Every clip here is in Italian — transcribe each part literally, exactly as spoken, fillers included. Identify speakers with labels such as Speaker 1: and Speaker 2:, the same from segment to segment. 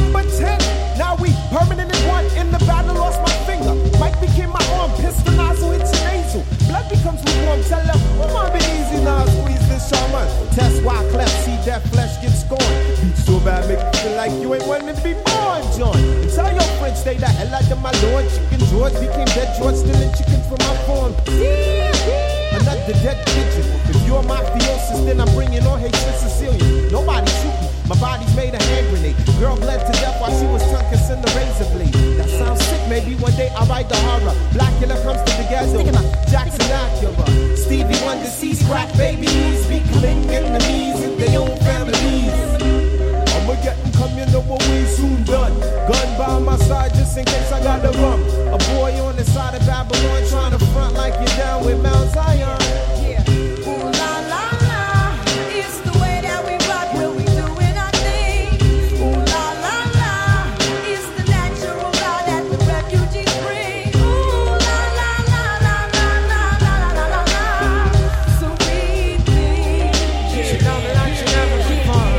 Speaker 1: number ten. Now we permanent in one. In the battle, lost my finger. Mike became my arm. Pistol nozzle hits your nasal. Blood becomes lukewarm. Tell them, oh, my be easy now. Squeeze this shaman. Test why cleft. See that flesh get scorned. Beat so bad, make you feel like you ain't wanting to be born, John. And tell your friends, stay the hell out of my lord. Chicken George became dead George, stealing chicken from my farm. Another dead pigeon. If you're mafiosis, then I'm bringing on Haitian Sicilian. Nobody shoot me. My body's made a hand grenade. Girl bled to death while she was tongue kissing the razor blade. That sounds sick. Maybe one day I'll write the horror. Blackula comes to the ghetto. Jackson Acura. Stevie Wonder sees crack babies becoming enemies in their own families. I'ma get them come, you know what we soon done. Gun by my side just in case I got the rum. A boy on the side of Babylon trying to front like you're down with Mount Zion. Yeah. Ooh la la la, it's the way that we rock when we doing our thing. Ooh la la la, it's the natural law that the refugees bring. Ooh la la la la la la la la la la. So we think, yeah, like you never before.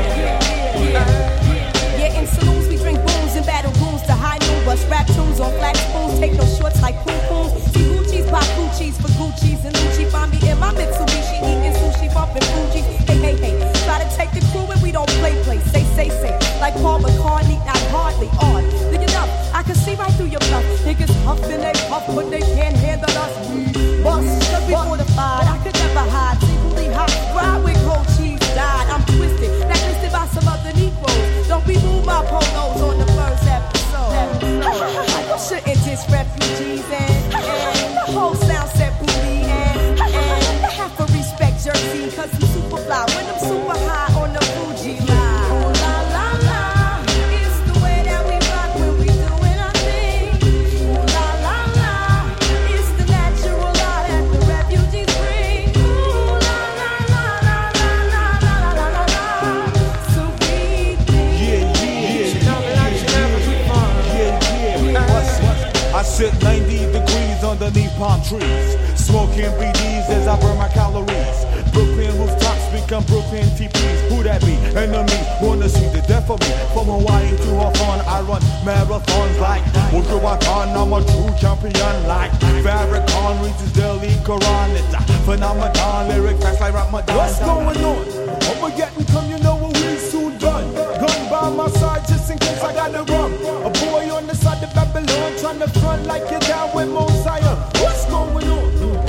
Speaker 1: Yeah, in saloons we drink booze and battle rooms to high noon. Bust rap tunes on flat spoons, take no shorts like poo poos. See Gucci's, pop Gucci's for Gucci's and Lucci. Find me in my Mitsubishi eating sushi, bumping Fuji. Hey, hey, hey, try to take the crew and we don't play, play. Say, say, say, like Paul McCartney, not hardly on. Look it up, I can see right through your bluff. Niggas huffing, they puff, but they can't handle us. We bust, cause we fortified. I could never hide, secretly hot. Ride with cold cheese, died. I'm twisted, blacklisted by some other Negroes. Don't be moved by polos on the first episode. You shouldn't diss refugees and, and the whole sound set booty and, and have to respect Jersey cause I'm super fly when I'm super high on the Fuji line. Ooh la la la, it's the way that we rock when we doing our thing. Ooh la la la, it's the natural law that the refugees bring. Ooh la la la la la la la la la la. So we think, yeah yeah, you know me like you never before. Yeah yeah, I sit ninety degrees underneath palm trees, smoking B Ds as I burn my calories. Brooklyn rooftops become Brooklyn T Ps. Who that be? Enemy wanna see the death of me. From Hawaii to Hawthorne, I run marathons like Wujuwakan. I'm a true champion like Farrakhan reads Delhi Quran. It's a phenomenon, lyric fast like Ramadan. What's going on? I'ma get and come, you know what we soon done. Gun by my side just in case I got the rum. A boy on the side of Babylon trying to front like you're down with Mount Zion. What's going on?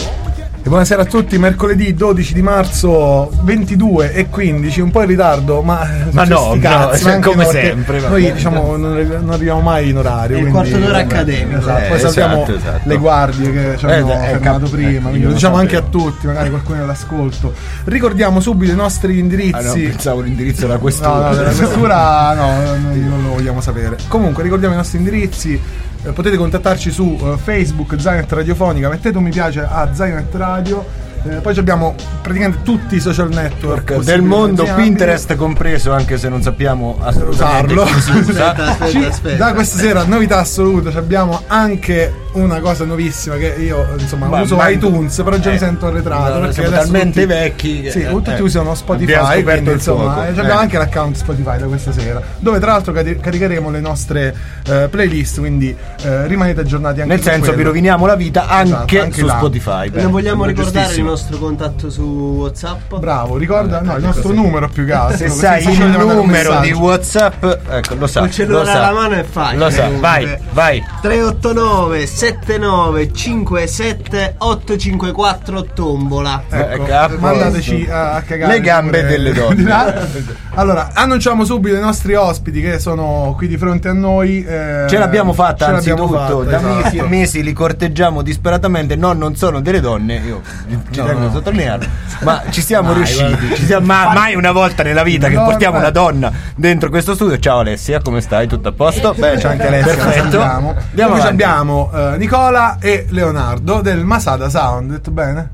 Speaker 2: E buonasera a tutti, mercoledì dodici di marzo ventidue e quindici, un po' in ritardo, ma,
Speaker 3: ma no,
Speaker 2: cazzi,
Speaker 3: no,
Speaker 2: ma
Speaker 3: come sempre.
Speaker 2: Noi vabbè. diciamo non, non arriviamo mai in orario.
Speaker 4: È il quarto d'ora accademico.
Speaker 2: Esatto.
Speaker 3: Eh,
Speaker 2: Poi salutiamo
Speaker 3: esatto, esatto.
Speaker 2: le guardie che ci hanno
Speaker 3: eh,
Speaker 2: fermato
Speaker 3: cap-
Speaker 2: prima,
Speaker 3: eh,
Speaker 2: quindi lo diciamo anche a tutti, magari qualcuno all'ascolto. Ricordiamo subito i nostri indirizzi.
Speaker 3: Ah, no, pensavo l'indirizzo della questura.
Speaker 2: No, no, della questura no, noi non lo vogliamo sapere. Comunque ricordiamo i nostri indirizzi. Eh, potete contattarci su uh, Facebook Zainet Radiofonica, mettete un mi piace a Zainet Radio. Eh, poi abbiamo praticamente tutti i social network
Speaker 3: del mondo, Pinterest compreso, anche se non sappiamo assolutamente
Speaker 2: usarlo.
Speaker 3: Chi si usa.
Speaker 4: Aspetta, aspetta, aspetta.
Speaker 2: Da questa sera novità assoluta, abbiamo anche una cosa nuovissima che io insomma
Speaker 3: Ma,
Speaker 2: uso
Speaker 3: ma,
Speaker 2: iTunes, però già
Speaker 3: eh,
Speaker 2: mi sento arretrato
Speaker 3: no,
Speaker 2: perché
Speaker 3: siamo
Speaker 2: adesso
Speaker 3: talmente
Speaker 2: tutti,
Speaker 3: vecchi che,
Speaker 2: sì,
Speaker 3: eh,
Speaker 2: tutti
Speaker 3: eh,
Speaker 2: usano Spotify, quindi,
Speaker 3: il
Speaker 2: insomma
Speaker 3: fuoco.
Speaker 2: eh, abbiamo
Speaker 3: eh.
Speaker 2: anche l'account Spotify da questa sera, dove tra l'altro cari- caricheremo le nostre eh, playlist, quindi eh, rimanete aggiornati anche
Speaker 3: nel
Speaker 2: su
Speaker 3: senso
Speaker 2: quello.
Speaker 3: vi roviniamo la vita anche,
Speaker 2: Esatto, anche
Speaker 3: su
Speaker 2: là.
Speaker 3: Spotify.
Speaker 4: Non vogliamo
Speaker 3: Beh,
Speaker 4: ricordare il nostro contatto su WhatsApp?
Speaker 2: Bravo, ricorda
Speaker 3: Eh,
Speaker 2: no, il
Speaker 3: così.
Speaker 2: nostro numero più che altro.
Speaker 3: Se
Speaker 2: così
Speaker 3: sai
Speaker 2: ci
Speaker 3: il
Speaker 2: vogliamo mandare un
Speaker 3: numero di
Speaker 2: messaggio.
Speaker 3: WhatsApp, ecco, lo sa.
Speaker 4: Col cellulare
Speaker 3: lo sa.
Speaker 4: alla mano è facile.
Speaker 3: Lo sa, vai, vai.
Speaker 4: tre otto nove sette nove cinque sette otto cinque quattro tombola.
Speaker 2: Ecco,
Speaker 3: Ecco,
Speaker 2: mandateci a, a cagare
Speaker 3: le gambe
Speaker 2: pure
Speaker 3: delle donne.
Speaker 2: di là. Allora, annunciamo subito i nostri ospiti che sono qui di fronte a noi. eh,
Speaker 3: Ce l'abbiamo fatta,
Speaker 2: ce l'abbiamo
Speaker 3: anzitutto,
Speaker 2: fatta,
Speaker 3: da mesi e
Speaker 2: esatto.
Speaker 3: mesi li corteggiamo disperatamente. No, non sono delle donne, io ci
Speaker 2: No,
Speaker 3: tengo
Speaker 2: no.
Speaker 3: a sottolinearlo, ma ci siamo
Speaker 2: Mai,
Speaker 3: riusciti.
Speaker 2: guarda.
Speaker 3: Ci siamo, ma, mai una volta nella vita che
Speaker 2: No,
Speaker 3: portiamo
Speaker 2: beh.
Speaker 3: una donna dentro questo studio. Ciao Alessia, come stai? Tutto a posto?
Speaker 2: Beh, c'è anche Alessia,
Speaker 3: perfetto.
Speaker 2: Andiamo.
Speaker 3: Andiamo
Speaker 2: Poi
Speaker 3: avanti.
Speaker 2: abbiamo eh, Nicola e Leonardo del Masada Sound. Detto bene?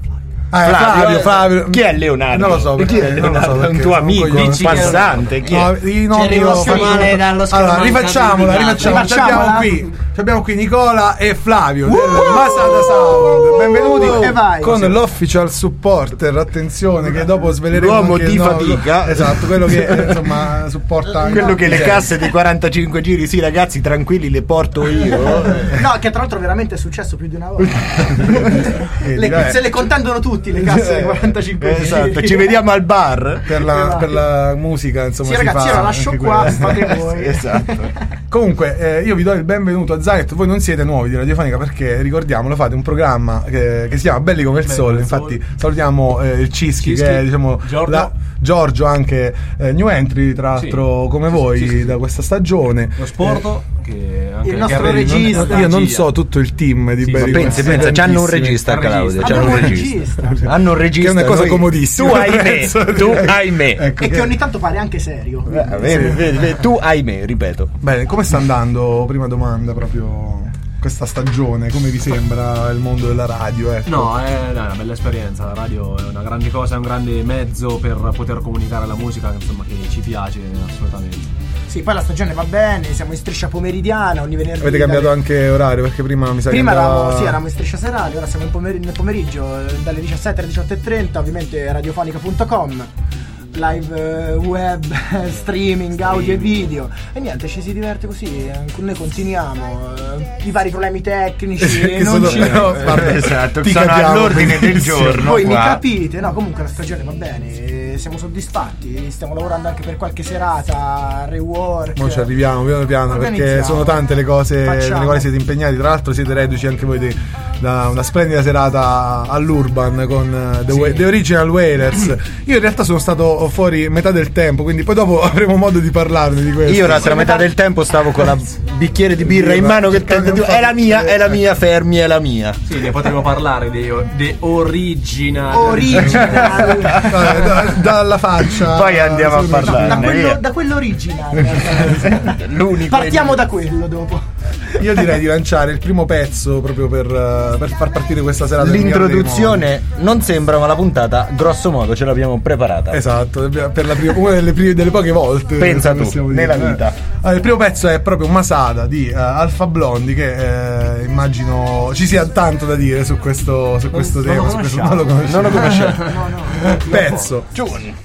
Speaker 2: Ah, è
Speaker 3: Flavio,
Speaker 2: Flavio, Flavio.
Speaker 3: Chi è Leonardo?
Speaker 2: Non lo so,
Speaker 3: Chi è
Speaker 2: perché, non lo so
Speaker 3: Leonardo?
Speaker 2: perché
Speaker 3: Un tuo
Speaker 2: sono
Speaker 3: amico,
Speaker 2: coglione.
Speaker 3: un passante. Chi è?
Speaker 2: No, i nomi
Speaker 4: C'è
Speaker 2: io
Speaker 4: rimasto
Speaker 2: faccio-
Speaker 4: male dallo schermo
Speaker 2: Allora, rifacciamola,
Speaker 4: mancato di
Speaker 2: rifacciamola. Ci abbiamo
Speaker 5: Rifacciamola.
Speaker 2: qui, ci abbiamo qui Nicola e Flavio del Masada Sound. Benvenuti
Speaker 5: E vai.
Speaker 2: con l'official supporter. Attenzione, che dopo sveleremo
Speaker 3: L'uomo
Speaker 2: anche il
Speaker 3: di
Speaker 2: nome.
Speaker 3: fatica.
Speaker 2: Esatto, quello che eh, insomma supporta anche
Speaker 3: Quello che le
Speaker 2: Sì.
Speaker 3: casse dei quarantacinque giri, sì ragazzi, tranquilli, le porto io.
Speaker 5: No, che tra l'altro veramente è successo più di una volta.
Speaker 2: Vedi,
Speaker 5: Le-
Speaker 2: vabbè.
Speaker 5: se le contendono tutti le casse dei quarantacinque giri.
Speaker 3: Esatto, ci vediamo al bar.
Speaker 2: per la, per la musica, insomma.
Speaker 5: Sì,
Speaker 2: si
Speaker 5: ragazzi,
Speaker 2: fa
Speaker 5: io la lascio
Speaker 2: anche
Speaker 5: qua,
Speaker 2: quella.
Speaker 5: fate voi.
Speaker 3: Esatto.
Speaker 2: Comunque, eh, io vi do il benvenuto a Zanet. Voi non siete nuovi di Radiofonica perché, ricordiamolo, fate un programma che, che si chiama Belli come il Sole. Infatti, salutiamo eh, il Cischi,
Speaker 6: Cischi,
Speaker 2: che è diciamo
Speaker 6: Giorgio.
Speaker 2: la- Giorgio, anche eh, new entry, tra l'altro,
Speaker 6: Sì.
Speaker 2: come
Speaker 6: Sì,
Speaker 2: voi
Speaker 6: sì, sì, sì.
Speaker 2: da questa stagione.
Speaker 6: Lo Sporto, che anche
Speaker 5: Il nostro
Speaker 6: che arrivi-
Speaker 5: regista.
Speaker 6: non-
Speaker 2: Io non
Speaker 6: regia.
Speaker 2: so tutto il team di
Speaker 6: Sì,
Speaker 2: Belli
Speaker 6: ma
Speaker 2: come
Speaker 3: Pensa,
Speaker 2: il Sole,
Speaker 3: pensa, c'hanno un
Speaker 2: tantissimi.
Speaker 3: regista,
Speaker 6: Un
Speaker 3: Claudio.
Speaker 6: regista.
Speaker 3: C'hanno un
Speaker 5: Abbiamo un
Speaker 3: regista.
Speaker 5: regista.
Speaker 3: Hanno un regista.
Speaker 2: Che è una cosa
Speaker 3: noi-
Speaker 2: comodissima.
Speaker 3: Tu ahimè.
Speaker 2: Penso,
Speaker 3: Tu
Speaker 2: direi.
Speaker 3: ahimè.
Speaker 2: Ecco,
Speaker 5: E
Speaker 2: che-
Speaker 5: che ogni tanto pare anche serio.
Speaker 3: Eh, vedi, vedi, vedi, tu ahimè, ripeto.
Speaker 2: Bene, come sta andando? Prima domanda, proprio questa stagione, come vi sembra il mondo della radio? Ecco.
Speaker 6: No, è dai, una bella esperienza. La radio è una grande cosa, è un grande mezzo per poter comunicare la musica, insomma, che ci piace assolutamente.
Speaker 5: Sì, poi la stagione va bene, siamo in striscia pomeridiana ogni venerdì.
Speaker 2: Avete cambiato
Speaker 5: dalle-
Speaker 2: anche orario perché prima mi sa
Speaker 5: Prima
Speaker 2: che andava...
Speaker 5: eravamo, sì, eravamo in striscia serale, ora siamo in pomeri- nel pomeriggio, eh, dalle diciassette alle diciotto e trenta, ovviamente radiofonica punto com, live eh, web, streaming, audio e video. E niente, ci si diverte così, eh, noi continuiamo. eh, I vari problemi tecnici,
Speaker 2: Che
Speaker 5: non
Speaker 2: sono-
Speaker 5: ci...
Speaker 2: no, vabbè,
Speaker 3: Esatto,
Speaker 2: ti
Speaker 3: sono
Speaker 2: capiamo
Speaker 3: all'ordine del
Speaker 2: benissimo.
Speaker 3: giorno.
Speaker 5: Voi mi
Speaker 3: qua.
Speaker 5: capite, no? Comunque la stagione va bene, eh, siamo soddisfatti, stiamo lavorando anche per qualche serata, rework.
Speaker 2: Mo ci arriviamo piano piano perché
Speaker 5: Organizziamo.
Speaker 2: sono tante le cose
Speaker 5: Facciamo.
Speaker 2: nelle quali siete impegnati. Tra l'altro siete reduci anche voi di, da una splendida serata all'Urban con eh, The, Wa- The Original Wailers. Io in realtà sono stato fuori metà del tempo, quindi poi dopo avremo modo di parlarne di questo.
Speaker 3: Io l'altra metà del tempo stavo con la bicchiere di birra in mano che tento di... È la mia, è la mia, fermi, è la mia.
Speaker 6: Sì, ne potremmo parlare di, di original.
Speaker 5: Original.
Speaker 2: Vabbè, da- dalla faccia.
Speaker 3: Poi andiamo a
Speaker 2: Sì,
Speaker 3: parlare.
Speaker 5: da,
Speaker 3: Dai,
Speaker 5: quello,
Speaker 3: via.
Speaker 5: da quello original.
Speaker 3: L'unico.
Speaker 5: Partiamo da quello dopo.
Speaker 2: Io direi di lanciare il primo pezzo proprio per, eh, per far partire questa serata. del Migliore dei
Speaker 3: L'introduzione non sembra, ma la puntata, grosso modo, ce l'abbiamo preparata.
Speaker 2: Modi. Esatto, per la prima, una delle, prime, delle poche volte.
Speaker 3: Pensa tu,
Speaker 2: possiamo
Speaker 3: nella
Speaker 2: dire.
Speaker 3: vita.
Speaker 2: Allora, il primo pezzo è proprio Masada di uh, Alfa Blondi, che eh, immagino ci sia tanto da dire su questo, su questo
Speaker 6: non
Speaker 2: tema.
Speaker 6: lo
Speaker 2: su questo,
Speaker 6: conosciamo.
Speaker 2: non lo conosciamo.
Speaker 3: Non lo conosciamo.
Speaker 5: No, no.
Speaker 2: Pezzo.
Speaker 3: Giovani.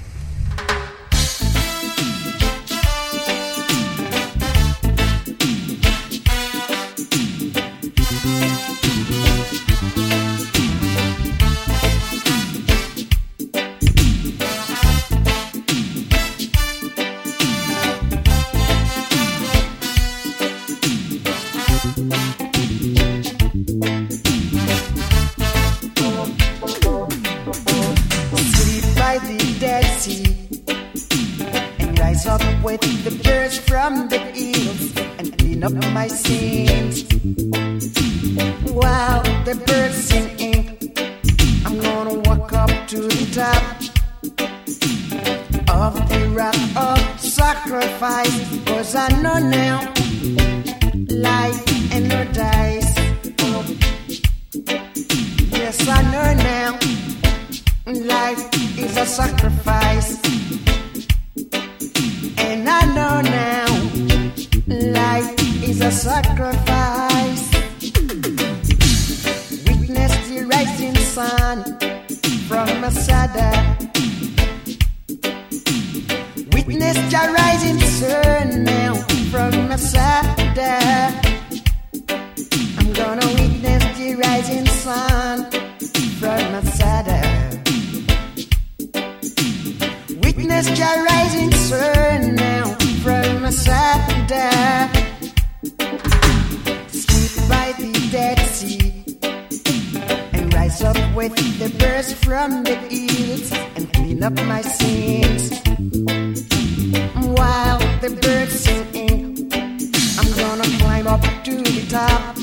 Speaker 7: Sleep by the Dead Sea and rise up with the birds from the hills and clean up my sins. While the birds singing, I'm gonna walk up to the top of the rock of sacrifice, 'cause I know now life and no dice. Yes, I know now life is a sacrifice, and I know now life is a sacrifice. Witness the rising sun from Masada. Witness the rising sun now from Masada. I'm gonna witness the rising sun from Masada. Witness the rising sun now from Masada. Sleep by the Dead Sea and rise up with the birds from the hills and clean up my sins. While the birds singing, I'm gonna climb up to the top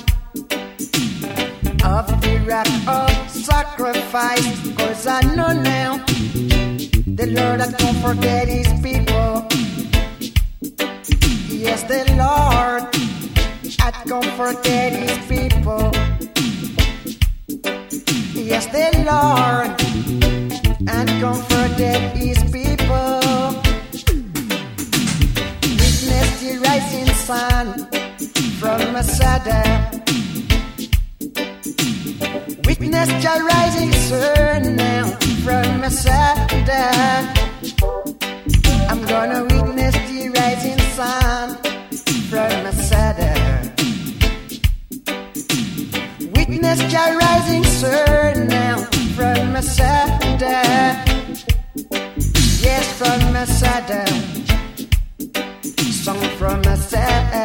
Speaker 7: of the rock of sacrifice, 'cause I know now the Lord had comforted his people. Yes, the Lord had comforted his people. Yes, the Lord and comforted his people. Witness the rising sun from Masada. Witness the rising sun now from Masada. I'm gonna witness the rising sun from Masada. Witness the rising sun now from Masada. Yes, from Masada. Song from Masada.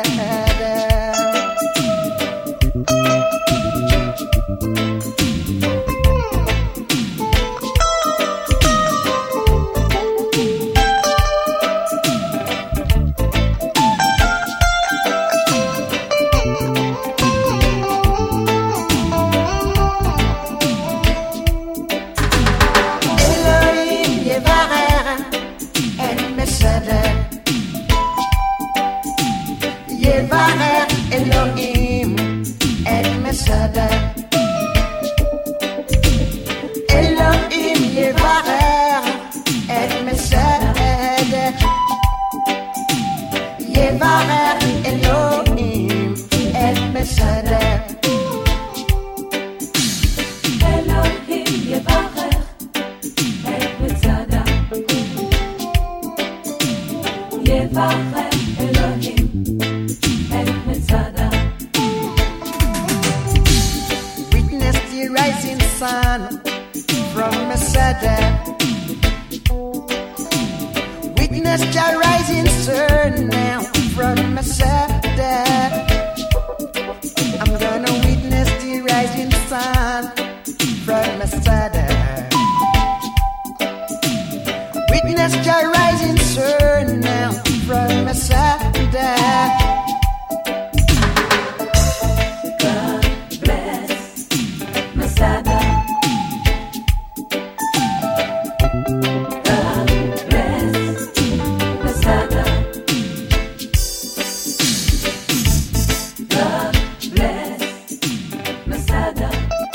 Speaker 7: Elohim El Masada. Elohim Yevarer El Masada. Yevarer Elohim El Masada.
Speaker 8: Elohim Yevarer El Masada. Yevarer Elohim El Masada.
Speaker 7: Witness the rising sun from Masada. Witness the rising sun now from Masada. I'm gonna witness the rising sun from Masada. Witness the rising sun now from Masada.
Speaker 8: Masada. God bless Masada. God bless Masada.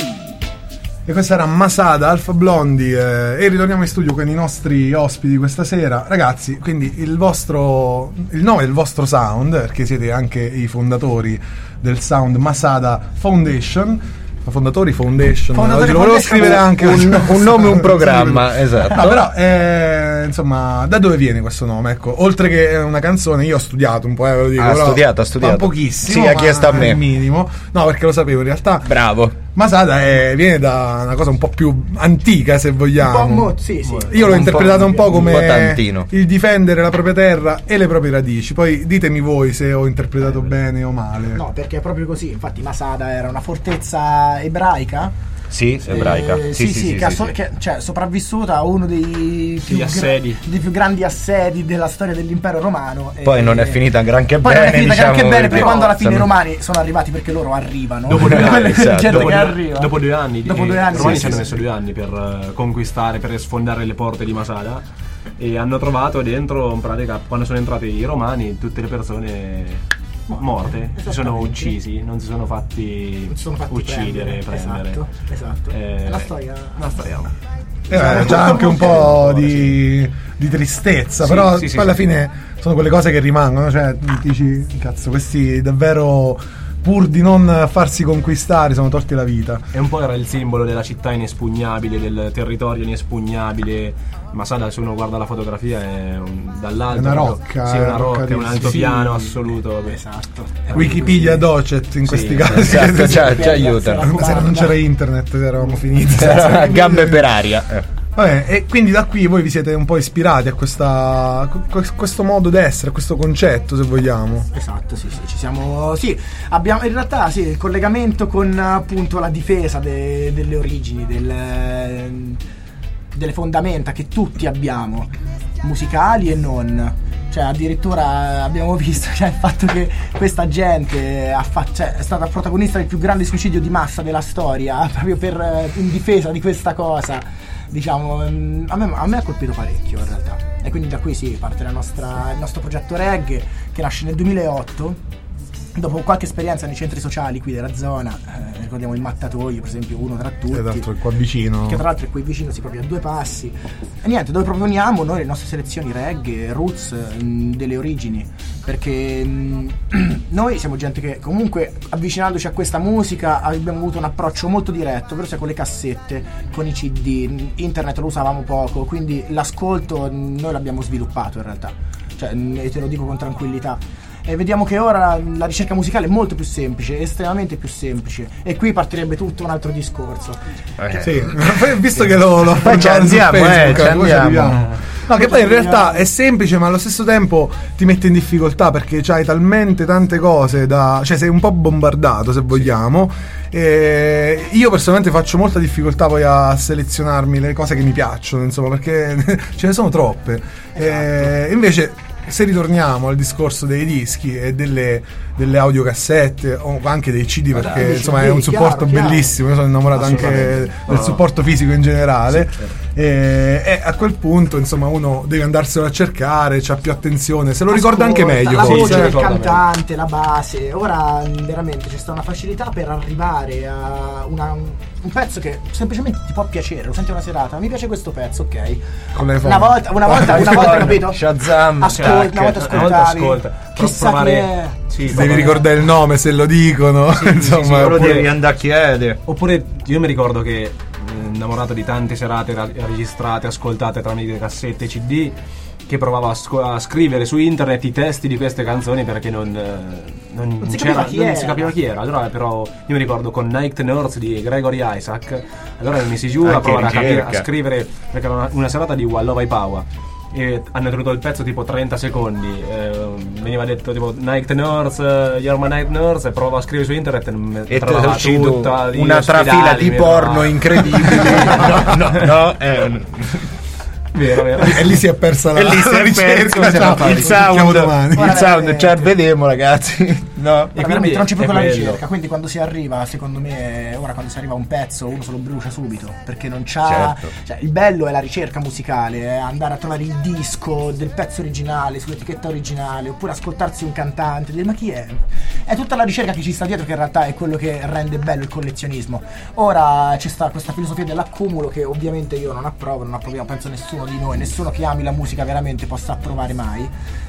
Speaker 2: E questa era Masada, Alpha Blondy, eh, e ritorniamo in studio con i nostri ospiti questa sera. Ragazzi, quindi il vostro il nome del vostro sound, perché siete anche i fondatori del sound Masada Foundation. Fondatori Foundation,
Speaker 5: Fondatori
Speaker 2: oggi lo volevo
Speaker 5: Foundation,
Speaker 2: scrivere anche
Speaker 3: un, un nome, un programma, esatto.
Speaker 2: No, però eh, insomma, da dove viene questo nome? Ecco, oltre che una canzone, io ho studiato un po', eh, ve lo dico,
Speaker 3: Ha
Speaker 2: però,
Speaker 3: studiato, ha studiato.
Speaker 2: ma pochissimo.
Speaker 3: Sì, ha chiesto a me.
Speaker 2: Il minimo. No, perché lo sapevo in realtà.
Speaker 3: Bravo.
Speaker 2: Masada è, viene da una cosa un po' più antica, se vogliamo.
Speaker 5: Un po' mo- sì, sì.
Speaker 2: Io l'ho
Speaker 3: Un
Speaker 2: interpretato
Speaker 3: po',
Speaker 2: un po' come
Speaker 3: un po' tantino.
Speaker 2: il difendere la propria terra e le proprie radici. Poi ditemi voi se ho interpretato bene o male.
Speaker 5: No, perché è proprio così. Infatti Masada era una fortezza ebraica.
Speaker 3: Sì, ebraica.
Speaker 5: Eh,
Speaker 3: sì,
Speaker 5: sì,
Speaker 3: sì,
Speaker 5: sì,
Speaker 3: sì,
Speaker 5: che, ha
Speaker 3: sì,
Speaker 5: so-
Speaker 3: sì.
Speaker 5: che cioè, sopravvissuta a uno dei più,
Speaker 6: Gli assedi.
Speaker 5: dei più grandi assedi della storia dell'impero romano.
Speaker 3: Poi
Speaker 5: e-
Speaker 3: non è finita granché
Speaker 5: Poi
Speaker 3: bene.
Speaker 5: non è finita
Speaker 3: diciamo,
Speaker 5: anche bene, perché
Speaker 3: perché-
Speaker 5: quando alla fine i
Speaker 3: insomma,
Speaker 5: romani sono arrivati, perché loro arrivano.
Speaker 6: Dopo due anni,
Speaker 3: esatto.
Speaker 5: gente
Speaker 6: dopo,
Speaker 5: che
Speaker 6: due,
Speaker 5: arriva.
Speaker 6: dopo due anni,
Speaker 5: Dopo
Speaker 6: eh,
Speaker 5: due anni,
Speaker 6: i romani
Speaker 5: sì,
Speaker 6: ci hanno
Speaker 5: sì,
Speaker 6: messo
Speaker 5: sì.
Speaker 6: due anni per eh, conquistare, per sfondare le porte di Masada, e hanno trovato dentro, in pratica, quando sono entrati i romani, tutte le persone morte, si sono
Speaker 5: Esattamente.
Speaker 6: uccisi, non si sono fatti,
Speaker 5: Non si sono fatti
Speaker 6: uccidere, prendere.
Speaker 5: Esatto, esatto.
Speaker 6: Eh,
Speaker 5: È la storia.
Speaker 6: Una storia.
Speaker 2: Eh, c'è anche un po' di, di tristezza,
Speaker 6: Sì,
Speaker 2: però
Speaker 6: sì, sì,
Speaker 2: poi alla
Speaker 6: sì.
Speaker 2: fine sono quelle cose che rimangono, cioè dici, cazzo, questi davvero, pur di non farsi conquistare, sono torti la vita.
Speaker 6: E un po' era il simbolo della città inespugnabile, del territorio inespugnabile. Masada, se uno guarda la fotografia, è un, dall'alto.
Speaker 2: È una
Speaker 6: proprio-
Speaker 2: rocca,
Speaker 6: Sì,
Speaker 2: è
Speaker 6: una
Speaker 2: una
Speaker 6: rocca,
Speaker 2: rocca
Speaker 6: è un
Speaker 2: di-
Speaker 6: altopiano
Speaker 2: sì.
Speaker 6: assoluto.
Speaker 5: Esatto.
Speaker 2: Wikipedia docet in questi
Speaker 6: Sì,
Speaker 2: casi.
Speaker 3: Esatto, ci, ci aiutano.
Speaker 2: Se non c'era internet eravamo finiti.
Speaker 3: A gambe per aria. Eh.
Speaker 2: Vabbè, e quindi da qui voi vi siete un po' ispirati a questa, a questo modo d'essere, a questo concetto, se vogliamo.
Speaker 5: Esatto, sì, sì, ci siamo. Sì, abbiamo in realtà sì, il collegamento con appunto la difesa de- delle origini, del, delle fondamenta che tutti abbiamo, musicali e non. Cioè, addirittura abbiamo visto, cioè, il fatto che questa gente ha fa- cioè, è stata protagonista del più grande suicidio di massa della storia, proprio per, in difesa di questa cosa. Diciamo, mm, a me, a me ha colpito parecchio in realtà. E quindi da qui sì, parte la nostra, il nostro progetto Reg, che nasce nel duemilaotto. dopo qualche esperienza nei centri sociali qui della zona, eh, ricordiamo il Mattatoio per esempio, uno tra tutti,
Speaker 2: Tra l'altro è qua vicino.
Speaker 5: che tra l'altro è qui vicino, si proprio a due passi, e niente, dove proponiamo noi le nostre selezioni reggae, roots, mh, delle origini, perché mh, noi siamo gente che comunque avvicinandoci a questa musica abbiamo avuto un approccio molto diretto, ovvero sia con le cassette, con i C D, internet lo usavamo poco, quindi l'ascolto noi l'abbiamo sviluppato in realtà, cioè, e te lo dico con tranquillità. E vediamo che ora la ricerca musicale è molto più semplice, estremamente più semplice, e qui partirebbe tutto un altro discorso.
Speaker 3: Eh.
Speaker 2: Sì, visto che lo, lo
Speaker 3: Poi ci andiamo, eh, ci andiamo.
Speaker 2: No, che poi in realtà è semplice, ma allo stesso tempo ti mette in difficoltà perché c'hai talmente tante cose da. Cioè, sei un po' bombardato, se vogliamo. E io personalmente faccio molta difficoltà poi a selezionarmi le cose che mi piacciono, insomma, perché ce ne sono troppe. E invece, se ritorniamo al discorso dei dischi e delle, delle audiocassette o anche dei C D, perché
Speaker 5: dai,
Speaker 2: insomma
Speaker 5: C D,
Speaker 2: è un supporto
Speaker 5: chiaro,
Speaker 2: bellissimo, io sono innamorato anche del
Speaker 6: No.
Speaker 2: supporto fisico in generale.
Speaker 6: Sì, certo.
Speaker 2: e, e a quel punto insomma uno deve andarselo a cercare, c'ha più attenzione, se lo ricorda anche
Speaker 5: Ascolta,
Speaker 2: meglio
Speaker 5: la
Speaker 2: forse.
Speaker 5: voce
Speaker 6: Sì,
Speaker 5: del
Speaker 6: ricorda
Speaker 5: cantante, la base, ora mh, veramente c'è stata una facilità per arrivare a una, un pezzo che semplicemente ti può piacere, lo senti una serata, mi piace questo pezzo, ok,
Speaker 2: Con le
Speaker 5: una volta, una volta, una volta capito?
Speaker 3: Shazam,
Speaker 5: Ascolta,
Speaker 3: tac.
Speaker 5: una volta
Speaker 6: Una
Speaker 5: ascoltavi,
Speaker 6: volta ascolta, però
Speaker 5: chissà
Speaker 6: provare-
Speaker 5: chi è.
Speaker 6: Sì,
Speaker 2: Devi
Speaker 6: provare-
Speaker 2: ricordare il nome se lo dicono, insomma.
Speaker 3: Sì, lo
Speaker 6: oppure-
Speaker 3: devi andare a chiedere.
Speaker 6: Oppure io mi ricordo che eh, innamorato di tante serate ra- registrate, ascoltate tramite cassette C D, che provavo a, sco- a scrivere su internet i testi di queste canzoni perché non, eh, non,
Speaker 5: Non si
Speaker 6: c'era-
Speaker 5: capiva chi
Speaker 6: non
Speaker 5: era.
Speaker 6: si capiva chi era. Allora però io mi ricordo con Night Nerds di Gregory Isaac, allora mi misi giù a
Speaker 3: Anche
Speaker 6: provare a, capire, a
Speaker 3: ricerca.
Speaker 6: scrivere, perché era una, una serata di Wallova Paua. E hanno tenuto il pezzo tipo trenta secondi, eh, veniva detto tipo Night Nerds, eh, You're my Night Nerds, e provo a scrivere su internet e mi
Speaker 3: E ti è
Speaker 6: trovava
Speaker 3: uscito
Speaker 6: tutta di
Speaker 3: una
Speaker 6: ospedali,
Speaker 3: trafila di
Speaker 6: mi
Speaker 3: porno
Speaker 6: trovava-
Speaker 3: incredibili. No, no, no, eh,
Speaker 6: Vero, vero.
Speaker 2: E lì si è persa la,
Speaker 3: e lì si
Speaker 2: la
Speaker 3: è
Speaker 2: ricerca.
Speaker 3: perso
Speaker 2: ciao,
Speaker 3: il
Speaker 2: ci sentiamo
Speaker 3: sound,
Speaker 2: domani.
Speaker 3: il
Speaker 5: Guarda,
Speaker 3: sound,
Speaker 5: eh,
Speaker 3: ci vedremo ragazzi. No.
Speaker 5: Ora,
Speaker 6: quindi
Speaker 5: veramente non c'è più
Speaker 6: è
Speaker 5: quella
Speaker 6: quello.
Speaker 5: ricerca, quindi quando si arriva, secondo me, ora quando si arriva a un pezzo uno se lo brucia subito, perché non c'ha,
Speaker 3: Certo.
Speaker 5: cioè, il bello è la ricerca musicale, è andare a trovare il disco del pezzo originale sull'etichetta originale, oppure ascoltarsi un cantante, dire ma chi è? È tutta la ricerca che ci sta dietro che in realtà è quello che rende bello il collezionismo. Ora c'è sta questa filosofia dell'accumulo che ovviamente io non approvo, non approviamo, penso nessuno di noi, nessuno che ami la musica veramente possa approvare mai.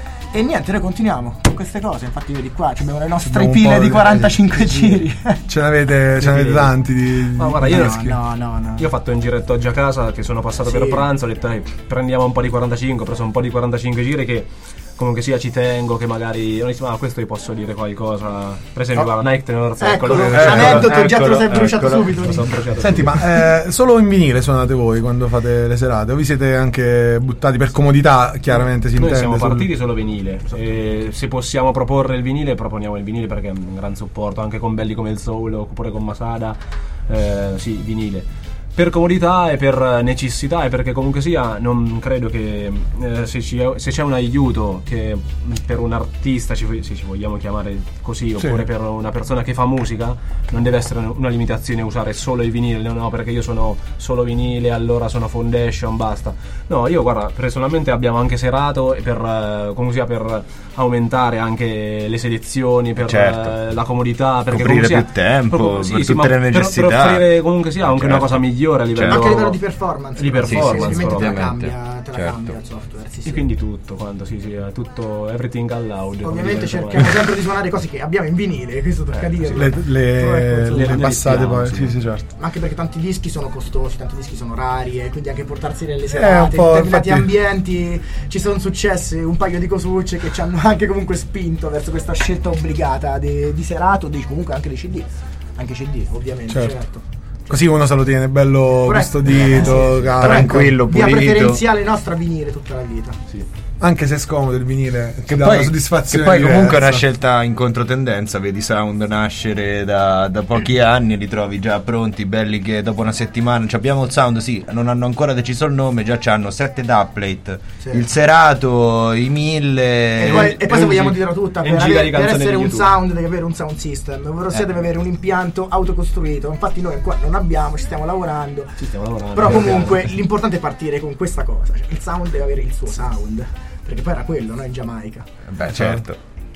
Speaker 5: E niente, noi continuiamo con queste cose, infatti vedi qua abbiamo le nostre
Speaker 2: Abbiamo un
Speaker 5: pile
Speaker 2: po'
Speaker 5: di
Speaker 2: di-
Speaker 5: quarantacinque giri.
Speaker 2: Ce n'avete, ce n'avete tanti di,
Speaker 6: Ma guarda,
Speaker 2: di
Speaker 6: io-
Speaker 2: dischi.
Speaker 5: No, no, no.
Speaker 6: Io ho fatto un giretto oggi a casa, che sono passato
Speaker 5: Sì.
Speaker 6: per pranzo, ho detto dai, prendiamo un po' di quarantacinque, ho preso un po' di quarantacinque giri che comunque sia ci tengo, che magari non dico, ma questo vi posso dire qualcosa, per esempio guarda, Night Nerds,
Speaker 5: Eccolo,
Speaker 6: quello che-
Speaker 5: l'aneddoto già te lo sei
Speaker 3: eccolo,
Speaker 5: bruciato
Speaker 3: eccolo.
Speaker 5: subito.
Speaker 6: lo so bruciato.
Speaker 2: Senti, ma eh, solo in vinile suonate voi quando fate le serate? O vi siete anche buttati per comodità, chiaramente si
Speaker 6: Noi
Speaker 2: intende?
Speaker 6: siamo
Speaker 2: sul-
Speaker 6: partiti solo vinile, e se possiamo proporre il vinile proponiamo il vinile perché è un gran supporto anche con belli come il Soul oppure con Masada, eh, sì, vinile. Per comodità e per necessità, e perché comunque sia non credo che eh, se, ci, se c'è un aiuto che per un artista, ci, se ci vogliamo chiamare così, oppure per una persona che fa musica, non deve essere una limitazione usare solo il vinile, no, no, perché io sono solo vinile, allora sono foundation, basta. No, io guarda, personalmente abbiamo anche serato e per eh, comunque sia per aumentare anche le selezioni, per
Speaker 3: Certo.
Speaker 6: eh, la comodità, perché
Speaker 3: Coprire
Speaker 6: comunque sia-
Speaker 3: più tempo,
Speaker 6: proprio-
Speaker 3: per tutte
Speaker 6: ma
Speaker 3: le
Speaker 6: per-
Speaker 3: necessità.
Speaker 6: per offrire comunque sia anche
Speaker 3: Certo.
Speaker 6: una cosa migliore a livello,
Speaker 3: Certo.
Speaker 5: Anche a livello di performance.
Speaker 6: Di performance,
Speaker 5: sì, ovviamente te la
Speaker 3: ovviamente.
Speaker 5: cambia, te la
Speaker 3: Certo.
Speaker 5: cambia il software. Sì,
Speaker 6: e
Speaker 5: sì.
Speaker 6: quindi tutto quanto, sì, sì, è tutto everything allowed.
Speaker 5: Ovviamente
Speaker 6: come
Speaker 5: cerchiamo
Speaker 6: dire.
Speaker 5: sempre di suonare cose che abbiamo in vinile, questo tocca
Speaker 6: Eh,
Speaker 5: dirlo.
Speaker 6: sì.
Speaker 2: Le,
Speaker 5: Però
Speaker 2: le,
Speaker 5: ecco,
Speaker 2: le,
Speaker 5: insomma,
Speaker 6: ne
Speaker 2: passate
Speaker 6: rischiamo,
Speaker 2: poi,
Speaker 6: sì.
Speaker 2: sì, sì, certo.
Speaker 5: Anche perché tanti dischi sono costosi, tanti dischi sono rari, e quindi anche portarsi nelle
Speaker 2: un
Speaker 5: serate,
Speaker 2: po',
Speaker 5: in determinati
Speaker 2: infatti-
Speaker 5: ambienti ci sono successe un paio di cosucce che ci hanno anche comunque spinto verso questa scelta obbligata di, di serato, di, comunque anche dei C D, anche C D ovviamente,
Speaker 2: Certo.
Speaker 5: certo.
Speaker 2: Così uno se lo tiene bello
Speaker 5: Corretto.
Speaker 2: custodito,
Speaker 5: Sì, sì.
Speaker 2: caro.
Speaker 3: Tranquillo,
Speaker 5: Via
Speaker 3: pulito.
Speaker 5: preferenziale nostra vinile tutta la vita.
Speaker 2: Anche se è scomodo il vinile, ti
Speaker 3: Che
Speaker 2: dà
Speaker 3: poi,
Speaker 2: una
Speaker 3: che
Speaker 2: soddisfazione
Speaker 3: poi comunque è una
Speaker 2: diversa.
Speaker 3: scelta in controtendenza, vedi Sound nascere da, da pochi anni, li trovi già pronti, belli che dopo una settimana ci abbiamo il Sound, sì, non hanno ancora deciso il nome, già c'hanno sette dubplate,
Speaker 5: Sì.
Speaker 3: il serato, i mille...
Speaker 5: E poi, e poi se
Speaker 3: un
Speaker 5: vogliamo
Speaker 3: gi-
Speaker 5: dirla tutta,
Speaker 6: e
Speaker 5: per,
Speaker 6: un giga
Speaker 5: avere-
Speaker 6: di
Speaker 5: per
Speaker 6: canzoni
Speaker 5: essere
Speaker 6: di
Speaker 5: un
Speaker 6: YouTube.
Speaker 5: sound devi avere un sound system, ovvero sia
Speaker 3: Eh.
Speaker 5: deve avere un impianto autocostruito. Infatti noi qua non abbiamo, ci stiamo lavorando.
Speaker 6: Ci stiamo lavorando.
Speaker 5: Però
Speaker 6: piano
Speaker 5: comunque
Speaker 6: piano.
Speaker 5: l'importante è partire con questa cosa, cioè il sound deve avere il suo sound, perché poi era quello, no, in Giamaica.
Speaker 3: Beh, certo.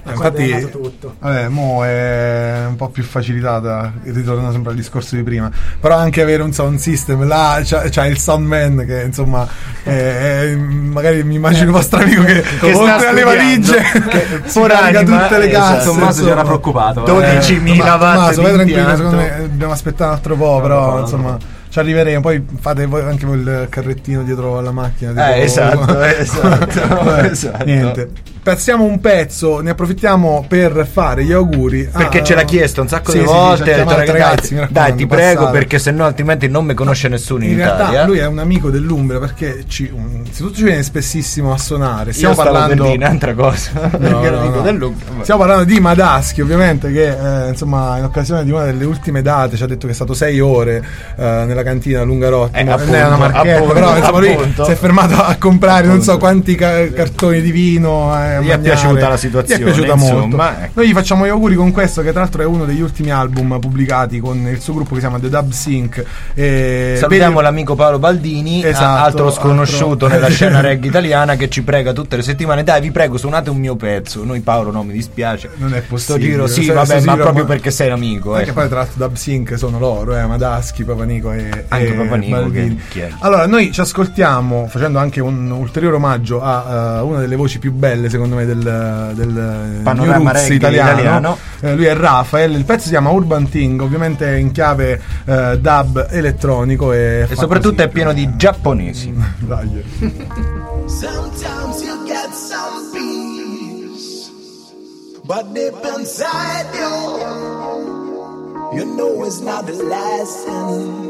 Speaker 2: Eh,
Speaker 5: Qua è
Speaker 2: infatti,
Speaker 5: nato tutto.
Speaker 2: vabbè, mo è un po' più facilitata, ritornando sempre al discorso di prima. Però anche avere un sound system, là c'ha, c'ha il soundman che insomma, è, è, magari mi immagino il vostro amico che,
Speaker 3: Che sta
Speaker 2: oltre alle
Speaker 3: studiando,
Speaker 2: valigie
Speaker 3: che
Speaker 2: si
Speaker 3: por
Speaker 2: carica
Speaker 3: anima,
Speaker 2: tutte le
Speaker 3: esatto,
Speaker 2: casse.
Speaker 6: Tommaso si era
Speaker 2: insomma.
Speaker 6: preoccupato. eh.
Speaker 3: dodicimila watt
Speaker 2: Tommaso, vai
Speaker 3: di
Speaker 2: tranquillo,
Speaker 3: impianto.
Speaker 2: secondo me dobbiamo aspettare un altro po', però
Speaker 6: no, no,
Speaker 2: insomma
Speaker 6: no.
Speaker 2: ci arriveremo. Poi fate voi anche voi il carrettino dietro alla macchina. tipo-
Speaker 3: Eh, esatto, esatto,
Speaker 2: Vabbè,
Speaker 3: esatto.
Speaker 2: Niente. Passiamo un pezzo, ne approfittiamo per fare gli auguri.
Speaker 3: Perché
Speaker 2: a-
Speaker 3: ce l'ha chiesto un sacco
Speaker 2: Sì,
Speaker 3: di
Speaker 2: sì, sì,
Speaker 3: volte.
Speaker 2: ci ha
Speaker 3: ha detto,
Speaker 2: chiamato
Speaker 3: "Ragazzi,
Speaker 2: ragazzi, mi raccomando,
Speaker 3: dai, ti prego,
Speaker 2: passate."
Speaker 3: perché se no altrimenti non mi conosce nessuno in,
Speaker 2: In realtà
Speaker 3: Italia.
Speaker 2: lui è un amico dell'Umbria perché ci, um, innanzitutto ci viene spessissimo a suonare.
Speaker 3: Io
Speaker 2: Stiamo
Speaker 3: stavo
Speaker 2: parlando
Speaker 3: per dire un'altra cosa.
Speaker 2: No,
Speaker 3: perché
Speaker 2: no,
Speaker 3: ero amico
Speaker 2: no.
Speaker 3: dell'Umbria. Vabbè.
Speaker 2: Stiamo parlando di Madaschi, ovviamente, che eh, insomma in occasione di una delle ultime date ci ha detto che è stato sei ore eh, nella cantina Lungarotti.
Speaker 3: Eh,
Speaker 2: non
Speaker 3: appunto,
Speaker 2: è una marchetta,
Speaker 3: appunto,
Speaker 2: però insomma lui
Speaker 3: appunto.
Speaker 2: si è fermato a comprare non so
Speaker 3: Appunto.
Speaker 2: quanti ca- cartoni di vino. eh, a
Speaker 3: Gli è
Speaker 2: mangiare.
Speaker 3: piaciuta la situazione,
Speaker 2: Gli è piaciuta
Speaker 3: insomma,
Speaker 2: molto.
Speaker 3: ecco.
Speaker 2: Noi gli facciamo gli auguri con questo, che tra l'altro è uno degli ultimi album pubblicati con il suo gruppo che si chiama The Dub Sync. E
Speaker 3: Salutiamo
Speaker 2: vedi-
Speaker 3: l'amico Paolo Baldini, a-
Speaker 2: Esatto,
Speaker 3: altro sconosciuto
Speaker 2: altro-
Speaker 3: nella scena reggae italiana, che ci prega tutte le settimane: dai, vi prego, suonate un mio pezzo. Noi, Paolo, no, mi dispiace.
Speaker 2: Non è
Speaker 3: Sto
Speaker 2: possibile.
Speaker 3: giro, sì,
Speaker 2: Sto-
Speaker 3: vabbè,
Speaker 2: sto
Speaker 3: ma
Speaker 2: giro,
Speaker 3: proprio
Speaker 2: ma-
Speaker 3: perché sei un amico.
Speaker 2: Perché
Speaker 3: eh.
Speaker 2: poi tra l'altro Dub Sync sono loro, eh, Madaschi, Papanico e,
Speaker 3: Anche
Speaker 2: e
Speaker 3: Papanico,
Speaker 2: Baldini.
Speaker 3: che- chi è?
Speaker 2: Allora, noi ci ascoltiamo facendo anche un ulteriore omaggio a uh, una delle voci più belle, secondo me, del, del
Speaker 3: Panorama
Speaker 2: New Roots
Speaker 3: reggae
Speaker 2: italiano.
Speaker 3: italiano.
Speaker 2: Eh, lui è Rafael, il pezzo si chiama Urban Thing, ovviamente in chiave eh, dub elettronico e,
Speaker 3: E soprattutto è pieno di giapponesi.
Speaker 2: Dai.
Speaker 9: Sometimes you get some peace, but deep inside you, you know it's not the lesson.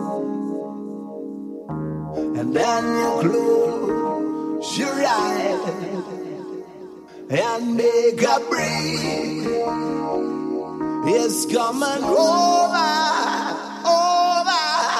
Speaker 9: And then you close your eyes and make a break. It's coming over, over.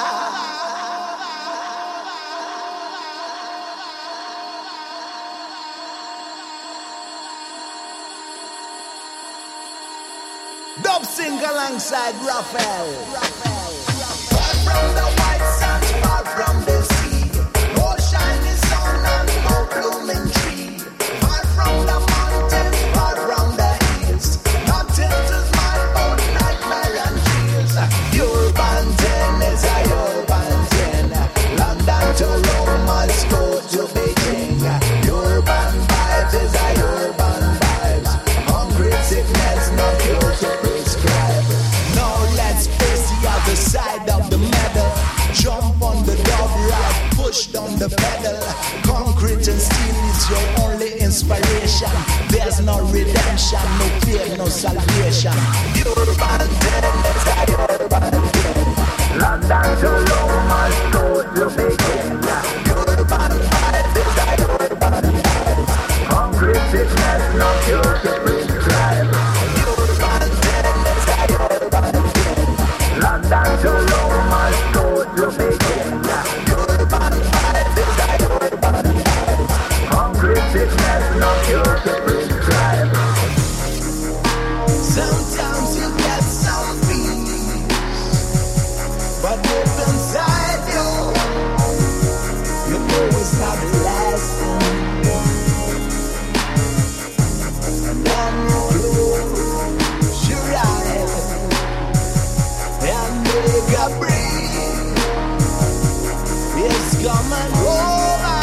Speaker 9: Dub Sync alongside Raphael. Far from the white sun, far from the sea, no shiny sun and no blooming tree. Far from the mountain, far from the hills, nothing to smile but nightmare and tears. Urban ten is a urban ten. London to Rome, Moscow to Beijing. Urban vibes is a urban vibes. Hungry sickness, no cure to prescribe. Now let's face the other side of the medal. Jump on the dub ride, push down the pedal. Concrete and steel is your only inspiration. There's no redemption, no fear, no salvation. Urban ten is a urban ten. London to Rome, Moscow to Beijing. Urban vibes is a urban vibes. Concrete sickness, no cure to prescribe. Urban ten is a urban ten. London to Rome, Moscow to Beijing. Urban vibes is a urban vibes. Concrete sickness, no cure to prescribe. Sometimes you get some peace, but deep inside you, you know it's not lasting. And then you close your eyes and make a break. It's coming over.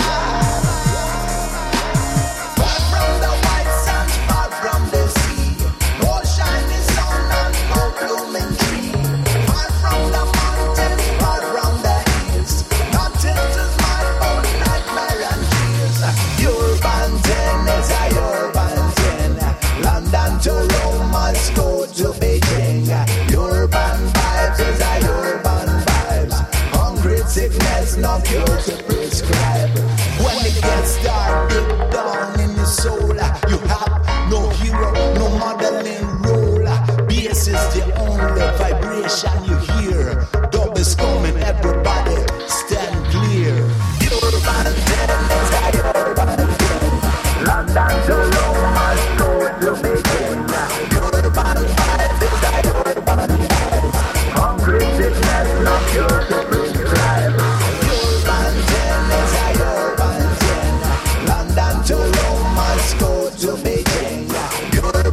Speaker 9: Far from the white sun, far from the sea, no shiny sun and no blooming tree. Far from the mountain, far from the hills, nothing to smile but nightmare and tears. Urban ten is a urban ten. London to Rome, Moscow to Beijing. Urban vibes is a urban vibes. Hungry sickness, no cure to prescribe. When it gets dark, deep down in your soul, you have no hero, no modeling role. Bass is the only vibration you hear. Dub is coming, everybody stand clear. Urban ten is a urban ten. London to Rome, Moscow to Beijing. Urban vibes is a urban vibes. Hungry sickness, no cure to prescribe. Urban ten is a urban ten. London to Rome, Moscow to Beijing. Urban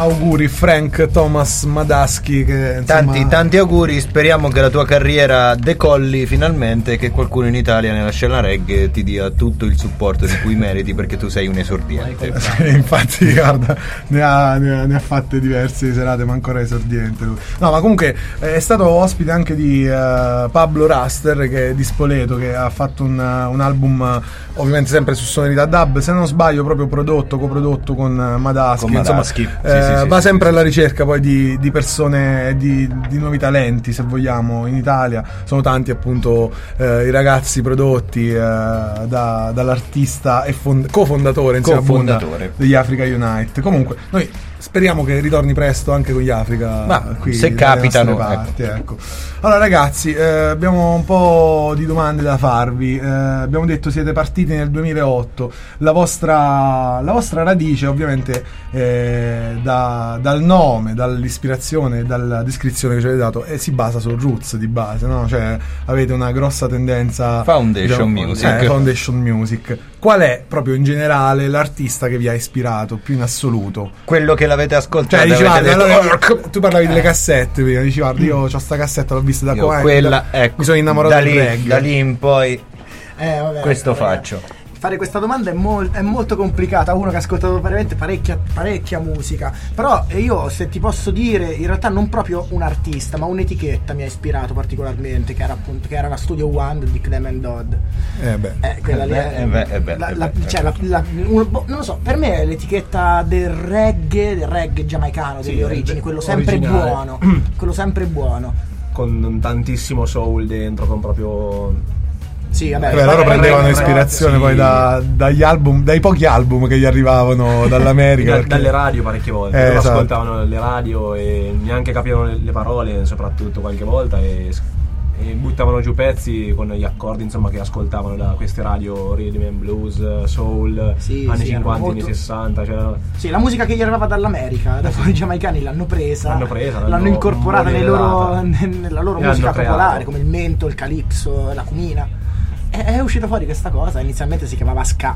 Speaker 2: auguri Frank Thomas Madaschi, che insomma...
Speaker 3: Tanti, tanti auguri, speriamo che la tua carriera decolli finalmente e che qualcuno in Italia nella scena reggae ti dia tutto il supporto di cui meriti, perché tu sei un esordiente.
Speaker 2: Sì, infatti guarda, ne ha, ne, ha, ne ha fatte diverse serate ma ancora esordiente lui. No, ma comunque è stato ospite anche di uh, Pablo Raster, che è di Spoleto, che ha fatto un, un album uh, ovviamente sempre su sonorità dub, se non sbaglio proprio prodotto, coprodotto con uh, Madaschi,
Speaker 3: con Madaschi.
Speaker 2: Insomma,
Speaker 3: Sì,
Speaker 2: eh,
Speaker 3: sì, sì,
Speaker 2: va
Speaker 3: sì,
Speaker 2: sempre
Speaker 3: sì,
Speaker 2: alla
Speaker 3: sì.
Speaker 2: ricerca poi di, di persone, di, di nuovi talenti, se vogliamo. In Italia sono tanti appunto eh, i ragazzi prodotti eh, da, dall'artista e fond- cofondatore insieme a Bunda
Speaker 3: Cofondatore.
Speaker 2: degli Africa Unite. Comunque noi speriamo che ritorni presto anche con gli Africa.
Speaker 3: Ma
Speaker 2: qui
Speaker 3: se
Speaker 2: dalle
Speaker 3: capitano,
Speaker 2: nostre parti, ecco. Allora ragazzi, eh, abbiamo un po' di domande da farvi. Eh, abbiamo detto siete partiti nel duemilaotto. La vostra, la vostra radice ovviamente eh, da, dal nome, dall'ispirazione, dalla descrizione che ci avete dato, eh, si basa sul roots di base, no? Cioè avete una grossa tendenza
Speaker 3: Foundation
Speaker 2: diciamo,
Speaker 3: music.
Speaker 2: eh, Foundation music. Qual è proprio in generale l'artista che vi ha ispirato più in assoluto?
Speaker 3: Quello che l'avete ascoltato,
Speaker 2: Cioè, dici,
Speaker 3: avete
Speaker 2: guarda,
Speaker 3: detto,
Speaker 2: allora,
Speaker 3: "Orc".
Speaker 2: tu parlavi delle
Speaker 3: Eh.
Speaker 2: cassette prima, dici guarda, io ho sta cassetta, l'ho vista da
Speaker 3: Io
Speaker 2: qua,
Speaker 3: quella,
Speaker 2: da,
Speaker 3: ecco,
Speaker 2: mi sono innamorato
Speaker 3: da
Speaker 2: del
Speaker 3: lì,
Speaker 2: reggae.
Speaker 3: da lì in poi
Speaker 5: Eh, vabbè,
Speaker 3: questo
Speaker 5: vabbè.
Speaker 3: faccio.
Speaker 5: Fare questa domanda è, mol- è molto complicata. Uno che ha ascoltato veramente parecchia, parecchia musica. Però eh, io, se ti posso dire, in realtà non proprio un artista, ma un'etichetta mi ha ispirato particolarmente, che era appunto che era la Studio One di Clement Dodd.
Speaker 2: Eh beh.
Speaker 5: Eh, quella
Speaker 3: Eh
Speaker 5: lì
Speaker 3: beh,
Speaker 5: è,
Speaker 3: eh beh, eh beh,
Speaker 5: la-
Speaker 3: eh
Speaker 5: la-
Speaker 3: beh,
Speaker 5: cioè,
Speaker 3: eh
Speaker 5: la- la- un- boh, non lo so, per me è l'etichetta del reggae, del reggae giamaicano,
Speaker 6: Sì,
Speaker 5: delle origini, quello sempre
Speaker 6: originale.
Speaker 5: buono, quello sempre buono.
Speaker 6: Con tantissimo soul dentro, con proprio...
Speaker 5: Sì, vabbè,
Speaker 2: Beh, loro
Speaker 5: poi-
Speaker 2: prendevano
Speaker 5: poi-
Speaker 2: ispirazione
Speaker 6: sì.
Speaker 2: poi da, dagli album, dai pochi album che gli arrivavano dall'America.
Speaker 6: Da-
Speaker 2: perché-
Speaker 6: dalle radio parecchie volte,
Speaker 2: Eh,
Speaker 6: loro
Speaker 2: esatto.
Speaker 6: ascoltavano le radio e neanche capivano le, le parole, soprattutto qualche volta, e, e buttavano giù pezzi con gli accordi, insomma, che ascoltavano da queste radio rhythm and blues, soul,
Speaker 5: Sì,
Speaker 6: anni
Speaker 5: sì,
Speaker 6: cinquanta,
Speaker 5: molto-
Speaker 6: anni sessanta, cioè,
Speaker 5: Sì, la musica che gli arrivava dall'America, dopo i giamaicani l'hanno presa,
Speaker 6: L'hanno presa,
Speaker 5: l'hanno,
Speaker 6: l'hanno
Speaker 5: incorporata nei loro,
Speaker 6: modellata.
Speaker 5: nella loro
Speaker 6: E
Speaker 5: musica
Speaker 6: l'hanno creato.
Speaker 5: popolare, come il mento, il calypso, la cumina. E è uscita fuori questa cosa, inizialmente si chiamava ska.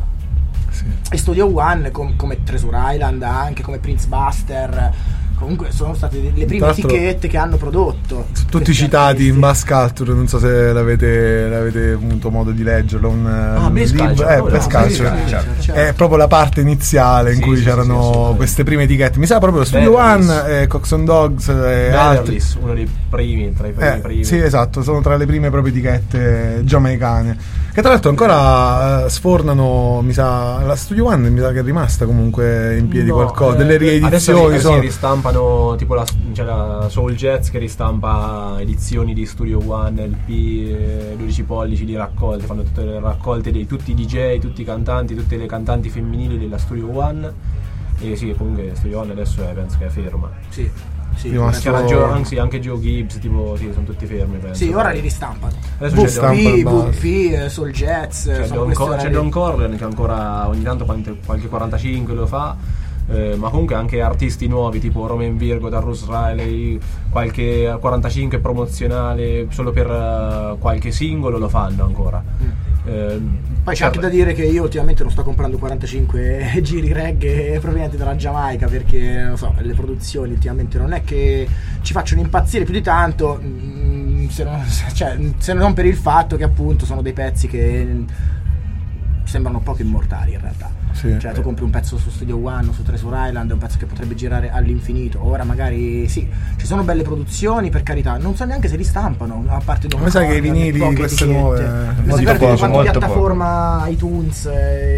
Speaker 5: E Studio One, com- come Treasure Island, anche come Prince Buster, comunque sono state le prime
Speaker 2: Tra l'altro-
Speaker 5: etichette che hanno prodotto.
Speaker 2: Tutti
Speaker 5: questi
Speaker 2: citati
Speaker 5: artisti.
Speaker 2: in Bass Culture, non so se l'avete, l'avete avuto modo di leggerlo. Un, un
Speaker 6: Bass
Speaker 2: libro-
Speaker 6: Culture,
Speaker 2: eh,
Speaker 6: no,
Speaker 2: Bass
Speaker 6: no,
Speaker 2: Culture.
Speaker 6: sì, sì, certo.
Speaker 5: Certo.
Speaker 2: È proprio la parte iniziale in
Speaker 6: Sì,
Speaker 2: cui
Speaker 6: sì, sì, sì,
Speaker 2: c'erano
Speaker 6: assolutamente.
Speaker 2: queste prime etichette. Mi sa proprio Studio
Speaker 6: Beverly's.
Speaker 2: One, eh, Cox and Dogs e altri.
Speaker 6: Beverly's, uno dei primi, tra i primi
Speaker 2: Eh,
Speaker 6: primi.
Speaker 2: sì, esatto, sono tra le prime proprio etichette giamaicane. Che tra l'altro ancora eh, sfornano, mi sa, la Studio One mi sa che è rimasta comunque in piedi
Speaker 6: No,
Speaker 2: qualcosa,
Speaker 6: eh,
Speaker 2: delle
Speaker 6: adesso
Speaker 2: riedizioni.
Speaker 6: ri-
Speaker 2: sono-
Speaker 6: si ristampano tipo la, c'è la Soul Jazz che ristampa edizioni di Studio One, L P, eh, dodici pollici di raccolte, fanno tutte le raccolte di tutti i D J, tutti i cantanti, tutte le cantanti femminili della Studio One. E sì, comunque Studio One adesso è, penso che è ferma.
Speaker 5: Sì, sì,
Speaker 2: Rimasto-
Speaker 6: C'era
Speaker 2: So-
Speaker 6: Joe, anzi anche Joe Gibbs, tipo, sì, sono tutti fermi, penso.
Speaker 5: sì, ora li ristampano.
Speaker 6: Adesso c'è
Speaker 2: Stampa
Speaker 5: V
Speaker 2: il
Speaker 5: P,
Speaker 2: bar.
Speaker 5: V P, eh, Soul Jazz,
Speaker 6: C'è
Speaker 5: sono
Speaker 6: Don,
Speaker 5: queste
Speaker 6: Co-
Speaker 5: ore
Speaker 6: c'è
Speaker 5: lì.
Speaker 6: Don Corleone che ancora ogni tanto quante- qualche quarantacinque lo fa, eh, ma comunque anche artisti nuovi tipo Romain Virgo, Darrus Riley, qualche quarantacinque promozionale solo per eh, qualche singolo lo fanno ancora. Eh,
Speaker 5: Poi c'è
Speaker 6: certo,
Speaker 5: anche da dire che io ultimamente non sto comprando quarantacinque giri reggae provenienti dalla Giamaica, perché non so, le produzioni ultimamente non è che ci facciano impazzire più di tanto, mm, se non, cioè, se non per il fatto che appunto sono dei pezzi che sembrano poco immortali in realtà.
Speaker 2: Sì.
Speaker 5: Cioè tu compri un pezzo su Studio One o su Treasure Island, è un pezzo che potrebbe girare all'infinito. Ora magari sì, ci sono belle produzioni, per carità, non so neanche se li stampano, a parte Don
Speaker 2: Mi sa che i
Speaker 5: Corleone,
Speaker 2: vinili,
Speaker 5: poche
Speaker 2: queste
Speaker 5: etichette.
Speaker 2: nuove,
Speaker 5: Mi
Speaker 3: molto
Speaker 5: sa che
Speaker 3: poco,
Speaker 5: fanno
Speaker 3: molto
Speaker 5: piattaforma iTunes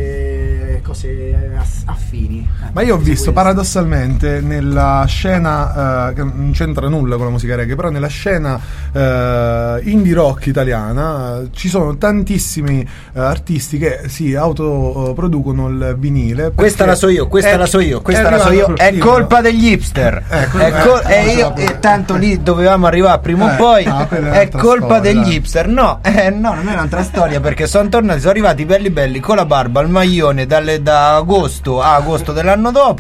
Speaker 5: e cose ass- affini. Eh,
Speaker 2: Ma io ho
Speaker 5: seguire.
Speaker 2: visto paradossalmente nella scena, eh, che non c'entra nulla con la musica reggae, però nella scena eh, indie rock italiana eh, ci sono tantissimi eh, artisti che si autoproducono il vinile.
Speaker 3: Questa
Speaker 2: perché
Speaker 3: la so io, questa
Speaker 2: è-
Speaker 3: la so io, questa
Speaker 2: è
Speaker 3: la so io.
Speaker 2: arrivato
Speaker 3: È
Speaker 2: il libro.
Speaker 3: colpa degli hipster.
Speaker 2: Ecco,
Speaker 3: È col-
Speaker 2: eh,
Speaker 3: e io, e tanto lì dovevamo arrivare prima o
Speaker 2: Eh,
Speaker 3: poi.
Speaker 2: no, quella è
Speaker 3: È
Speaker 2: un'altra
Speaker 3: colpa
Speaker 2: storia,
Speaker 3: degli
Speaker 2: dai.
Speaker 3: hipster. No, eh, no, non è un'altra storia, perché sono tornati, sono arrivati belli belli con la barba, il maglione dalle- da agosto a agosto dell'anno dopo.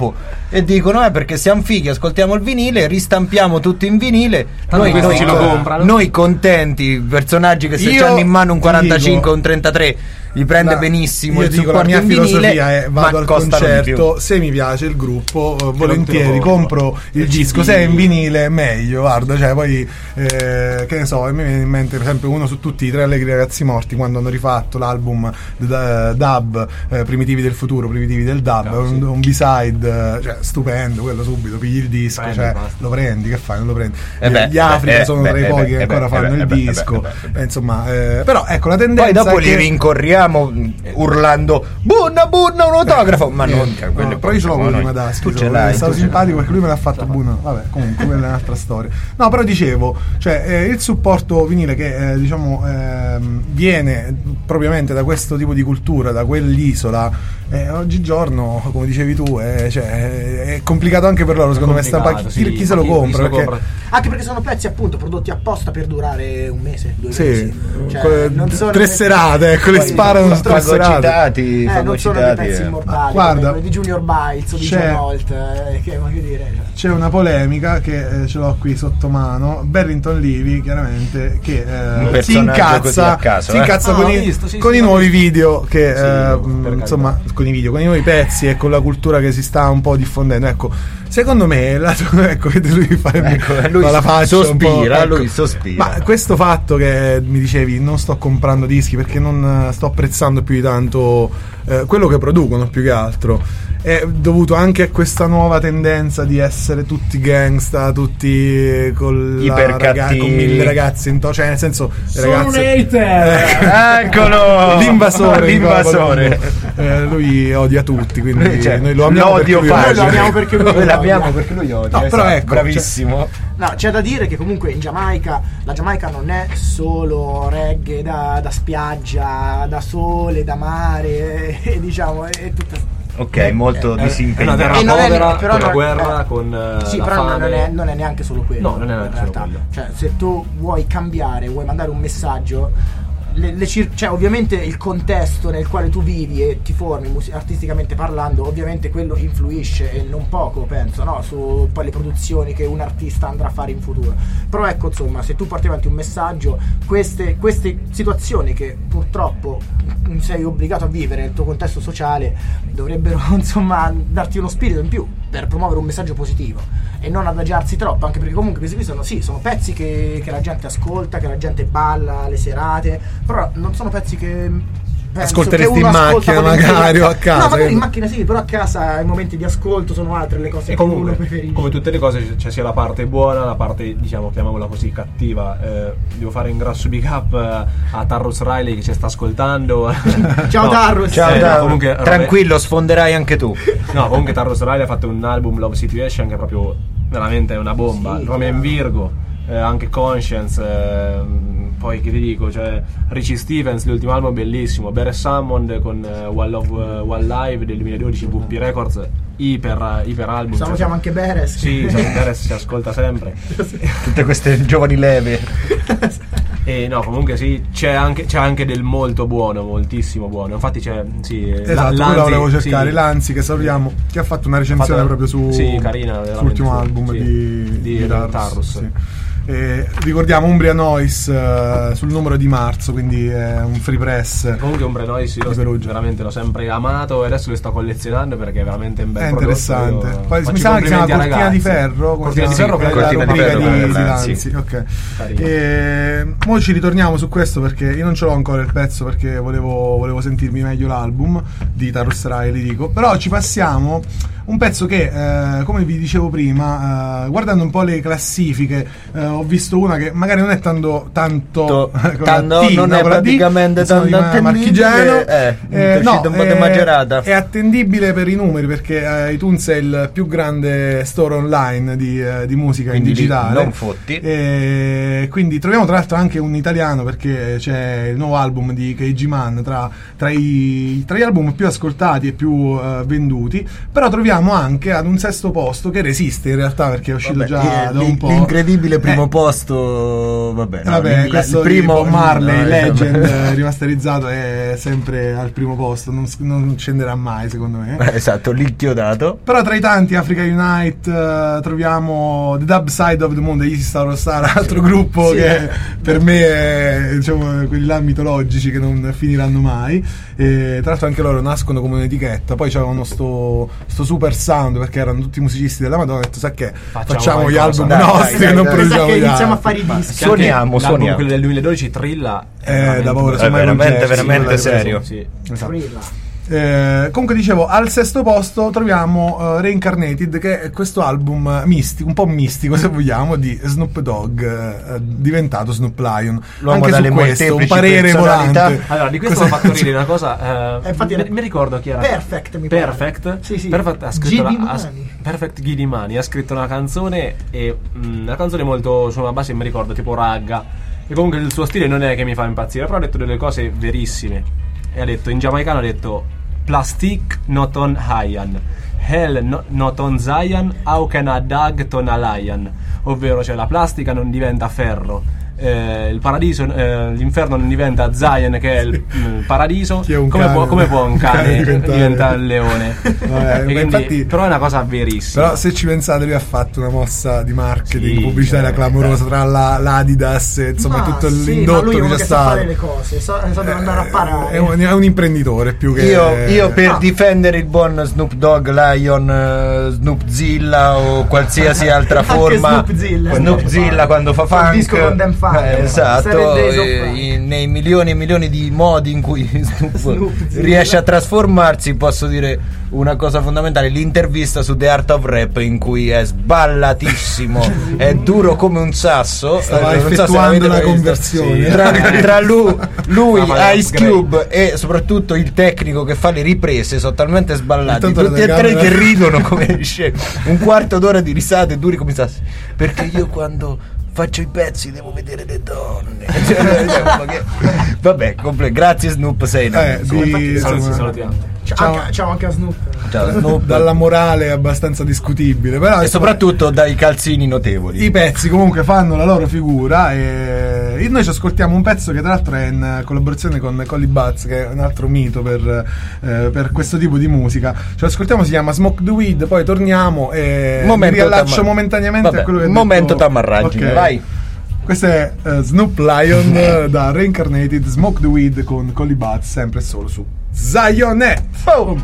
Speaker 3: e dicono eh perché siamo fighi, ascoltiamo il vinile, ristampiamo tutto in vinile, noi,
Speaker 6: questi
Speaker 3: noi,
Speaker 6: ce lo comprano.
Speaker 3: noi contenti, personaggi che se
Speaker 2: Io
Speaker 3: hanno in mano un
Speaker 2: ti
Speaker 3: quarantacinque
Speaker 2: dico-
Speaker 3: o un trentatré gli prende
Speaker 2: La-
Speaker 3: benissimo
Speaker 2: io
Speaker 3: il
Speaker 2: dico la
Speaker 3: supporto
Speaker 2: mia
Speaker 3: in vinile,
Speaker 2: filosofia è vado
Speaker 3: ma
Speaker 2: al
Speaker 3: costano di
Speaker 2: concerto,
Speaker 3: più.
Speaker 2: se mi piace il gruppo eh,
Speaker 6: lo
Speaker 2: volentieri
Speaker 6: compro.
Speaker 2: compro il
Speaker 6: Il
Speaker 2: disco,
Speaker 6: C D.
Speaker 2: se è in vinile meglio, guarda, cioè poi eh, che ne so, a me viene in mente per esempio uno su tutti i tre allegri ragazzi morti, quando hanno rifatto l'album d- dub eh, Primitivi del futuro, Primitivi del dub,
Speaker 6: Ah,
Speaker 2: un,
Speaker 6: sì.
Speaker 2: un B-side, eh, cioè stupendo, quello subito pigli il disco,
Speaker 6: Prendi,
Speaker 2: cioè
Speaker 6: basta.
Speaker 2: lo prendi, che fai, non lo prendi.
Speaker 3: Eh
Speaker 2: Gli-
Speaker 3: beh,
Speaker 2: gli Africa
Speaker 3: eh,
Speaker 2: sono
Speaker 3: beh,
Speaker 2: tra i
Speaker 3: eh,
Speaker 2: pochi
Speaker 3: beh,
Speaker 2: che
Speaker 3: eh,
Speaker 2: ancora
Speaker 3: beh,
Speaker 2: fanno
Speaker 3: eh,
Speaker 2: il
Speaker 3: beh, eh,
Speaker 2: disco.
Speaker 3: beh, eh, beh.
Speaker 2: Eh, insomma, eh, però ecco la tendenza
Speaker 3: Poi dopo
Speaker 2: è
Speaker 3: li
Speaker 2: che-
Speaker 3: rincorriamo mh, urlando bunna bunna un autografo, ma non
Speaker 2: No,
Speaker 3: quello
Speaker 2: però io ce l'ho
Speaker 3: noi-
Speaker 2: prima da
Speaker 3: tu ce l'hai,
Speaker 2: è stato
Speaker 3: tu ce
Speaker 2: simpatico
Speaker 3: l'hai.
Speaker 2: perché lui me l'ha fatto buono. Vabbè, comunque quella è un'altra storia. No, però dicevo, cioè eh, il supporto vinile che eh, diciamo ehm, viene propriamente da questo tipo di cultura, da quell'isola, eh, oggigiorno, come dicevi tu, eh, cioè, è complicato anche per loro, secondo me
Speaker 6: complicato,
Speaker 2: stampare chi,
Speaker 6: sì,
Speaker 2: chi se lo
Speaker 6: chi- chi
Speaker 2: compra,
Speaker 6: se lo
Speaker 2: perché
Speaker 6: compra.
Speaker 5: Anche perché sono pezzi appunto prodotti apposta per durare un mese, due
Speaker 2: sì,
Speaker 5: mesi. Cioè,
Speaker 2: que-
Speaker 5: non sono
Speaker 2: tre
Speaker 5: dei-
Speaker 2: serate, ecco, le
Speaker 5: Poi-
Speaker 2: sparano su tre serate.
Speaker 3: fagocitati,
Speaker 5: Eh, non sono dei
Speaker 3: fagocitati,
Speaker 5: pezzi
Speaker 3: eh.
Speaker 5: immortali,
Speaker 2: Guarda,
Speaker 5: come quelli di Junior Bites o di
Speaker 2: c'è-
Speaker 5: John Holt, eh, che voglio dire. cioè.
Speaker 2: C'è una polemica che eh, ce l'ho qui sotto mano. Barrington Levy, chiaramente, che eh,
Speaker 3: Un
Speaker 2: si
Speaker 3: personaggio così
Speaker 2: incazza,
Speaker 3: a caso,
Speaker 2: si
Speaker 3: eh.
Speaker 2: incazza
Speaker 6: Ah,
Speaker 2: con,
Speaker 6: ho
Speaker 2: i,
Speaker 6: visto, sì,
Speaker 2: con
Speaker 6: sì,
Speaker 2: i
Speaker 6: l'ho
Speaker 2: nuovi
Speaker 6: visto.
Speaker 2: video che
Speaker 6: Sì,
Speaker 2: eh,
Speaker 6: per
Speaker 2: mh,
Speaker 6: carità.
Speaker 2: insomma, con i video, con i nuovi pezzi e con la cultura che si sta un po' diffondendo. Ecco, secondo me, la, ecco, vedi lui fa,
Speaker 3: Ecco, lui
Speaker 2: fa la faccia un po',
Speaker 3: sospira,
Speaker 2: ecco.
Speaker 3: lui sospira.
Speaker 2: Ma questo fatto che mi dicevi, non sto comprando dischi perché non eh, sto apprezzando più di tanto eh, quello che producono, più che altro, è dovuto anche a questa nuova tendenza di essere tutti gangsta, tutti con, la
Speaker 3: Ipercattivi.
Speaker 2: raga- con mille ragazze in to- cioè nel senso le
Speaker 6: Sono
Speaker 2: ragazze,
Speaker 6: un hater!
Speaker 3: Eccolo!
Speaker 2: l'invasore,
Speaker 3: L'invasore.
Speaker 2: eh, lui odia tutti, quindi
Speaker 3: Cioè,
Speaker 2: noi lo amiamo perché
Speaker 3: l'odio
Speaker 2: lui
Speaker 3: facile.
Speaker 2: odia.
Speaker 5: Noi lo amiamo perché lui
Speaker 3: Noi
Speaker 5: odia.
Speaker 3: l'amiamo perché lui odia.
Speaker 2: No, però
Speaker 3: esatto,
Speaker 2: ecco,
Speaker 3: bravissimo.
Speaker 5: No, c'è da dire che comunque in Giamaica la Giamaica non è solo reggae da, da spiaggia, da sole, da mare, e, diciamo, è tutta.
Speaker 3: Ok, molto
Speaker 6: È una
Speaker 3: disimpegnato.
Speaker 6: terra
Speaker 5: E non è-
Speaker 6: povera,
Speaker 5: però
Speaker 6: con la
Speaker 5: non-
Speaker 6: guerra,
Speaker 5: eh,
Speaker 6: con eh,
Speaker 5: Sì,
Speaker 6: la
Speaker 5: però non
Speaker 6: fame.
Speaker 5: è, non è neanche solo quello.
Speaker 6: No, non è neanche
Speaker 5: in
Speaker 6: solo
Speaker 5: realtà.
Speaker 6: quello.
Speaker 5: Cioè, se tu vuoi cambiare, vuoi mandare un messaggio, le, le cir- cioè, ovviamente il contesto nel quale tu vivi e ti formi mus- artisticamente parlando, ovviamente quello influisce e non poco, penso, no? Su poi le produzioni che un artista andrà a fare in futuro. Però ecco, insomma, se tu porti avanti un messaggio, queste, queste situazioni che purtroppo sei obbligato a vivere nel tuo contesto sociale dovrebbero insomma darti uno spirito in più per promuovere un messaggio positivo e non adagiarsi troppo, anche perché comunque questi qui sono, sì, sono pezzi che, che la gente ascolta, che la gente balla alle serate, però non sono pezzi che penso
Speaker 2: Ascolteresti
Speaker 5: che uno
Speaker 2: in
Speaker 5: ascolta
Speaker 2: macchina
Speaker 5: volentieri
Speaker 2: magari o a casa,
Speaker 5: no, magari
Speaker 2: che-
Speaker 5: in macchina sì, però a casa i momenti di ascolto sono altre le cose
Speaker 6: E
Speaker 5: che uno
Speaker 6: comunque,
Speaker 5: preferisce.
Speaker 6: come tutte le cose, c'è sia la parte buona, la parte, diciamo, chiamiamola così, cattiva. Eh, devo fare un grosso big up eh, a Tarrus Riley che ci sta ascoltando.
Speaker 5: Ciao,
Speaker 6: No,
Speaker 5: Tarrus.
Speaker 3: Ciao,
Speaker 6: eh, no,
Speaker 3: Tarrus.
Speaker 6: comunque, vabbè.
Speaker 3: Tranquillo, sfonderai anche tu.
Speaker 6: No, comunque Tarrus Riley ha fatto un album Love Situation che è proprio veramente una bomba.
Speaker 5: Sì,
Speaker 6: Romeo in
Speaker 5: chiaro.
Speaker 6: Virgo, eh, anche Conscience, eh, poi che ti dico, cioè Richie Stevens, l'ultimo album è bellissimo. Beres Salmon con eh, One Love uh, One Live del duemiladodici, V P Records, iper, iper album.
Speaker 5: Salutiamo anche Beres.
Speaker 6: Sì, Beres si ascolta sempre.
Speaker 3: Tutte queste giovani leve.
Speaker 6: E no, comunque sì, c'è anche, c'è anche del molto buono, moltissimo buono. Infatti c'è, sì,
Speaker 2: Esatto,
Speaker 6: La-
Speaker 2: quello
Speaker 6: Lanzi,
Speaker 2: volevo cercare.
Speaker 6: sì.
Speaker 2: Lanzi, che salutiamo, che ha fatto una recensione
Speaker 6: fatto-
Speaker 2: proprio su
Speaker 6: sì, carina, veramente,
Speaker 2: sull'ultimo
Speaker 6: su-
Speaker 2: album
Speaker 6: sì,
Speaker 2: di,
Speaker 6: di
Speaker 2: Tarrus,
Speaker 6: Tarrus.
Speaker 2: sì. Eh, ricordiamo Umbria Noise eh, sul numero di marzo, quindi è un free press.
Speaker 6: Comunque Ombre Noise sì,
Speaker 2: Di
Speaker 6: l'ho,
Speaker 2: Perugia.
Speaker 6: veramente l'ho sempre amato e adesso lo sto collezionando perché è veramente un bel
Speaker 2: È
Speaker 6: prodotto.
Speaker 2: interessante.
Speaker 6: Io
Speaker 2: Poi
Speaker 6: faccio
Speaker 2: mi sa che si chiama
Speaker 6: complimenti ai
Speaker 2: Cortina di
Speaker 6: ragazzi.
Speaker 2: Ferro.
Speaker 6: Cortina di
Speaker 2: sì,
Speaker 6: Ferro
Speaker 2: che è
Speaker 6: per
Speaker 2: la
Speaker 3: Cortina di
Speaker 2: rubrica
Speaker 3: Ferro
Speaker 2: di,
Speaker 3: per
Speaker 2: di
Speaker 3: Lanzi.
Speaker 2: Lanzi. Ok.
Speaker 6: Carino.
Speaker 2: E mo ci ritorniamo su questo perché io non ce l'ho ancora il pezzo perché volevo, volevo sentirmi meglio l'album di Tarrus Riley, dico. Però ci passiamo un pezzo che, eh, come vi dicevo prima, eh, guardando un po' le classifiche, eh, ho visto una che magari non è tanto tanto
Speaker 3: To-
Speaker 2: con la
Speaker 3: tanto
Speaker 2: T,
Speaker 3: non
Speaker 2: no,
Speaker 3: è
Speaker 2: con la D,
Speaker 3: praticamente
Speaker 2: sono di
Speaker 3: tanto
Speaker 2: ma-
Speaker 3: attendibile,
Speaker 2: marchigiano.
Speaker 3: eh, è uscita un po'
Speaker 2: è-
Speaker 3: demagerata.
Speaker 2: è attendibile per i numeri perché eh, iTunes è il più grande store online di, eh, di musica
Speaker 3: Quindi
Speaker 2: in
Speaker 3: lì
Speaker 2: digitale.
Speaker 3: non fotti.
Speaker 2: E quindi troviamo tra l'altro anche un italiano perché c'è il nuovo album di K G Man tra, tra, i, tra gli album più ascoltati e più eh, venduti, però troviamo anche ad un sesto posto che resiste in realtà perché è uscito
Speaker 3: Vabbè,
Speaker 2: già
Speaker 3: eh,
Speaker 2: da un po'.
Speaker 3: l'incredibile primo
Speaker 2: Eh,
Speaker 3: primo posto, vabbè, no,
Speaker 2: Vabbè,
Speaker 3: il,
Speaker 2: questo
Speaker 3: il primo
Speaker 2: di Bob Marley,
Speaker 3: no,
Speaker 2: Legend,
Speaker 3: vabbè.
Speaker 2: rimasterizzato, è sempre al primo posto, non, non scenderà mai secondo me.
Speaker 3: Eh, esatto, l'inchiodato.
Speaker 2: Però tra i tanti Africa Unite eh, troviamo The Dub Side of the Moon degli Star Star, altro gruppo
Speaker 5: Sì.
Speaker 2: che per me è, diciamo, quelli là mitologici che non finiranno mai. E, tra l'altro anche loro nascono come un'etichetta, poi c'avevano sto, sto super sound perché erano tutti musicisti della Madonna. Ho detto, sa che
Speaker 6: Facciamo
Speaker 2: facciamo gli
Speaker 6: qualcosa.
Speaker 2: album
Speaker 3: Dai,
Speaker 2: nostri
Speaker 3: dai,
Speaker 2: e non
Speaker 3: dai,
Speaker 5: Mi sa
Speaker 2: produciamo
Speaker 5: che
Speaker 2: gli
Speaker 5: iniziamo a
Speaker 2: altri.
Speaker 5: fare i dischi.
Speaker 6: Che anche
Speaker 3: Suoniamo,
Speaker 6: l'album,
Speaker 3: suoniamo.
Speaker 6: quello del duemiladodici, Trilla,
Speaker 2: Eh, da paura,
Speaker 3: È
Speaker 2: semmai
Speaker 3: veramente,
Speaker 2: non c'è,
Speaker 3: veramente
Speaker 2: sì,
Speaker 3: serio.
Speaker 6: Sì.
Speaker 2: Esatto.
Speaker 5: Thrilla.
Speaker 2: Eh, comunque dicevo, al sesto posto troviamo uh, Reincarnated, che è questo album mistico, un po' mistico se vogliamo, di Snoop Dogg, eh, diventato Snoop Lion.
Speaker 3: L'uomo
Speaker 2: Anche
Speaker 3: dalle
Speaker 2: su questo, un
Speaker 3: molteplici
Speaker 2: parere
Speaker 3: personalità.
Speaker 2: volante.
Speaker 6: Allora, di questo mi ha fatto ridere una cosa. Eh,
Speaker 5: Eh, infatti
Speaker 6: mi,
Speaker 5: era-
Speaker 6: mi ricordo chi era.
Speaker 5: Perfect, mi pare.
Speaker 6: Perfect?
Speaker 5: Sì, sì.
Speaker 6: Perfect ha scritto
Speaker 5: Gidi
Speaker 6: la, ha-
Speaker 5: Mani.
Speaker 6: Perfect Gidi Mani ha scritto una canzone e mh, una canzone molto su una base, mi ricordo, tipo ragga. E comunque il suo stile non è che mi fa impazzire, però ha detto delle cose verissime. E ha detto, in giamaicano ha detto Plastic not on Haiyan, Hell no, not on Zion, how can a dog turn a lion? Ovvero, cioè, la plastica non diventa ferro, eh, il paradiso, eh, l'inferno non diventa Zion, che è il, il paradiso.
Speaker 2: Chi è un
Speaker 6: come,
Speaker 2: cane?
Speaker 6: può, come può un cane,
Speaker 2: cane diventare-
Speaker 6: diventare un leone?
Speaker 2: Vabbè,
Speaker 6: E
Speaker 2: ma
Speaker 6: quindi-
Speaker 2: infatti-
Speaker 6: però è una cosa verissima.
Speaker 2: Però se ci pensate, lui ha fatto una mossa di marketing
Speaker 6: Sì,
Speaker 2: pubblicitaria
Speaker 6: cioè,
Speaker 2: clamorosa tra la, l'Adidas e insomma
Speaker 5: Ma
Speaker 2: tutto
Speaker 5: sì, ma
Speaker 2: l'indotto
Speaker 5: lui è
Speaker 2: che
Speaker 5: uno
Speaker 2: c'è
Speaker 5: che sa
Speaker 2: stato.
Speaker 5: fare le cose, sa, sa dove andare a parare.
Speaker 2: È un, è un imprenditore più che
Speaker 3: Io, io per
Speaker 5: Ah.
Speaker 3: difendere il buon Snoop Dogg, Lion, eh, Snoopzilla o qualsiasi altra
Speaker 5: Anche
Speaker 3: forma,
Speaker 5: Snoopzilla.
Speaker 3: Snoopzilla quando fa
Speaker 5: Fa il
Speaker 3: funk,
Speaker 5: disco con Dan Funk.
Speaker 3: eh, esatto,
Speaker 5: Seven Days of
Speaker 3: eh,
Speaker 5: Funk.
Speaker 3: in- nei milioni e milioni di modi in cui Snoop
Speaker 5: Snoopzilla.
Speaker 3: riesce a trasformarsi, posso dire una cosa fondamentale: l'intervista su The Art of Rap, in cui è sballatissimo, è duro come un sasso.
Speaker 2: Stava
Speaker 3: Eh, non so se
Speaker 2: effettuando
Speaker 3: l'avete
Speaker 2: la
Speaker 3: mai visto.
Speaker 2: conversione.
Speaker 3: Sì. Tra, tra lui, lui
Speaker 6: Stava
Speaker 3: Ice
Speaker 6: upgrade.
Speaker 3: Cube e soprattutto il tecnico che fa le riprese sono talmente sballati,
Speaker 2: Intanto
Speaker 3: tutti
Speaker 2: la
Speaker 3: e tre
Speaker 2: telecamera-
Speaker 3: che ridono come scemi. Un quarto d'ora di risate duri come sassi, perché io quando faccio i pezzi devo vedere le donne. Cioè, diciamo che- vabbè, comple- grazie Snoop, sei una-
Speaker 2: Eh, di-
Speaker 6: Infatti,
Speaker 2: insomma,
Speaker 6: saluti- salutiamo.
Speaker 5: Ciao,
Speaker 2: Ciao.
Speaker 5: anche, ciao anche a Snoop.
Speaker 3: Ciao, Snoop.
Speaker 2: dalla morale abbastanza discutibile, però
Speaker 3: E
Speaker 2: insomma,
Speaker 3: soprattutto dai calzini notevoli.
Speaker 2: i pezzi comunque fanno la loro figura e noi ci ascoltiamo un pezzo che tra l'altro è in collaborazione con Collie Buddz, che è un altro mito per, eh, per questo tipo di musica. Ce lo ascoltiamo, si chiama Smoke the Weed, poi torniamo e
Speaker 3: Momento
Speaker 2: mi riallaccio
Speaker 3: tamma-
Speaker 2: momentaneamente
Speaker 3: Vabbè,
Speaker 2: a quello che hai
Speaker 3: momento
Speaker 2: detto.
Speaker 3: tamarraggine,
Speaker 2: Ok.
Speaker 3: vai.
Speaker 2: Questo è eh, Snoop Lion eh, da Reincarnated, Smoke the Weed con Collie Buddz, sempre e solo su Zionet.
Speaker 3: Oh.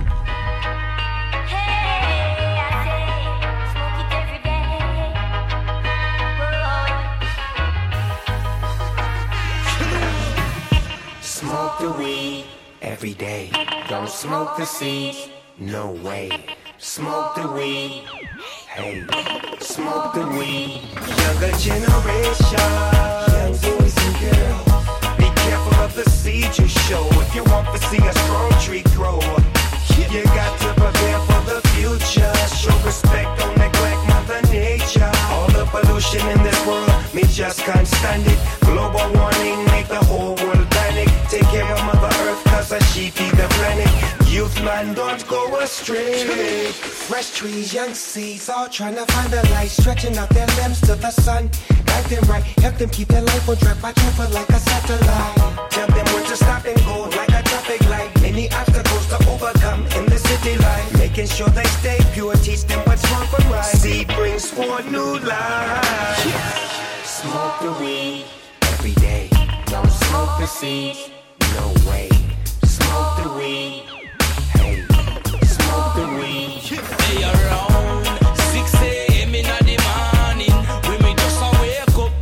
Speaker 10: Smoke the weed every day. Don't smoke the seeds, no way. Smoke the weed, hey. Smoke the weed. Younger generation, young boys and girls. Be careful of the seeds you show. If you want to see a strong tree grow, you got to prepare for the future. Show respect, don't neglect Mother Nature. All the pollution in this world, me just can't stand it. Global warming make the whole world panic. Take care of Mother Earth, cause she feed the planet. Youth man, don't go astray. Fresh trees, young seeds, all trying to find the light. Stretching out their limbs to the sun. Guide them right, help them keep their life on track. Watch over like a satellite. Tell them when to stop and go like a traffic light. Many obstacles to overcome in the city life. Making sure they stay pure, teach them what's wrong from right. Seed brings forth new life. Smoke the weed every day. Don't smoke the seeds, no way. Smoke the weed, hey. Smoke the weed.
Speaker 11: Hey, around six a.m. in the morning, when me just a wake up,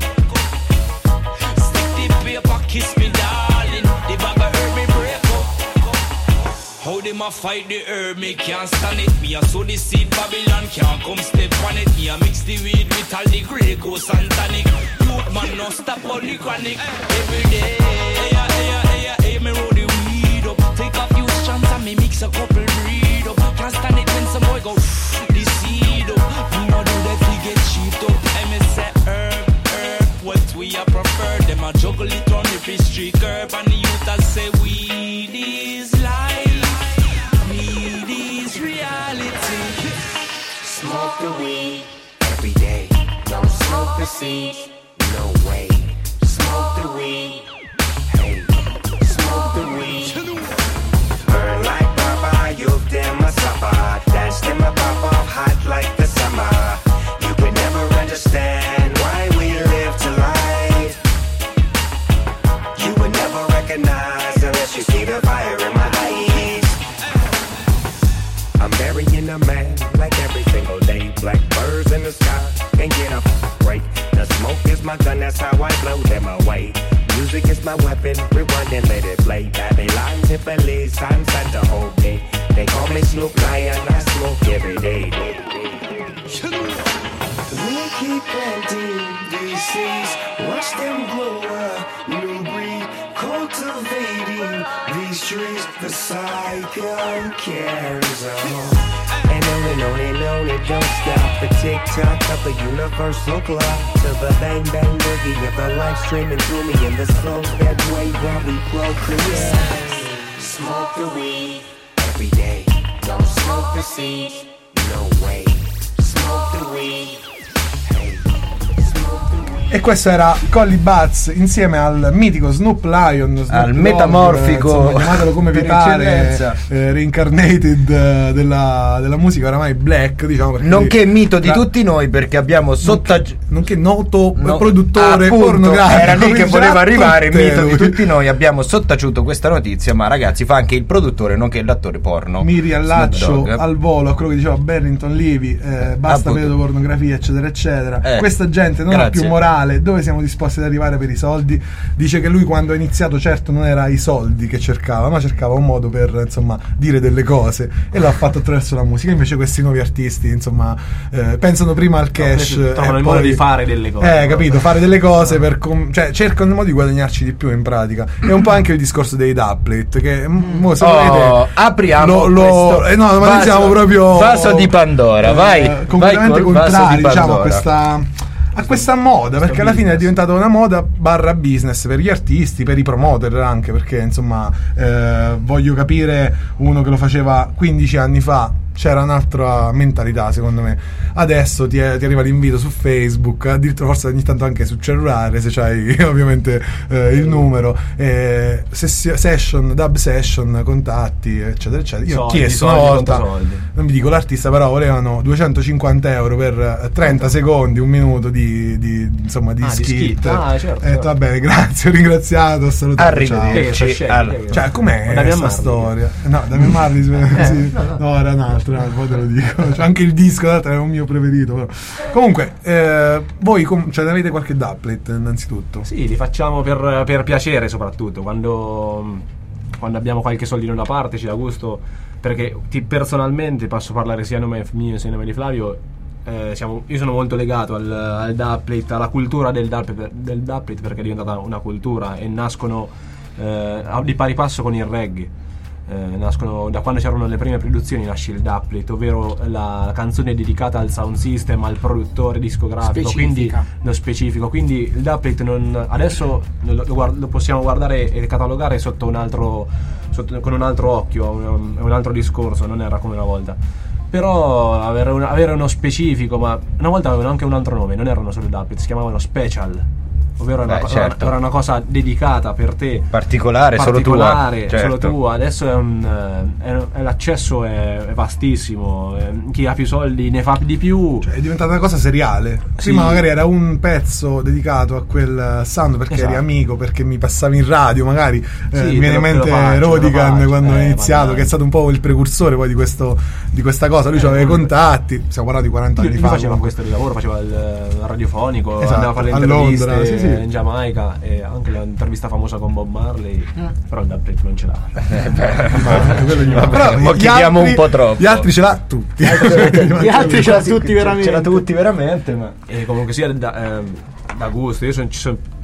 Speaker 11: stick the paper, kiss me darling, the bag of herb me break up. How them a fight the herb, me can't stand it. Me a sow the seed, Babylon can't come step on it. Me a mix the weed with all the Grey Goose and tonic. Youth man no stop on the chronic. Every day, hey, yeah, hey, yeah, hey, yeah, hey, me roll the weed up. Take a few strands and me mix a couple breed up. Can't stand it when some boy go the seed up. Me no do that, we get cheap up. I me say herb, herb, what we a prefer. Them a juggle it on the fish street curb. And the youth a say weed is life, weed is reality.
Speaker 10: Smoke the weed every day. Don't smoke the seeds, way. Smoke the weed. Hey, smoke the weed. Burn like Baba, you damn my supper. Dance to my papa, hot like the summer. You could never understand why we live to life. You would never recognize unless you see the fire in my eyes. I'm burying a man like every single day. Black birds in the sky, can't get a break. The smoke is my gun, that's how I blow them away. Music is my weapon, rewind and let it play. Babylon, Tiffany, sunset the whole day. They call me Snoop Lion, I smoke every day. We keep planting these seeds, watch them grow a new breed. Cultivating these trees, the cycle carries on. And on and on and on, it don't stop. The tick-tock of the universal clock, to the bang-bang boogie of the life streaming through me in the slow that way while we procreate. Smoke the weed every day. Don't smoke the seeds, no way. Smoke the weed. Hey, smoke the weed.
Speaker 2: E questo era Collie Buddz insieme al mitico Snoop Lion, Snoop
Speaker 3: al
Speaker 2: Dogg,
Speaker 3: metamorfico,
Speaker 2: insomma, chiamatelo come vi
Speaker 3: per
Speaker 2: pare,
Speaker 3: eccellenza.
Speaker 2: eh, reincarnated eh, della, della musica oramai black, diciamo, perché
Speaker 3: nonché mito di
Speaker 2: tra-
Speaker 3: tutti noi, perché abbiamo sotto
Speaker 2: nonché, nonché noto
Speaker 3: No,
Speaker 2: produttore
Speaker 3: appunto,
Speaker 2: pornografico.
Speaker 3: era lì che voleva arrivare.
Speaker 2: Tutte
Speaker 3: Mito
Speaker 2: lui.
Speaker 3: di tutti noi, abbiamo sottaciuto questa notizia, ma ragazzi fa anche il produttore nonché l'attore porno.
Speaker 2: Mi riallaccio
Speaker 3: Snoop Dogg.
Speaker 2: al volo a quello che diceva Barrington Levy, eh, basta
Speaker 3: Appunto.
Speaker 2: pedopornografia eccetera eccetera.
Speaker 3: Eh,
Speaker 2: Questa gente non ha
Speaker 3: grazie.
Speaker 2: più morale, dove siamo disposti ad arrivare per i soldi? Dice che lui quando ha iniziato certo non era i soldi che cercava, ma cercava un modo per insomma dire delle cose, e l'ha fatto attraverso la musica. Invece questi nuovi artisti insomma eh, pensano prima al cash,
Speaker 6: No, trovano
Speaker 2: e
Speaker 6: il
Speaker 2: poi-
Speaker 6: modo di fare delle cose.
Speaker 2: eh capito, fare delle cose per com- cioè cercano il modo di guadagnarci di più in pratica. È un po' anche il discorso dei dubplate che mm, mo, se
Speaker 3: Oh,
Speaker 2: volete
Speaker 3: apriamo
Speaker 2: lo, lo,
Speaker 3: questo
Speaker 2: eh, no, ma noi
Speaker 3: vaso-
Speaker 2: siamo proprio
Speaker 3: vaso di Pandora,
Speaker 2: eh,
Speaker 3: vai,
Speaker 2: completamente
Speaker 3: vai col vaso
Speaker 2: contrari,
Speaker 3: di
Speaker 2: diciamo, a
Speaker 3: Pandora.
Speaker 2: questa a questa moda, perché alla fine è diventata una moda barra business per gli artisti, per i promoter anche, perché insomma eh, voglio capire, uno che lo faceva quindici anni fa c'era un'altra mentalità secondo me. Adesso ti, è, ti arriva l'invito su Facebook, addirittura forse ogni tanto anche sul cellulare se c'hai ovviamente eh, il numero, eh, sessi- session, dub session, contatti eccetera eccetera. Io
Speaker 6: Soldi,
Speaker 2: ho chiesto
Speaker 6: soldi,
Speaker 2: una volta,
Speaker 6: contro soldi.
Speaker 2: non vi dico l'artista, però volevano duecentocinquanta euro per trenta secondi, un minuto di, di insomma di
Speaker 6: Ah, di
Speaker 2: skit.
Speaker 6: skit. Ah, certo,
Speaker 2: Eh,
Speaker 6: certo.
Speaker 2: va bene, grazie, ho ringraziato, ho salutato.
Speaker 3: Arrivederci.
Speaker 2: Ciao.
Speaker 3: Al-
Speaker 2: Cioè, com'è
Speaker 6: Damian
Speaker 2: questa
Speaker 6: Marley.
Speaker 2: storia? No, Damian Marley sì. No, era un altro, no, poi te lo dico. Cioè, anche il disco tra l'altro, era un mio preferito. Però. Comunque, eh, voi com- cioè, ne avete qualche doublet innanzitutto?
Speaker 6: Sì, li facciamo per, per piacere soprattutto, quando, quando abbiamo qualche soldino da parte, ci dà gusto, perché ti, personalmente posso parlare sia a nome mio sia a nome di Flavio, eh, siamo, io sono molto legato al, al doublet, alla cultura del doublet, del doublet perché è diventata una cultura e nascono eh, di pari passo con il reggae. Eh, nascono da quando c'erano le prime produzioni, nasce il doublet, ovvero la, la canzone dedicata al sound system, al produttore discografico,
Speaker 5: Specifica.
Speaker 6: quindi lo specifico. Quindi il doublet non, adesso lo, lo, guard- lo possiamo guardare e catalogare sotto un altro, sotto, con un altro occhio, un, un altro discorso, non era come una volta. Però avere, un, avere uno specifico, ma una volta avevano anche un altro nome, non erano solo doublet, si chiamavano special. Ovvero era,
Speaker 3: Beh,
Speaker 6: una,
Speaker 3: certo.
Speaker 6: era una cosa dedicata per te,
Speaker 3: particolare,
Speaker 6: particolare,
Speaker 3: solo tua,
Speaker 6: solo
Speaker 3: certo.
Speaker 6: tua. Adesso è un, eh, è- è- l'accesso è, è vastissimo, eh, chi ha più soldi ne fa di più.
Speaker 2: Cioè, è diventata una cosa seriale. Prima
Speaker 6: Sì.
Speaker 2: magari era un pezzo dedicato a quel sound perché
Speaker 6: Esatto.
Speaker 2: eri amico, perché mi passavi in radio, magari eh,
Speaker 6: Sì,
Speaker 2: mi viene
Speaker 6: te
Speaker 2: in
Speaker 6: lo- te lo
Speaker 2: mente
Speaker 6: faccio, te lo
Speaker 2: Rodigan
Speaker 6: faccio.
Speaker 2: quando ha
Speaker 6: Eh,
Speaker 2: iniziato,
Speaker 6: magari.
Speaker 2: che è stato un po' il precursore poi di, questo, di questa cosa. Lui aveva i contatti, stiamo parlando di quaranta
Speaker 6: Lui,
Speaker 2: anni
Speaker 6: lui
Speaker 2: fa.
Speaker 6: faceva
Speaker 2: comunque.
Speaker 6: questo di lavoro, faceva il, il radiofonico,
Speaker 2: Esatto,
Speaker 6: andava a fare le
Speaker 2: a
Speaker 6: interviste
Speaker 2: Londra, sì, sì.
Speaker 6: in Giamaica, e anche l'intervista famosa con Bob Marley, però il doublet non ce l'ha.
Speaker 2: Ma, quello gli-
Speaker 3: Vabbè,
Speaker 2: però
Speaker 3: mo
Speaker 2: gli
Speaker 3: chiediamo
Speaker 2: altri-
Speaker 3: un po' troppo.
Speaker 2: Gli altri ce l'ha tutti.
Speaker 5: Gli altri ce l'ha tutti
Speaker 3: Ce
Speaker 5: veramente.
Speaker 3: l'ha tutti veramente, ma
Speaker 6: E comunque sia da, ehm, da gusto, io son, ci son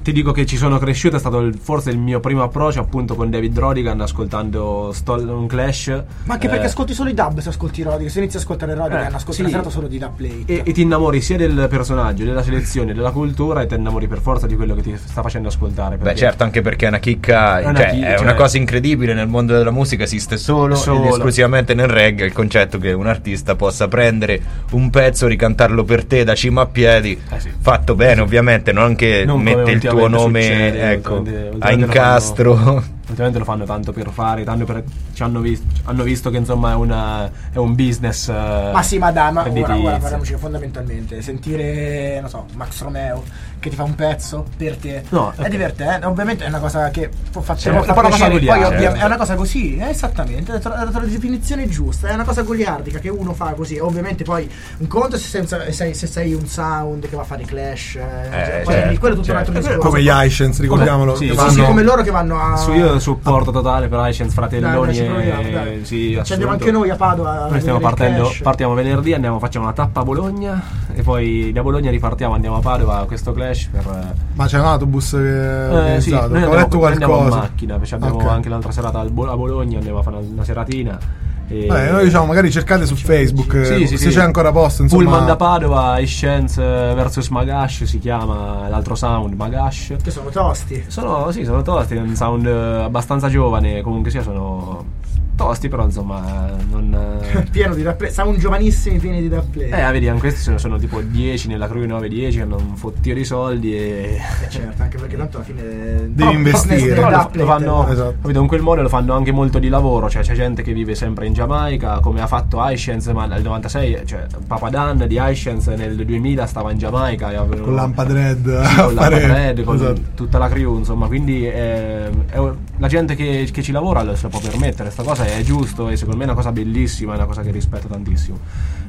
Speaker 6: ti dico che ci sono cresciuto, è stato il, forse il mio primo approccio appunto con David Rodigan, ascoltando Stolen Clash.
Speaker 5: Ma anche perché
Speaker 6: eh,
Speaker 5: ascolti solo i dub se ascolti Rodigan, se inizi a ascoltare Rodigan,
Speaker 6: Eh,
Speaker 5: ascolti
Speaker 6: sì.
Speaker 5: una serata solo di dubplate.
Speaker 6: e, e ti innamori sia del personaggio, della selezione, della cultura, e ti innamori per forza di quello che ti sta facendo ascoltare.
Speaker 3: Beh,
Speaker 6: perché-
Speaker 3: certo, anche perché è una chicca,
Speaker 6: È una
Speaker 3: cioè,
Speaker 6: chi-
Speaker 3: è
Speaker 6: cioè-
Speaker 3: una cosa incredibile nel mondo della musica, esiste solo,
Speaker 6: Solo.
Speaker 3: ed esclusivamente nel reggae il concetto che un artista possa prendere un pezzo, ricantarlo per te da cima a piedi,
Speaker 6: Eh sì.
Speaker 3: fatto bene ovviamente, non che
Speaker 6: Non come
Speaker 3: mette il tuo
Speaker 6: ultimamente
Speaker 3: nome
Speaker 6: succede,
Speaker 3: ecco,
Speaker 6: ultimamente-
Speaker 3: a
Speaker 6: ultimamente lo
Speaker 3: incastro.
Speaker 6: fanno- ultimamente lo fanno tanto per fare, tanto per, ci hanno, vis- hanno visto che insomma è, una, è un business. eh,
Speaker 5: Ma sì, ma dai, ma ora,
Speaker 6: redditizio.
Speaker 5: ora parliamoci che fondamentalmente sentire, non so, Max Romeo che ti fa un pezzo per te
Speaker 6: No,
Speaker 5: è
Speaker 6: ok.
Speaker 5: divertente, ovviamente è una cosa che può fare
Speaker 6: Sì, è una cosa
Speaker 5: piacere, poi
Speaker 6: goliardica,
Speaker 5: ovvia-
Speaker 6: certo.
Speaker 5: è una cosa così, eh, esattamente, hai tro- hai trovato la definizione giusta, è una cosa goliardica che uno fa così, ovviamente poi un conto se sei, un sa- sei- se sei un sound che va a fare Clash, eh, cioè, poi
Speaker 3: certo,
Speaker 5: quello è tutto un
Speaker 3: certo.
Speaker 5: altro discorso.
Speaker 2: Come gli Highlands, ricordiamolo.
Speaker 6: Sì,
Speaker 2: che
Speaker 6: sì,
Speaker 5: Sì,
Speaker 2: vanno-
Speaker 5: sì, come loro che vanno a
Speaker 6: Su io supporto totale per Highlands,
Speaker 5: Dai,
Speaker 6: Fratelloni
Speaker 5: dai, ci proviamo,
Speaker 6: e
Speaker 5: dai.
Speaker 6: sì,
Speaker 5: ci andiamo
Speaker 6: assolutamente.
Speaker 5: anche noi a Padova a
Speaker 6: Noi stiamo
Speaker 5: vedere il
Speaker 6: partendo,
Speaker 5: Clash.
Speaker 6: partiamo venerdì, andiamo, facciamo una tappa a Bologna e poi da Bologna ripartiamo, andiamo a Padova a questo Clash per...
Speaker 2: Ma c'è un autobus che è
Speaker 6: Eh, sì,
Speaker 2: organizzato.
Speaker 6: noi
Speaker 2: Ho
Speaker 6: andiamo,
Speaker 2: letto
Speaker 6: noi andiamo in
Speaker 2: qualcosa.
Speaker 6: macchina, perché abbiamo
Speaker 2: Ok.
Speaker 6: anche l'altra serata al Bo- a Bologna, andiamo a fare una, una seratina. E...
Speaker 2: Vabbè, noi diciamo, magari cercate su Facebook eh,
Speaker 6: Sì, sì,
Speaker 2: se
Speaker 6: sì.
Speaker 2: c'è ancora posto. Insomma,
Speaker 6: Pullman da Padova, Iscience versus Magash si chiama l'altro sound, Magash.
Speaker 5: che sono tosti.
Speaker 6: Sono, sì, sono tosti, è un sound eh, abbastanza giovane, comunque sia, sono tosti, però insomma eh, non... eh,
Speaker 5: Pieno di dubplate, siamo un giovanissimi pieni di dubplate.
Speaker 6: Eh, vedi, anche questi sono, sono tipo dieci nella crew nove dieci, hanno un fottio di soldi e...
Speaker 5: Eh, certo, anche perché tanto alla fine
Speaker 2: Devi investire.
Speaker 6: Però lo,
Speaker 5: dubplate,
Speaker 6: lo fanno,
Speaker 2: esatto.
Speaker 6: capito, con quel modo lo fanno anche molto di lavoro, cioè c'è gente che vive sempre in Giamaica, come ha fatto Highlands, ma nel novantasei, cioè Papa Dan di Highlands nel duemila stava in Giamaica e avevano-
Speaker 2: con Lampa Dread,
Speaker 6: sì,
Speaker 2: a
Speaker 6: con la
Speaker 2: fare-
Speaker 6: Red, con
Speaker 2: esatto.
Speaker 6: tutta la crew, insomma, quindi eh, è- la gente che, che ci lavora lo se lo può permettere, sta cosa è giusto e secondo me è una cosa bellissima, è una cosa che rispetto tantissimo.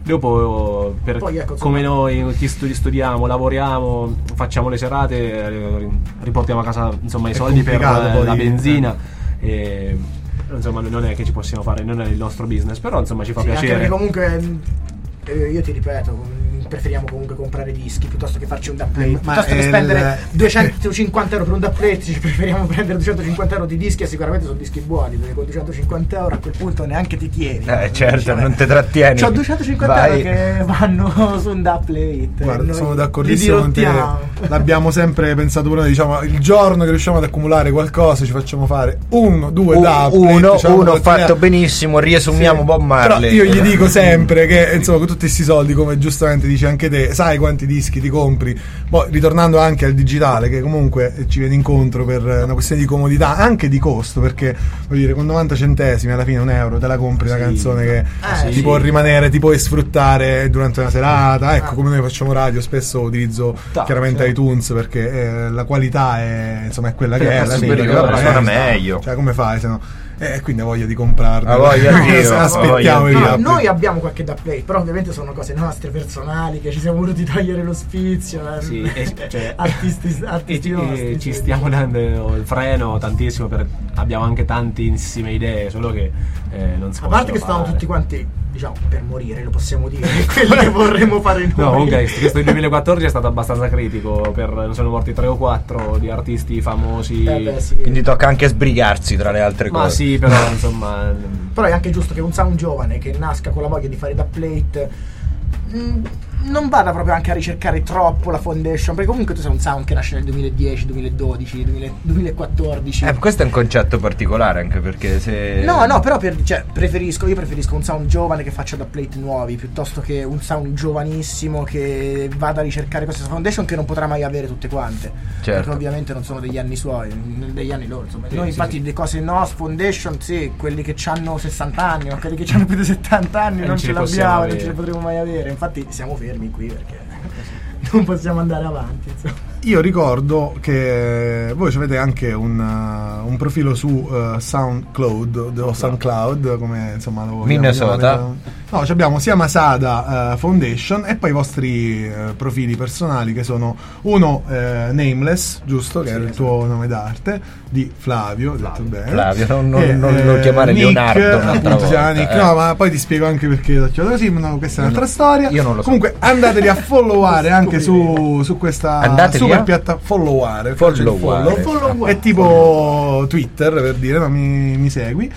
Speaker 6: Dopo per
Speaker 5: Poi, ecco,
Speaker 6: come
Speaker 5: insomma-
Speaker 6: noi che studi- studiamo, lavoriamo, facciamo le serate, eh, riportiamo a casa insomma i
Speaker 2: È
Speaker 6: soldi per
Speaker 2: complicato
Speaker 6: eh,
Speaker 2: poi,
Speaker 6: la benzina e insomma non è che ci possiamo fare, non è il nostro business, però insomma ci fa
Speaker 5: Sì, anche
Speaker 6: piacere.
Speaker 5: perché comunque eh, io ti ripeto, mm, preferiamo comunque comprare dischi piuttosto che farci un dubplate,
Speaker 2: Ma
Speaker 5: piuttosto che
Speaker 2: è
Speaker 5: spendere
Speaker 2: il-
Speaker 5: duecentocinquanta euro per un dubplate, ci preferiamo prendere duecentocinquanta euro di dischi e sicuramente sono dischi buoni, perché con duecentocinquanta euro a quel punto neanche ti tieni.
Speaker 3: Eh, certo,
Speaker 5: Cioè,
Speaker 3: non te trattieni.
Speaker 5: c'ho duecentocinquanta
Speaker 3: Vai.
Speaker 5: euro che vanno su un dubplate.
Speaker 2: Guarda,
Speaker 5: noi
Speaker 2: sono
Speaker 5: li
Speaker 2: d'accordissimo con te.
Speaker 5: dirottiamo.
Speaker 2: L'abbiamo sempre pensato pure noi, diciamo, il giorno che riusciamo ad accumulare qualcosa ci facciamo fare uno, due
Speaker 3: U-
Speaker 2: dub.
Speaker 3: uno,
Speaker 2: diciamo,
Speaker 3: uno
Speaker 2: tre-
Speaker 3: fatto benissimo, riesumiamo
Speaker 2: Sì.
Speaker 3: Bob Marley.
Speaker 2: Però io gli dico sempre che insomma con tutti questi soldi, come giustamente dici anche te, sai quanti dischi ti compri. Poi ritornando anche al digitale, che comunque ci viene incontro per una questione di comodità, anche di costo, perché voglio dire con novanta centesimi alla fine un euro te la compri una
Speaker 6: Sì.
Speaker 2: canzone che
Speaker 5: Eh,
Speaker 2: ti
Speaker 5: sì.
Speaker 2: può rimanere, ti puoi sfruttare durante una serata. Ecco, come noi facciamo radio, spesso utilizzo
Speaker 6: Ta,
Speaker 2: chiaramente
Speaker 6: certo.
Speaker 2: iTunes perché eh, la qualità è insomma è quella che
Speaker 6: È
Speaker 2: è alla fine,
Speaker 3: superiore,
Speaker 2: vabbè,
Speaker 3: suona
Speaker 2: eh,
Speaker 3: meglio.
Speaker 2: cioè come fai se no? E quindi ho voglia di comprarlo.
Speaker 3: Ha voglia anch'io, ha
Speaker 2: Aspettiamo
Speaker 3: voglia
Speaker 2: i
Speaker 5: No,
Speaker 2: dub.
Speaker 5: noi abbiamo qualche dubplate, però ovviamente sono cose nostre, personali, che ci siamo voluti togliere lo spizio. eh.
Speaker 6: Sì, e- cioè-
Speaker 5: artisti,
Speaker 6: E,
Speaker 5: artisti
Speaker 6: e
Speaker 5: nostri.
Speaker 6: ci
Speaker 5: sì.
Speaker 6: stiamo dando il freno tantissimo per, abbiamo anche tantissime idee, solo che eh, non si
Speaker 5: A parte
Speaker 6: possono
Speaker 5: che stavamo
Speaker 6: fare.
Speaker 5: tutti quanti, diciamo, per morire, lo possiamo dire, quello che vorremmo fare noi.
Speaker 6: No, comunque questo duemilaquattordici è stato abbastanza critico, per, ne sono morti tre o quattro di artisti famosi.
Speaker 5: Eh beh, sì.
Speaker 3: Quindi tocca anche sbrigarsi tra le altre
Speaker 6: Ma
Speaker 3: cose.
Speaker 6: sì, però insomma
Speaker 5: Però è anche giusto che un sound giovane che nasca con la voglia di fare dubplate mh, non vada proprio anche a ricercare troppo la foundation, perché comunque tu sei un sound che nasce nel duemiladieci, duemiladodici, duemila duemilaquattordici.
Speaker 3: Eh, questo è un concetto particolare, anche perché se...
Speaker 5: No, no, però per, cioè, preferisco, io preferisco un sound giovane che faccia dubplate nuovi piuttosto che un sound giovanissimo che vada a ricercare questa foundation che non potrà mai avere tutte quante.
Speaker 3: Certo.
Speaker 5: Perché ovviamente non sono degli anni suoi, degli anni loro, insomma.
Speaker 6: Sì,
Speaker 5: Noi
Speaker 6: sì,
Speaker 5: infatti
Speaker 6: sì.
Speaker 5: le cose no, foundation, sì, quelli che hanno sessanta anni, ma quelli che hanno più di settanta anni
Speaker 6: Eh,
Speaker 5: non
Speaker 6: ce
Speaker 5: ce
Speaker 6: li possiamo
Speaker 5: l'abbiamo, non
Speaker 6: avere.
Speaker 5: ce li potremo mai avere. Infatti siamo fermi qui perché non possiamo andare avanti, insomma.
Speaker 2: Io ricordo che voi avete anche un, uh, un profilo su uh, SoundCloud o SoundCloud, come insomma lo vogliamo
Speaker 3: Minnesota.
Speaker 2: chiamare. No, ci abbiamo sia Masada uh, Foundation e poi i vostri uh, profili personali che sono uno uh, Nameless, giusto? Che
Speaker 5: Sì,
Speaker 2: è il
Speaker 5: esatto.
Speaker 2: tuo nome d'arte, di Flavio, detto bene.
Speaker 3: Flavio, non, non,
Speaker 2: E,
Speaker 3: non lo
Speaker 2: eh,
Speaker 3: chiamare
Speaker 2: Nick,
Speaker 3: Leonardo un'altra
Speaker 2: appunto, si chiama
Speaker 3: volta,
Speaker 2: Nick.
Speaker 3: eh.
Speaker 2: No, ma poi ti spiego anche perché l'ho chiamato così, ma no, questa è un'altra storia.
Speaker 3: io non lo so.
Speaker 2: Comunque andateli a followare anche anche su, su questa
Speaker 3: Andate
Speaker 2: super
Speaker 3: via.
Speaker 2: piattaforma followare,
Speaker 3: Followare.
Speaker 2: follow. È tipo Twitter, per dire, ma mi, mi segui.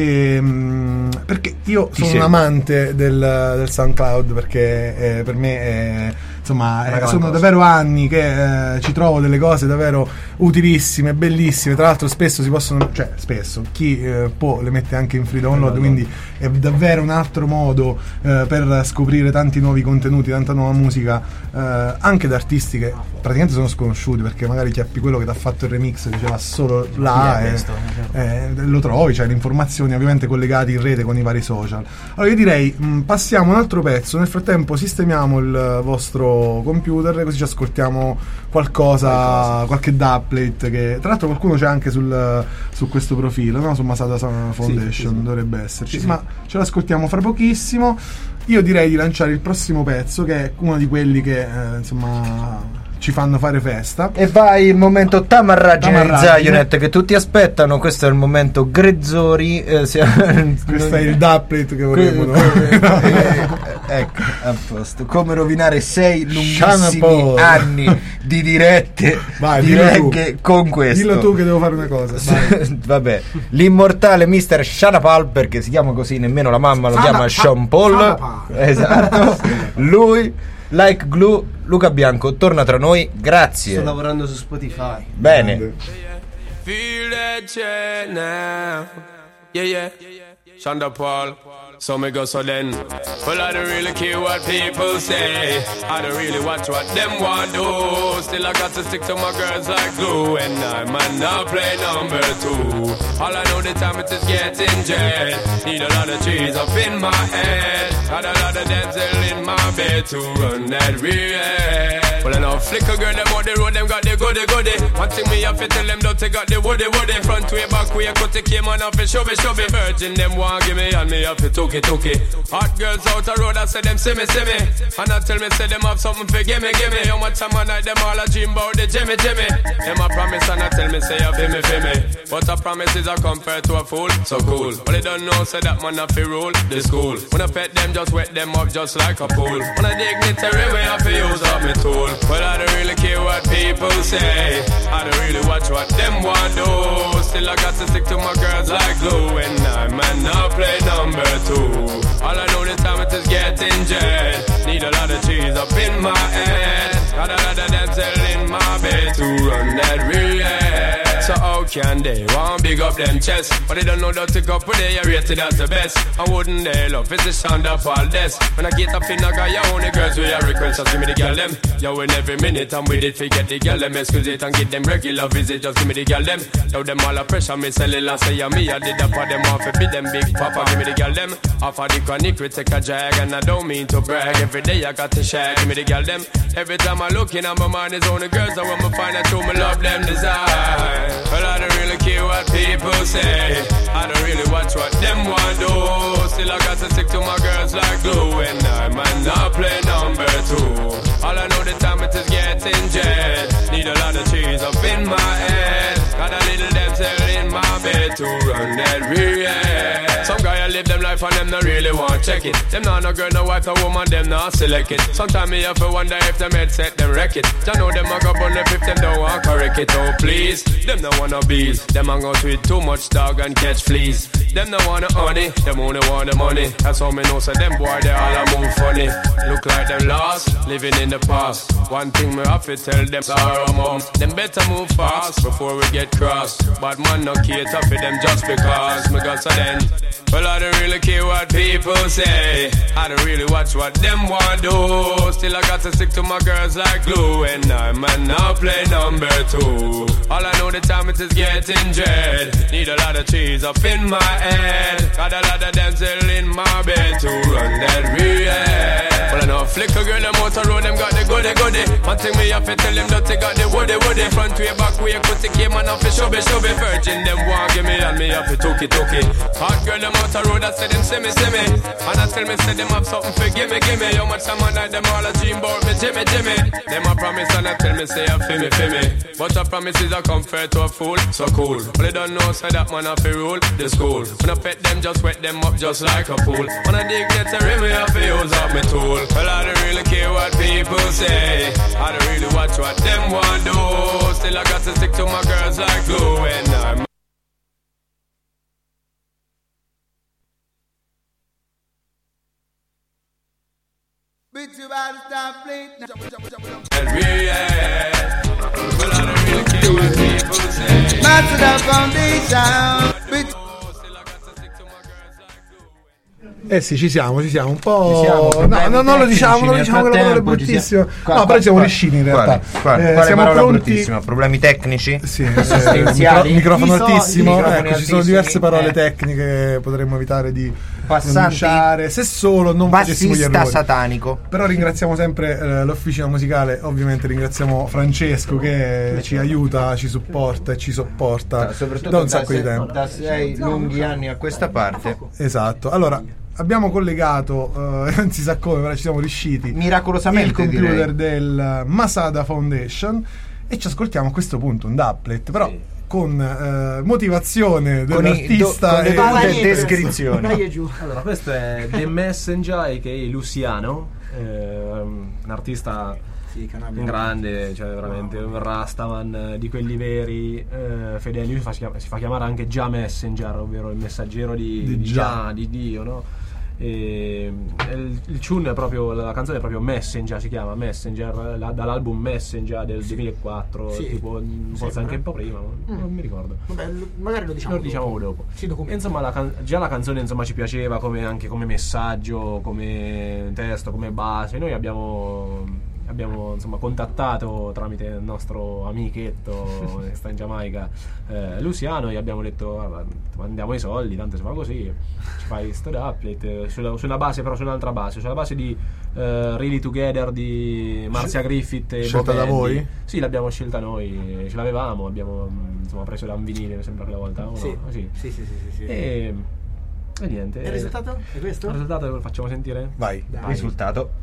Speaker 2: Ehm, perché io
Speaker 3: Ti
Speaker 2: sono
Speaker 3: segui.
Speaker 2: un amante del, del SoundCloud, perché eh, per me è, insomma eh, sono
Speaker 6: cosa.
Speaker 2: davvero anni che eh, ci trovo delle cose davvero utilissime, bellissime. Tra l'altro spesso si possono, cioè spesso chi eh, può le mette anche in free download, quindi è davvero un altro modo eh, per scoprire tanti nuovi contenuti, tanta nuova musica, eh, anche da artisti che praticamente sono sconosciuti, perché magari chiappi quello che ti ha fatto il remix che ce l'ha solo là
Speaker 5: Chi è
Speaker 2: e,
Speaker 5: questo?
Speaker 2: eh, lo trovi, cioè le informazioni ovviamente collegate in rete con i vari social. Allora io direi mh, passiamo un altro pezzo, nel frattempo sistemiamo il vostro computer così ci ascoltiamo qualcosa, qualche dubplate che tra l'altro qualcuno c'è anche sul, su questo profilo, no? Su Masada Foundation,
Speaker 6: sì, sì.
Speaker 2: dovrebbe esserci, ma ce l'ascoltiamo fra pochissimo. Io direi di lanciare il prossimo pezzo, che è uno di quelli che eh, insomma ci fanno fare festa.
Speaker 3: E vai il momento tamarraggine di
Speaker 2: Tamarraggine.
Speaker 3: Zionet che tutti aspettano. Questo è il momento Grezzori. eh, sia-
Speaker 2: Questo è il dubplate che vorremmo
Speaker 3: Que-
Speaker 2: noi.
Speaker 3: eh, ecco, a posto. Come rovinare sei
Speaker 2: Shana
Speaker 3: lunghissimi
Speaker 2: Paul.
Speaker 3: anni di dirette
Speaker 2: Vai,
Speaker 3: di
Speaker 2: dillo
Speaker 3: reggae
Speaker 2: tu.
Speaker 3: con questo.
Speaker 2: Dillo tu che devo fare una cosa. Vai.
Speaker 3: Vabbè, l'immortale mister Shana Paul, perché si chiama così, nemmeno la mamma lo
Speaker 5: Shana
Speaker 3: chiama
Speaker 5: Pa-
Speaker 3: Sean Paul.
Speaker 5: Shana Paul.
Speaker 3: Esatto. Lui, like glue, Luca Bianco torna tra noi. Grazie.
Speaker 4: Sto lavorando su Spotify.
Speaker 3: Bene.
Speaker 11: Feel that jet now. Yeah, yeah. Shonda Paul. So me go so then. Well, I don't really care what people say. I don't really watch what them want do. Still I got to stick to my girls like glue. And I might not play number two. All I know the time it is getting jet. Need a lot of trees up in my head. Got a lot of damsel in my bed to run that real. Well, I know flicker girl, them on the road, them got the goody goody. One thing me have to tell them, don't they got the woody woody. Front way, back way, cut the came on off and shove it, shove it. Virgin, them want give me, and me have to took it, took it. Hot girls out the road, I say them see me, see me. And I tell me, say them have something for gimme, gimme. How much time I night, them all a dream about the Jimmy, Jimmy. Them a promise, and I tell me, say you feel me, feel me. But a promise is a compared to a fool, so cool. But they don't know, say that man have to rule the school. When I pet them, just wet them up just like a pool. When I dignitary way, I have to use up my tool. Well, I don't really care what people say. I don't really watch what them want do. Still I got to stick to my girls like glue. And I might not play number two. All I know this time it is getting jet. Need a lot of cheese up in my head. Got a lot of damsel in my bed to run that real. So how can they want big up them chest? But they don't know that to go put they are rated as the best. I wouldn't they love it's the sound of all this. When I get up in a guy, you only girls with your request. Just give me the girl them. Yo, in every minute I'm with it, forget the girl them. Excuse it and get them regular visit. Just give me the girl them. Yo, them all a pressure me sell it and say yeah, me I did that for them off. If be them big papa, give me the girl them. Off of the chronic we take a drag and I don't mean to brag. Every day I got to share. Give me the girl them. Every time I look in, my mind is only girls. I want me find out who me love them desire. Well, I don't really care what people say. I don't really watch what them want do. Still I got to stick to my girls like glue. And I might not play number two. All I know the time it is getting jet. Need a lot of cheese up in my head. Got a little damsel in my bed to run that real. Some guy I live them life and them not really want check it. Them not no girl, no wife, no woman, them not select it. Sometimes me have to wonder if them head set them wreck it. I know them a go bun if them don't want correct it. Oh please, them no wanna bees. Them a go tweet too much dog and catch fleas. Them no wanna honey, them only want the money. That's how me know so them boy they all a move funny. Look like them lost, living in the past. One thing me have to tell them sorrow mom. Them better move fast before we get crossed. Bad man no cater for them just because me got so then. Well, I don't really care what people say. I don't really watch what them want do. Still I got to stick to my girls like glue. And I might not play number two. All I know the time it is getting dread. Need a lot of cheese up in my head. Got a lot of damsel in my bed to run that real. Well, I know flicker girl, them out the road, them got the goody goody. One thing me have to tell them that they got the woody woody. Front way, back way, put the came on off the shove it, shove it. Virgin, them want give me and me have to took it, took it. Hot girl, them out the road, I say them see me, see me. And I tell me, say them have something for gimme, gimme. How much time I night, them all a dream about me, Jimmy, Jimmy. Them a promise and I tell me, say I feel me, feel me. But a promise is a comfort to a fool, so cool. But they don't know, say that man have to rule the school. When I pet them, just wet them up just like a pool. When I dig get a rim, me have to use up my tool. Well, I don't really care what people say. want to do. Still I got to stick to my girls like glue. And I'm
Speaker 9: Bitch, you better stop playing.
Speaker 11: and we, yeah. But I don't really care what people say.
Speaker 9: Master the foundation. Bitch.
Speaker 2: Eh sì, ci siamo, ci siamo un po'.
Speaker 3: Ci siamo,
Speaker 2: no,
Speaker 3: problemi
Speaker 2: no, non lo diciamo, non lo
Speaker 3: tecnici,
Speaker 2: diciamo
Speaker 3: nel
Speaker 2: che la parola è
Speaker 3: frattempo ci
Speaker 2: bruttissima.
Speaker 3: siamo- Qua-
Speaker 2: No,
Speaker 3: qua-
Speaker 2: però siamo
Speaker 3: qua-
Speaker 2: riusciti in
Speaker 3: quale?
Speaker 2: realtà.
Speaker 3: Quale?
Speaker 2: Eh,
Speaker 3: Quale
Speaker 2: siamo
Speaker 3: parola
Speaker 2: pronti.
Speaker 3: bruttissima? Problemi tecnici?
Speaker 2: Sì, eh,
Speaker 3: Sostanziali?
Speaker 2: micro- microfono
Speaker 3: I so-
Speaker 2: altissimo.
Speaker 3: i microfoni
Speaker 2: Ecco, ci sono
Speaker 3: altissimi,
Speaker 2: diverse parole
Speaker 3: eh.
Speaker 2: tecniche che potremmo evitare di
Speaker 3: Passanti.
Speaker 2: pronunciare. Se solo non facessimo gli
Speaker 3: Bassista
Speaker 2: errori.
Speaker 3: satanico.
Speaker 2: Però ringraziamo sempre eh, l'officina musicale, ovviamente ringraziamo Francesco che ci aiuta, ci supporta e ci sopporta
Speaker 3: Soprattutto
Speaker 2: da un
Speaker 3: da
Speaker 2: sacco di
Speaker 3: se-
Speaker 2: tempo.
Speaker 3: da sei lunghi anni a questa parte.
Speaker 2: Esatto. Allora, abbiamo collegato, eh, non si sa come, però ci siamo riusciti.
Speaker 3: Miracolosamente,
Speaker 2: il computer
Speaker 3: direi.
Speaker 2: del Masada Foundation e ci ascoltiamo a questo punto un doublet, però con eh, motivazione
Speaker 3: Con i-
Speaker 2: dell'artista
Speaker 3: do- con le
Speaker 2: e
Speaker 3: dovute descrizioni.
Speaker 5: Dai e giù.
Speaker 6: Allora, questo è The Messenger, che è Luciano, eh, un artista
Speaker 5: Sì, Canabria.
Speaker 6: un grande, cioè veramente un Rastaman eh, di quelli veri, eh, fedeli. Lui fa- si, chiama- si fa chiamare anche Jah Messenger, ovvero il messaggero di,
Speaker 2: Di
Speaker 6: di
Speaker 2: Jah.
Speaker 6: Jah, di Dio, no? E, e il, il tune è proprio, la canzone è proprio Messenger, si chiama Messenger, la- dall'album Messenger del duemilaquattro,
Speaker 5: Sì.
Speaker 6: tipo forse
Speaker 5: Sembra.
Speaker 6: anche un po' prima, ma non mi ricordo.
Speaker 5: Vabbè, lo- magari lo diciamo
Speaker 6: Lo diciamo dopo.
Speaker 5: Si
Speaker 6: E
Speaker 5: documenta.
Speaker 6: insomma, la can- già la canzone insomma ci piaceva come, anche come messaggio, come testo, come base. Noi abbiamo, abbiamo insomma contattato tramite il nostro amichetto che sta in Giamaica, eh, Luciano, e abbiamo detto: "Guarda, mandiamo i soldi, tanto si fa così, ci fai sto doublet eh, sulla, sulla base, però su un'altra base, sulla base di eh, Really Together di Marcia Griffith e
Speaker 2: Scelta
Speaker 6: Bob
Speaker 2: da
Speaker 6: Andy.
Speaker 2: voi?
Speaker 6: Sì, l'abbiamo scelta noi, ce l'avevamo, abbiamo mm, insomma preso da un vinile, mi sembra quella volta, o no?
Speaker 5: Sì.
Speaker 6: Ah, sì.
Speaker 5: Sì, sì, sì, sì, sì.
Speaker 6: E, e niente.
Speaker 5: E il risultato? È questo?
Speaker 6: Il risultato lo facciamo sentire?
Speaker 2: Vai.
Speaker 5: Dai.
Speaker 3: Risultato.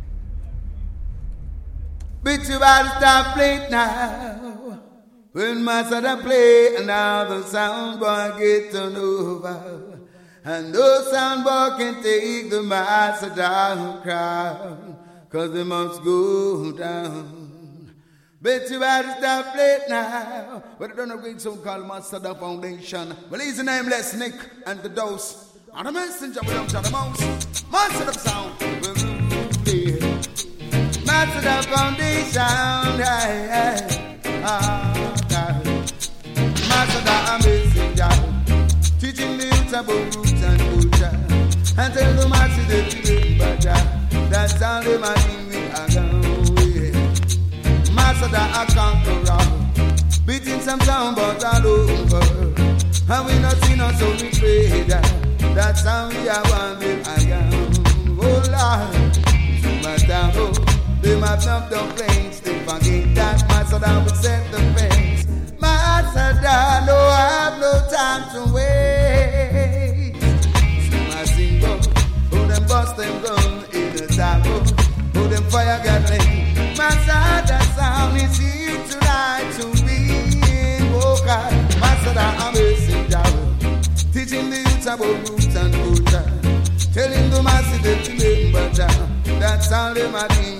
Speaker 9: Bitch, you better stop playing now. When master da play, and now the sound boy get turned over. And no sound boy can take the master down crowd, cause they must go down. Bitch, you better stop playing now. But I done a great song called Master da Foundation. Well, he's the nameless Nick and the Dose. And the messenger belong to the mouse. Master of sound. Yeah. Master the foundation, yeah, yeah. Ah, yeah. Master the messenger, teaching the youth about roots and culture, and tell the masses that you remember that. That's how they might be with a gun, yeah. Master the conqueror, beating some sound but all over, and we not see no so we pray that. That's how we are one with a gun, oh Lord, Master. They might knock the planes, they forget that Master Dan would set the pace. Master Dan, no, I have no time to waste. See my single, who them bust them gun in the table, who them fire gatling. Master Dan sound is here tonight to be vocal. Master Dan, I'm a messenger, teaching the youth about roots and culture, telling the masses that you remember that. That's how they might be.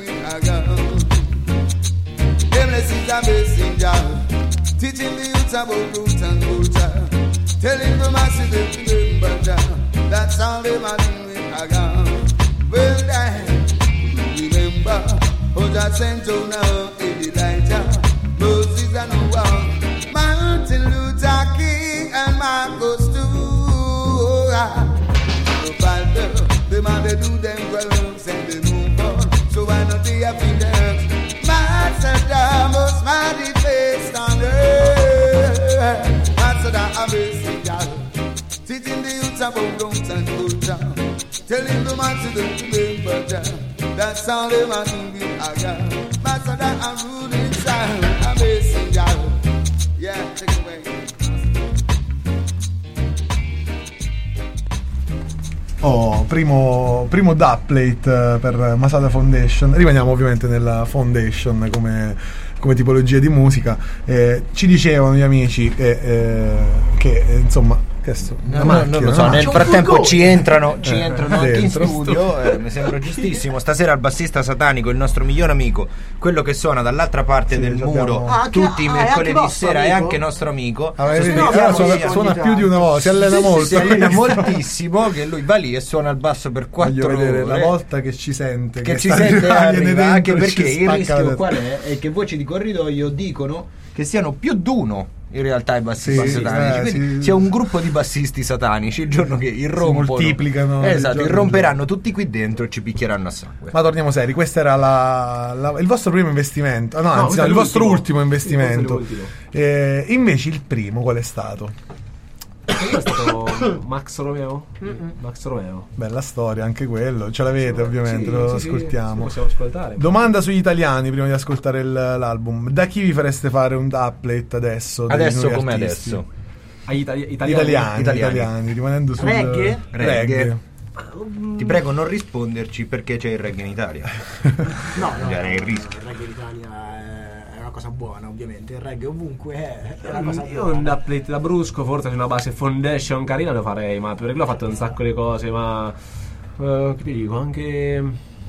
Speaker 9: Nameless is a messenger, teaching the youth about roots and culture, telling the masses that to remember that. That's how they might do it again. Well, then, remember, how that sent you now in Elijah, Moses and Noah, Martin Luther King and Marcus too. The Bible, the man they do them well, and they move on. So why not they have been there? Master da most mighty face on earth. Master da a messenger, teaching the youth about roots and culture, telling the master that to remember that. That's how they want to be again. Master da a ruling sound, a messenger. Yeah, take it away.
Speaker 2: Oh, primo, primo doublet per Masada Foundation. Rimaniamo ovviamente nella Foundation come, come tipologia di musica. Eh, ci dicevano gli amici eh, eh, che eh, insomma Che so,
Speaker 3: No,
Speaker 2: una
Speaker 3: no,
Speaker 2: macchina,
Speaker 3: non lo so,
Speaker 2: no?
Speaker 3: nel frattempo ci entrano, ci
Speaker 2: Eh,
Speaker 3: entrano anche in
Speaker 2: dentro.
Speaker 3: studio, eh, mi sembra giustissimo. Stasera il bassista satanico, il nostro miglior amico, quello che suona dall'altra parte
Speaker 2: Sì,
Speaker 3: del
Speaker 2: ci
Speaker 3: muro
Speaker 2: abbiamo-
Speaker 5: Ah, anche-
Speaker 3: tutti i
Speaker 5: ah, è anche
Speaker 3: mercoledì
Speaker 5: vostro
Speaker 3: sera, è
Speaker 5: amico?
Speaker 3: anche nostro amico.
Speaker 2: Ah, vedi,
Speaker 3: Sospiriamo
Speaker 2: ah, suona,
Speaker 3: sia-
Speaker 2: suona
Speaker 5: ogni
Speaker 2: più di una volta, si allena molto.
Speaker 3: si allena moltissimo, che lui va lì e suona il basso per
Speaker 2: Voglio
Speaker 3: quattro
Speaker 2: vedere
Speaker 3: ore.
Speaker 2: la volta che ci sente,
Speaker 3: che ci
Speaker 2: sta
Speaker 3: sente
Speaker 2: arrivando, viene
Speaker 3: arriva, anche
Speaker 2: dentro e
Speaker 3: perché
Speaker 2: ci
Speaker 3: il
Speaker 2: spacca
Speaker 3: rischio
Speaker 2: la
Speaker 3: qual
Speaker 2: testa.
Speaker 3: è? È che voci di corridoio dicono che siano più d'uno in realtà i bassisti
Speaker 2: Sì,
Speaker 3: satanici,
Speaker 2: eh,
Speaker 3: quindi
Speaker 2: sì.
Speaker 3: c'è un gruppo di bassisti satanici il giorno che irrompono,
Speaker 2: moltiplicano
Speaker 3: esatto,
Speaker 2: di giorno in
Speaker 3: irromperanno tutti qui dentro e ci picchieranno a sangue.
Speaker 2: Ma torniamo seri, questo era la, la- il vostro primo investimento, ah, no,
Speaker 6: No,
Speaker 2: anzi,
Speaker 6: questo
Speaker 2: no,
Speaker 6: è
Speaker 2: il vostro
Speaker 6: l'ultimo.
Speaker 2: ultimo investimento.
Speaker 6: Sì, questo
Speaker 2: Eh, invece il primo qual è stato?
Speaker 6: Quello è stato Max Romeo? Max Romeo.
Speaker 2: Bella storia, anche quello, ce l'avete ovviamente,
Speaker 6: Sì,
Speaker 2: lo
Speaker 6: sì, sì,
Speaker 2: ascoltiamo.
Speaker 6: sì, possiamo ascoltare.
Speaker 2: Domanda sugli italiani prima di ascoltare il- l'album. Da chi vi fareste fare un doublet adesso? dei
Speaker 3: Adesso
Speaker 2: nuovi
Speaker 3: come
Speaker 2: artisti?
Speaker 3: adesso?
Speaker 6: Agli itali- italiani?
Speaker 2: Italiani, italiani,
Speaker 3: Italiani.
Speaker 2: rimanendo sul
Speaker 5: Reggae?
Speaker 3: Reggae. Ti prego non risponderci perché c'è il reggae in Italia.
Speaker 5: No, no,
Speaker 3: Era il rischio.
Speaker 5: il reggae in Italia è- è una cosa buona, ovviamente. Il reggae ovunque è, è una cosa
Speaker 6: Io un
Speaker 5: buona.
Speaker 6: update da brusco, forse c'è una base foundation carina lo farei, ma perché lui ha fatto un sacco di cose, ma eh, che ti dico, anche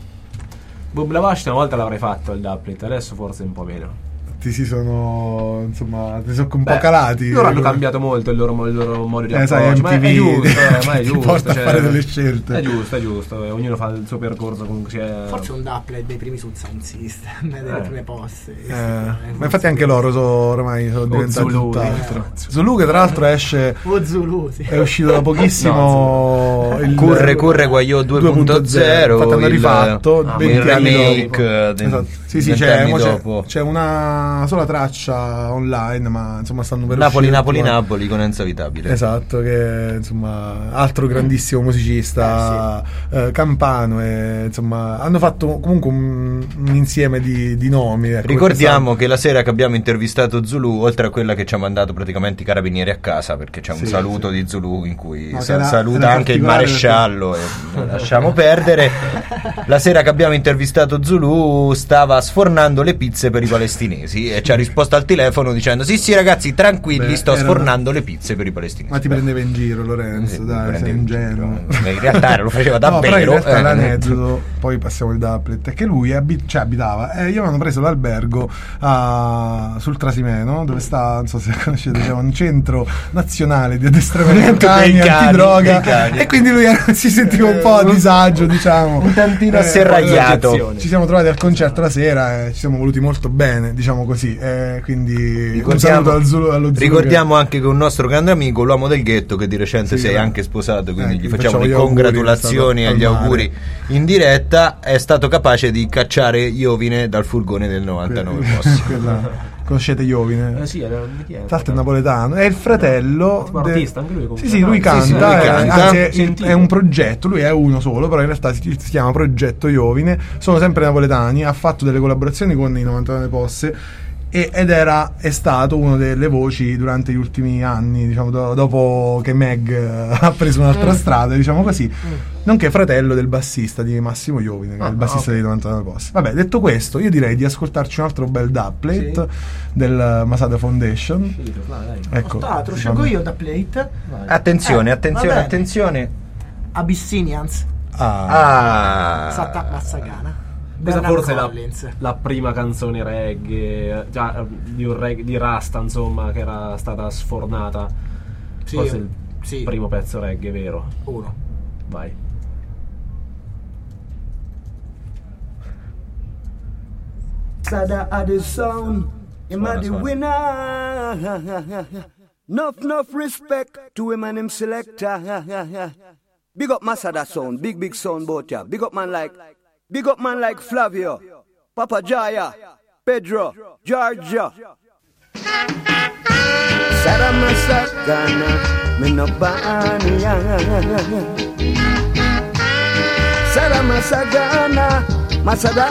Speaker 6: Bob Lavash una volta l'avrei fatto il doublet, adesso forse un po' meno.
Speaker 2: Ti si sono, insomma, ti sono un po'
Speaker 6: Beh,
Speaker 2: calati.
Speaker 6: loro hanno cambiato molto il loro, il loro modo di
Speaker 2: Eh, sai,
Speaker 6: approccio, ma è,
Speaker 2: M T V
Speaker 6: è giusto, eh, ma è
Speaker 2: ti
Speaker 6: giusto,
Speaker 2: porta a
Speaker 6: cioè,
Speaker 2: fare delle scelte.
Speaker 6: È giusto, è giusto, eh, ognuno fa il suo percorso comunque sia.
Speaker 5: Forse un doublet dei primi sul sound system, delle
Speaker 6: Eh.
Speaker 5: prime poste.
Speaker 2: Eh, ma infatti anche loro sono ormai sono diventati
Speaker 6: Zulu,
Speaker 2: tutt'altro.
Speaker 6: eh.
Speaker 2: Zulu che tra l'altro esce,
Speaker 5: O Zulu, sì.
Speaker 2: è uscito da pochissimo il
Speaker 3: Curre Curre Guagliò due punto zero,
Speaker 2: infatti hanno
Speaker 3: il-
Speaker 2: rifatto
Speaker 6: ah,
Speaker 2: venti
Speaker 3: il
Speaker 2: anni
Speaker 3: remake,
Speaker 2: dopo.
Speaker 3: eh,
Speaker 2: Esatto. Sì, sì,
Speaker 3: venti
Speaker 2: c'è,
Speaker 3: anni
Speaker 2: mo c'è,
Speaker 3: dopo.
Speaker 2: c'è una sola traccia online, ma insomma stanno per
Speaker 3: Napoli
Speaker 2: uscire
Speaker 3: Napoli
Speaker 2: ultima-
Speaker 3: Napoli con Enzo Avitabile.
Speaker 2: Esatto, che insomma altro grandissimo musicista eh, campano e insomma hanno fatto comunque un, un insieme di, di nomi. Ecco,
Speaker 3: Ricordiamo che la sera che abbiamo intervistato Zulu, oltre a quella che ci ha mandato praticamente i carabinieri a casa, perché c'è un
Speaker 2: Sì,
Speaker 3: saluto
Speaker 2: sì.
Speaker 3: di Zulu in cui
Speaker 2: No,
Speaker 3: sa-
Speaker 2: era-
Speaker 3: saluta
Speaker 2: era
Speaker 3: anche il
Speaker 2: particolare
Speaker 3: maresciallo e lasciamo perdere. La sera che abbiamo intervistato Zulu stava sfornando le pizze per i palestinesi e ci ha risposto al telefono dicendo sì sì ragazzi tranquilli,
Speaker 2: Beh,
Speaker 3: sto
Speaker 2: erano-
Speaker 3: sfornando le pizze per i palestinesi.
Speaker 2: Ma ti prendeva in giro Lorenzo,
Speaker 3: Sì, mi
Speaker 2: dai,
Speaker 3: prendeva
Speaker 2: sei
Speaker 3: in giro.
Speaker 2: ingenuo.
Speaker 3: In realtà lo faceva
Speaker 2: No, però in
Speaker 3: davvero.
Speaker 2: realtà
Speaker 3: eh.
Speaker 2: l'aneddoto, poi passiamo il doublet, è che lui abi- cioè, abitava, e io mi hanno preso l'albergo a- sul Trasimeno, dove sta, non so se conoscete, c'è un centro nazionale di addestramento cani,
Speaker 3: Dei cani,
Speaker 2: antidroga,
Speaker 3: dei cani.
Speaker 2: e quindi lui era- si sentiva un po' a disagio, diciamo.
Speaker 3: Un tantino
Speaker 2: Eh,
Speaker 3: asserragliato.
Speaker 2: Ci siamo trovati al concerto la sera e ci siamo voluti molto bene, diciamo così, e quindi un saluto al Zulu, allo Zulu
Speaker 3: ricordiamo anche che un nostro grande amico, l'uomo del ghetto, che di recente
Speaker 2: Sì,
Speaker 3: sei
Speaker 2: eh.
Speaker 3: anche sposato, quindi
Speaker 2: Eh,
Speaker 3: gli
Speaker 2: gli
Speaker 3: facciamo
Speaker 2: facciamo
Speaker 3: le
Speaker 2: gli auguri,
Speaker 3: congratulazioni
Speaker 2: è
Speaker 3: e
Speaker 2: stato
Speaker 3: gli
Speaker 2: al mare.
Speaker 3: auguri in diretta, è stato capace di cacciare Iovine dal furgone del novantanove
Speaker 2: che-
Speaker 3: posti.
Speaker 2: quella- conoscete Iovine?
Speaker 6: Eh sì, era, chi è?
Speaker 2: Tra l'altro è napoletano, è il fratello
Speaker 6: Tipo
Speaker 2: de-
Speaker 6: artista, anche lui comunque.
Speaker 2: Sì, sì, lui
Speaker 6: Sì,
Speaker 2: canta,
Speaker 3: sì, lui
Speaker 2: eh,
Speaker 3: canta.
Speaker 2: anzi è,
Speaker 6: Sentito.
Speaker 2: è un progetto, lui è uno solo, però in realtà si, si chiama Progetto Iovine, sono sempre napoletani, ha fatto delle collaborazioni con i novantanove Posse e- ed era è stato una delle voci durante gli ultimi anni, diciamo do- dopo che Meg eh, ha preso un'altra strada, diciamo così, nonché fratello del bassista di Massimo Iovine, che è il bassista dei novantanove Posse. Vabbè, detto questo, io direi di ascoltarci un altro bel doublet del Masada Foundation. Ecco,
Speaker 5: Tra scelgo io da plate
Speaker 3: Attenzione,
Speaker 5: Eh,
Speaker 3: attenzione,
Speaker 5: va bene.
Speaker 3: attenzione.
Speaker 5: Abyssinians,
Speaker 2: Ah,
Speaker 3: Ah,
Speaker 5: Sata Massagana.
Speaker 6: Questa
Speaker 5: Bernard
Speaker 6: forse è la,
Speaker 5: Collins.
Speaker 6: la prima canzone reggae, già eh, di, un reggae, di Rasta, insomma, che era stata sfornata.
Speaker 5: Sì,
Speaker 6: Forse il
Speaker 5: sì.
Speaker 6: primo pezzo reggae vero.
Speaker 5: Uno.
Speaker 6: Vai.
Speaker 12: Sada are the sound, him are
Speaker 6: Suona,
Speaker 12: the
Speaker 6: suona.
Speaker 12: winner. Enough, enough respect to him and him selector. Big up Masada sound, big, big sound both ya. Big up man like, big up man like Flavio, Papa Jaya, Pedro, Georgia. Sada Masagana, me no banya. Sada Masagana, Masada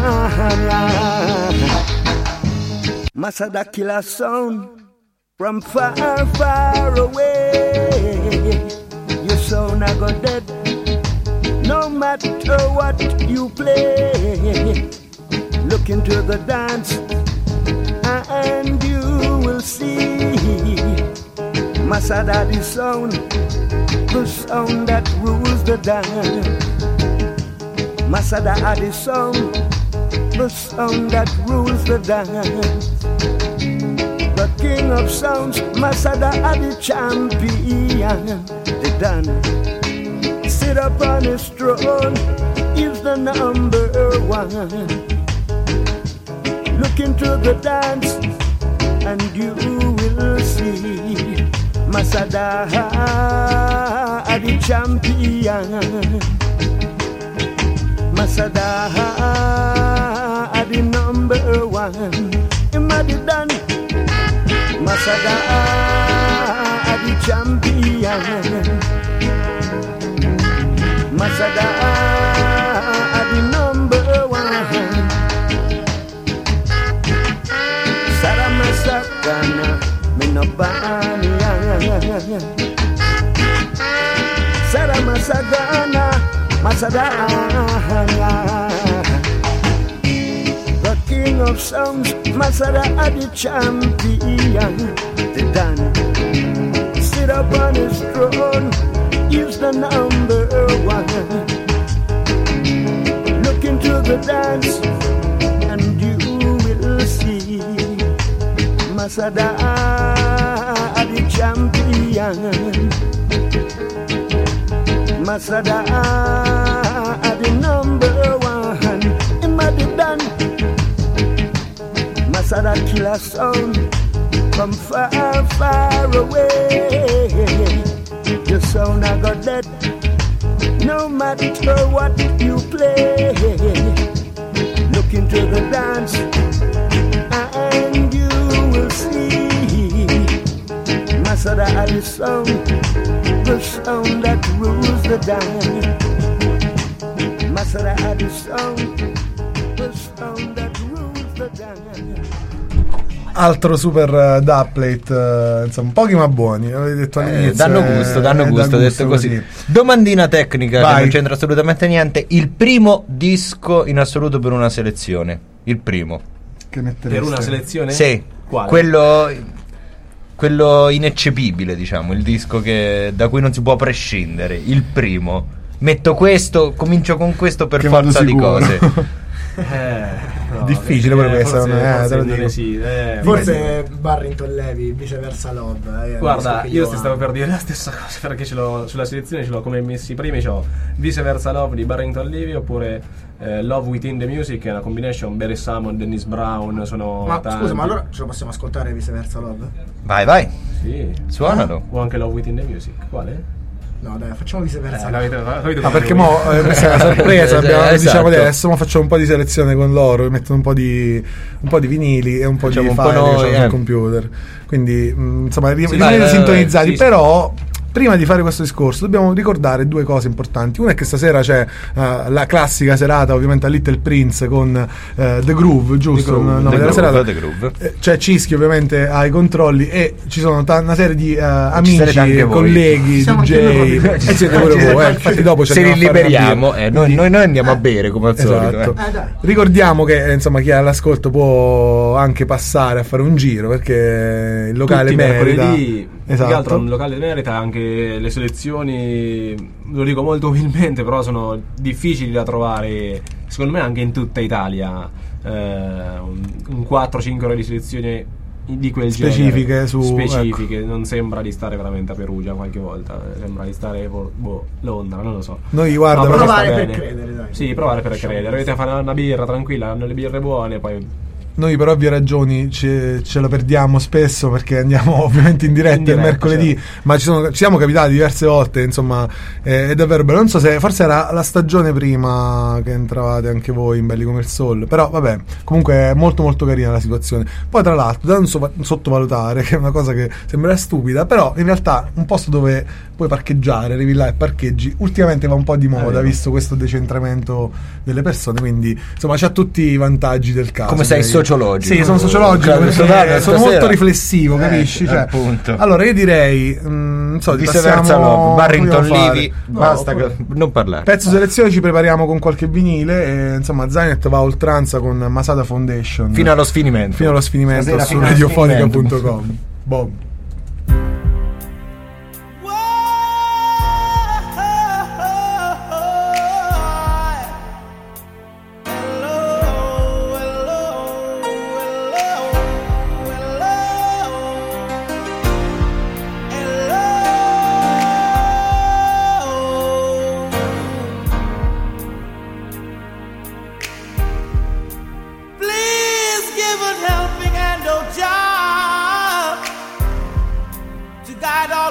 Speaker 12: Masada killer sound from far, far away. Your sound I got dead. No matter what you play, look into the dance and you will see Masada the sound, the sound that rules the dance. Masada the sound, the sound that rules the dance. The king of sounds, Masada the champion. The done sit upon his throne, is the number one. Look into the dance and you will see Masada the champion. Masada the number one. Imadi done. Masada the champion. Masada the number one. Sara Masakana Minobani. Sara Masagana Masada. The king of songs, Masada the champion. The done sit upon his throne, is the number one. Look into the dance and you will see Masada the champion. Masada the number one. Imadi done. Masada killer sound from far, far away. Your sound I got dead. No matter what you play. Look into the dance and you will see Masada the sound, the sound that rules the dance. Masada the sound, the sound that rules the dance.
Speaker 2: Altro super uh, dubplate, uh, insomma, pochi ma buoni. Avete detto all'inizio.
Speaker 3: Eh, danno gusto,
Speaker 2: eh,
Speaker 3: danno
Speaker 2: eh,
Speaker 3: gusto,
Speaker 2: dà
Speaker 3: detto così.
Speaker 2: così.
Speaker 3: Domandina tecnica
Speaker 2: Vai.
Speaker 3: che non c'entra assolutamente niente. Il primo disco in assoluto per una selezione. Il primo.
Speaker 2: Che mettereste?
Speaker 6: Per una selezione?
Speaker 3: Sì.
Speaker 6: Quale?
Speaker 3: Quello, quello ineccepibile, diciamo. Il disco che, da cui non si può prescindere. Il primo. Metto questo, comincio con questo per
Speaker 2: Che vado
Speaker 3: forza di
Speaker 2: sicuro.
Speaker 3: cose.
Speaker 6: Eh, no,
Speaker 2: Difficile
Speaker 6: eh,
Speaker 2: pure questa,
Speaker 6: forse,
Speaker 2: non è,
Speaker 6: forse
Speaker 2: te lo
Speaker 6: non
Speaker 2: dico.
Speaker 6: è sì, eh,
Speaker 5: Forse Barrington Levy, viceversa Love. Eh,
Speaker 6: Guarda,
Speaker 5: che
Speaker 6: io
Speaker 5: amo.
Speaker 6: stavo per dire la stessa cosa perché ce l'ho sulla selezione, ce l'ho come messi primi, c'ho Viceversa Love di Barrington Levy oppure eh, Love Within the Music, che è una combination, Barry Salmon, Dennis Brown, sono
Speaker 5: Ma
Speaker 6: tanti.
Speaker 5: scusa, ma allora ce lo possiamo ascoltare viceversa Love?
Speaker 3: Vai, vai.
Speaker 6: Sì.
Speaker 3: Suonalo.
Speaker 6: O anche Love Within the Music, quale?
Speaker 5: No, dai, facciamo viceversa
Speaker 6: Eh,
Speaker 5: Love.
Speaker 6: l'avete- l'avete
Speaker 2: Ah,
Speaker 6: detto
Speaker 2: perché
Speaker 6: voi.
Speaker 2: mo eh, questa è una sorpresa, abbiamo,
Speaker 3: Esatto.
Speaker 2: diciamo adesso, ma facciamo un po' di selezione con loro, mettono un po' di un po' di vinili e un po'
Speaker 3: Facciamo
Speaker 2: di
Speaker 3: un po'
Speaker 2: file
Speaker 3: noi,
Speaker 2: che c'hanno
Speaker 3: eh.
Speaker 2: sul computer. Quindi, mh, insomma, ri-
Speaker 6: Sì,
Speaker 2: rimanete
Speaker 3: vai,
Speaker 2: sintonizzati,
Speaker 6: vai, sì,
Speaker 2: però prima di fare questo discorso dobbiamo ricordare due cose importanti. Una è che stasera c'è eh, la classica serata, ovviamente a Little Prince con eh, The Groove, giusto?
Speaker 6: The Groove,
Speaker 2: Il nome
Speaker 3: The
Speaker 2: della
Speaker 3: Groove,
Speaker 2: serata.
Speaker 3: The Groove.
Speaker 2: Eh, C'è Cischi ovviamente ai controlli e ci sono ta- una serie di eh,
Speaker 3: sarete
Speaker 2: amici,
Speaker 3: anche voi.
Speaker 2: colleghi,
Speaker 5: Siamo
Speaker 2: D J
Speaker 5: anche noi.
Speaker 2: e siete pure voi, eh, infatti dopo ci
Speaker 3: Se
Speaker 2: andiamo
Speaker 3: li
Speaker 2: a fare una
Speaker 3: liberiamo,
Speaker 2: birra.
Speaker 3: eh, noi, noi, noi andiamo a bere come al solito.
Speaker 2: Esatto.
Speaker 3: eh.
Speaker 5: Eh, dai.
Speaker 2: Ricordiamo che eh, insomma chi è all'ascolto può anche passare a fare un giro perché il locale
Speaker 6: Tutti i
Speaker 2: merita.
Speaker 6: mercoledì, più che altro
Speaker 2: Esatto.
Speaker 6: un locale merita, anche le selezioni, lo dico molto umilmente, però sono difficili da trovare, secondo me anche in tutta Italia, eh, un, un quattro cinque ore di selezione di quel
Speaker 2: Specifiche
Speaker 6: genere,
Speaker 2: su-
Speaker 6: specifiche, non sembra di stare veramente a Perugia qualche volta, eh, sembra di stare boh, boh, Londra, non lo so.
Speaker 2: Noi guarda,
Speaker 6: No, però
Speaker 5: provare
Speaker 6: sta
Speaker 5: per
Speaker 6: bene.
Speaker 5: credere, dai.
Speaker 6: Sì, provare per credere. Avete a fare una birra tranquilla, hanno le birre buone, poi
Speaker 2: noi per ovvie ragioni ce, ce la perdiamo spesso perché andiamo ovviamente in diretta,
Speaker 6: In diretta,
Speaker 2: il mercoledì,
Speaker 6: certo.
Speaker 2: ma ci, sono, ci siamo capitati diverse volte, insomma, eh, è davvero bello. Non so se forse era la stagione prima che entravate anche voi in Belli come il Sol, però vabbè, comunque è molto molto carina la situazione. Poi tra l'altro, da non so- sottovalutare, che è una cosa che sembra stupida, però in realtà un posto dove puoi parcheggiare, arrivi là e parcheggi, ultimamente va un po' di moda,
Speaker 6: vero.
Speaker 2: visto questo decentramento delle persone, quindi insomma c'ha tutti i vantaggi del caso.
Speaker 3: Come sei
Speaker 2: direi.
Speaker 3: sociologico.
Speaker 2: Sì, sono sociologico
Speaker 3: Claudio
Speaker 2: perché
Speaker 3: Sodano,
Speaker 2: sono
Speaker 3: stasera.
Speaker 2: molto riflessivo,
Speaker 3: Eh,
Speaker 2: capisci? Cioè,
Speaker 3: appunto.
Speaker 2: allora io direi, mh, non so, ti
Speaker 3: Viceversa
Speaker 2: passiamo-
Speaker 3: Love, Barrington
Speaker 2: vogliamo fare?
Speaker 3: Levy,
Speaker 2: No,
Speaker 3: basta
Speaker 2: oppure-
Speaker 3: che- non parlare.
Speaker 2: Pezzo selezione ci prepariamo con qualche vinile e insomma Zainet va a oltranza con Masada Foundation
Speaker 3: Fino allo sfinimento.
Speaker 2: fino allo sfinimento
Speaker 3: Stasera
Speaker 2: su
Speaker 3: fino allo
Speaker 2: radiofonica
Speaker 3: sfinimento.
Speaker 2: punto com. Boom.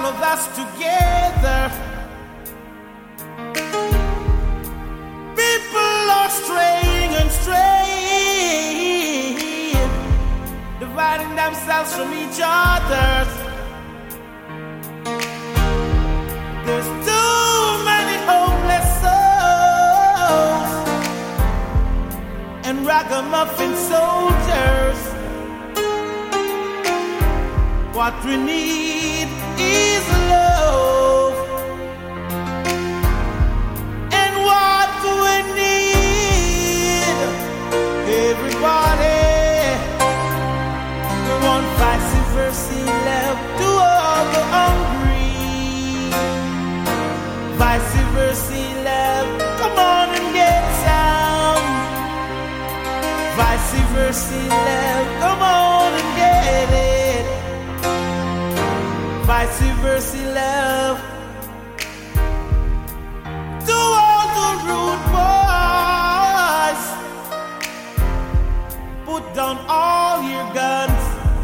Speaker 13: of us together. People are straying and straying, dividing themselves from each other. There's too many hopeless souls and ragamuffin soldiers. What we need is love. And what we need, everybody, we want vice versa love to all the hungry. Vice versa love, come on and get some. Vice versa love, come on and get it. Vice versa love to all the rude boys. Put down all your guns.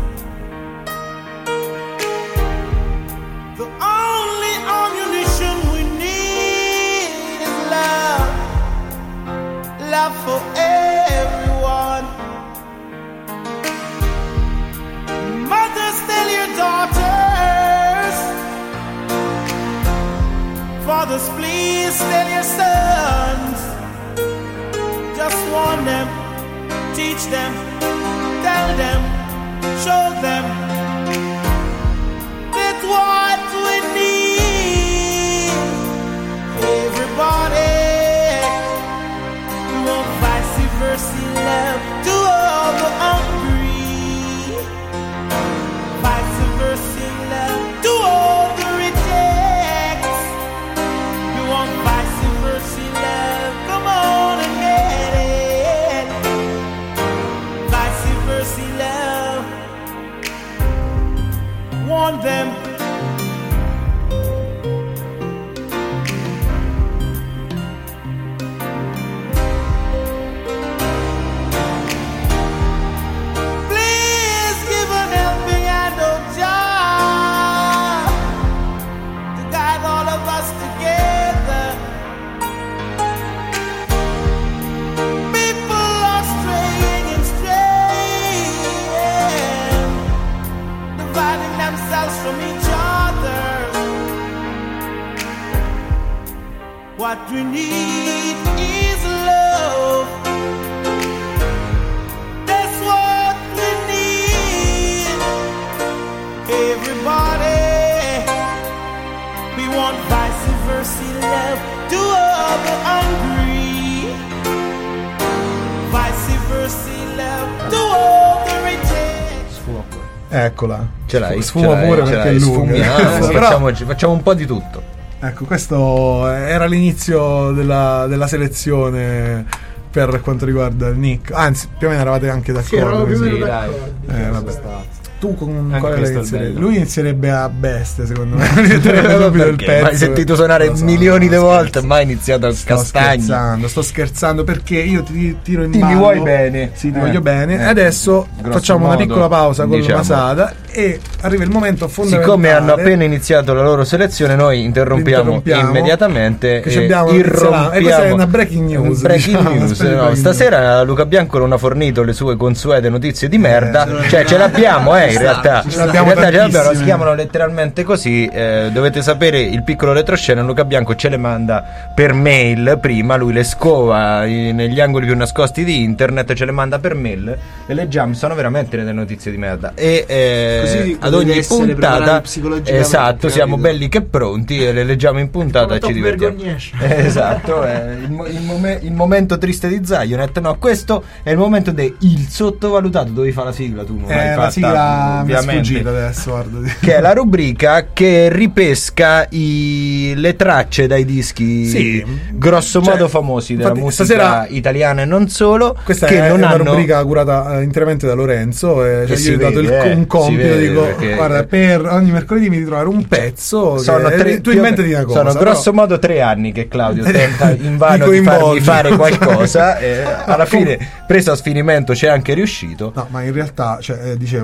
Speaker 13: The only ammunition we need is love. Love for everyone. Mothers, tell your daughters. Fathers, please tell your sons. Just warn them, teach them, tell them, show them that what we need, everybody, we want vice versa love to all the hungry. Vice versa love to all the rejects. We want vice versa love, come on and get it. Vice versa love, warn them. Please give an helping hand, oh Jah, to guide all of us together. People are straying and straying, dividing themselves from each other. What we need is love. That's what we need. Everybody, we want vice versa love to all the hungry. Vice versa love to all the rejects.
Speaker 2: Eccola.
Speaker 3: Ce l'hai?
Speaker 2: Sfuma
Speaker 3: Ce l'hai,
Speaker 2: pure
Speaker 3: ce
Speaker 2: perché
Speaker 3: l'hai,
Speaker 2: è lunga.
Speaker 3: sfumiamo,
Speaker 2: Però-
Speaker 3: facciamoci- facciamo un po' di tutto.
Speaker 2: Ecco, questo era l'inizio della, della selezione per quanto riguarda il Nick. Anzi, più o meno eravate anche d'accordo.
Speaker 5: eravamo più o meno
Speaker 2: sì.
Speaker 5: d'accordo.
Speaker 2: Eh, vabbè. Tu con
Speaker 6: Anche
Speaker 2: quale
Speaker 6: questo è
Speaker 2: inizierei?
Speaker 6: bello.
Speaker 2: Lui inizierebbe a bestia, secondo me. Diventerebbe subito il
Speaker 3: Perché?
Speaker 2: pezzo.
Speaker 3: Ma hai sentito suonare
Speaker 2: Lo so,
Speaker 3: milioni di
Speaker 2: sto
Speaker 3: volte,
Speaker 2: scherzando.
Speaker 3: mai iniziato a
Speaker 2: Sto
Speaker 3: castagni.
Speaker 2: scherzando, sto scherzando perché io ti tiro in
Speaker 3: Ti mi
Speaker 2: ballo.
Speaker 3: vuoi bene.
Speaker 2: Sì, ti
Speaker 3: Eh,
Speaker 2: voglio bene.
Speaker 3: eh.
Speaker 2: Adesso
Speaker 3: Grosso
Speaker 2: facciamo una
Speaker 3: modo,
Speaker 2: piccola pausa con
Speaker 3: diciamo.
Speaker 2: Masada e arriva il momento fondamentale.
Speaker 3: Siccome hanno appena iniziato la loro selezione, noi interrompiamo,
Speaker 2: Interrompiamo.
Speaker 3: immediatamente
Speaker 2: Che ci
Speaker 3: e
Speaker 2: abbiamo-
Speaker 3: irrompiamo.
Speaker 2: e questa è una breaking news,
Speaker 3: Breaking
Speaker 2: diciamo, una
Speaker 3: news,
Speaker 2: specie di
Speaker 3: no.
Speaker 2: breaking
Speaker 3: Stasera Luca Bianco non ha fornito le sue consuete notizie di merda.
Speaker 2: Eh,
Speaker 3: cioè, ce l'abbiamo, eh, in realtà.
Speaker 2: Ce l'abbiamo
Speaker 3: in realtà ce l'abbiamo,
Speaker 2: tantissime.
Speaker 3: si chiamano letteralmente così. eh, dovete sapere il piccolo retroscena. Luca Bianco ce le manda per mail prima. Lui le scova i- negli angoli più nascosti di internet, ce le manda per mail. Le leggiamo, sono veramente delle notizie di merda. E eh,
Speaker 4: Così
Speaker 3: ad
Speaker 4: potete
Speaker 3: ogni
Speaker 4: essere
Speaker 3: puntata,
Speaker 4: preparati psicologicamente,
Speaker 3: esatto, siamo
Speaker 4: capito?
Speaker 3: belli che pronti e le leggiamo in puntata e ci divertiamo. Eh, esatto, è il, mo- il mome- il momento triste di Zionet. No, questo è il momento del il sottovalutato. Dovevi fare la sigla, tu non l'hai
Speaker 2: Eh,
Speaker 3: fatta,
Speaker 2: la sigla mi è
Speaker 3: ovviamente.
Speaker 2: sfuggita adesso, guarda.
Speaker 3: Che è la rubrica che ripesca i- le tracce dai dischi
Speaker 2: Sì.
Speaker 3: grosso
Speaker 2: Cioè,
Speaker 3: modo famosi della
Speaker 2: infatti,
Speaker 3: musica
Speaker 2: stasera-
Speaker 3: italiana e non solo,
Speaker 2: Questa
Speaker 3: che
Speaker 2: è
Speaker 3: non
Speaker 2: una
Speaker 3: hanno
Speaker 2: rubrica curata eh, interamente da Lorenzo. E cioè,
Speaker 3: si
Speaker 2: io gli ho dato il,
Speaker 3: vede, eh,
Speaker 2: un compito.
Speaker 3: si vede,
Speaker 2: Dico,
Speaker 3: perché-
Speaker 2: guarda, per ogni mercoledì mi devi trovare un pezzo.
Speaker 3: sono
Speaker 2: che,
Speaker 3: tre,
Speaker 2: tu inventati una cosa.
Speaker 3: sono
Speaker 2: però-
Speaker 3: grosso modo tre anni che Claudio tenta invano
Speaker 2: Di
Speaker 3: di farmi
Speaker 2: coinvolgere.
Speaker 3: fare qualcosa e alla fine, preso a sfinimento, c'è anche riuscito.
Speaker 2: No, ma in realtà, cioè, eh, dicevo,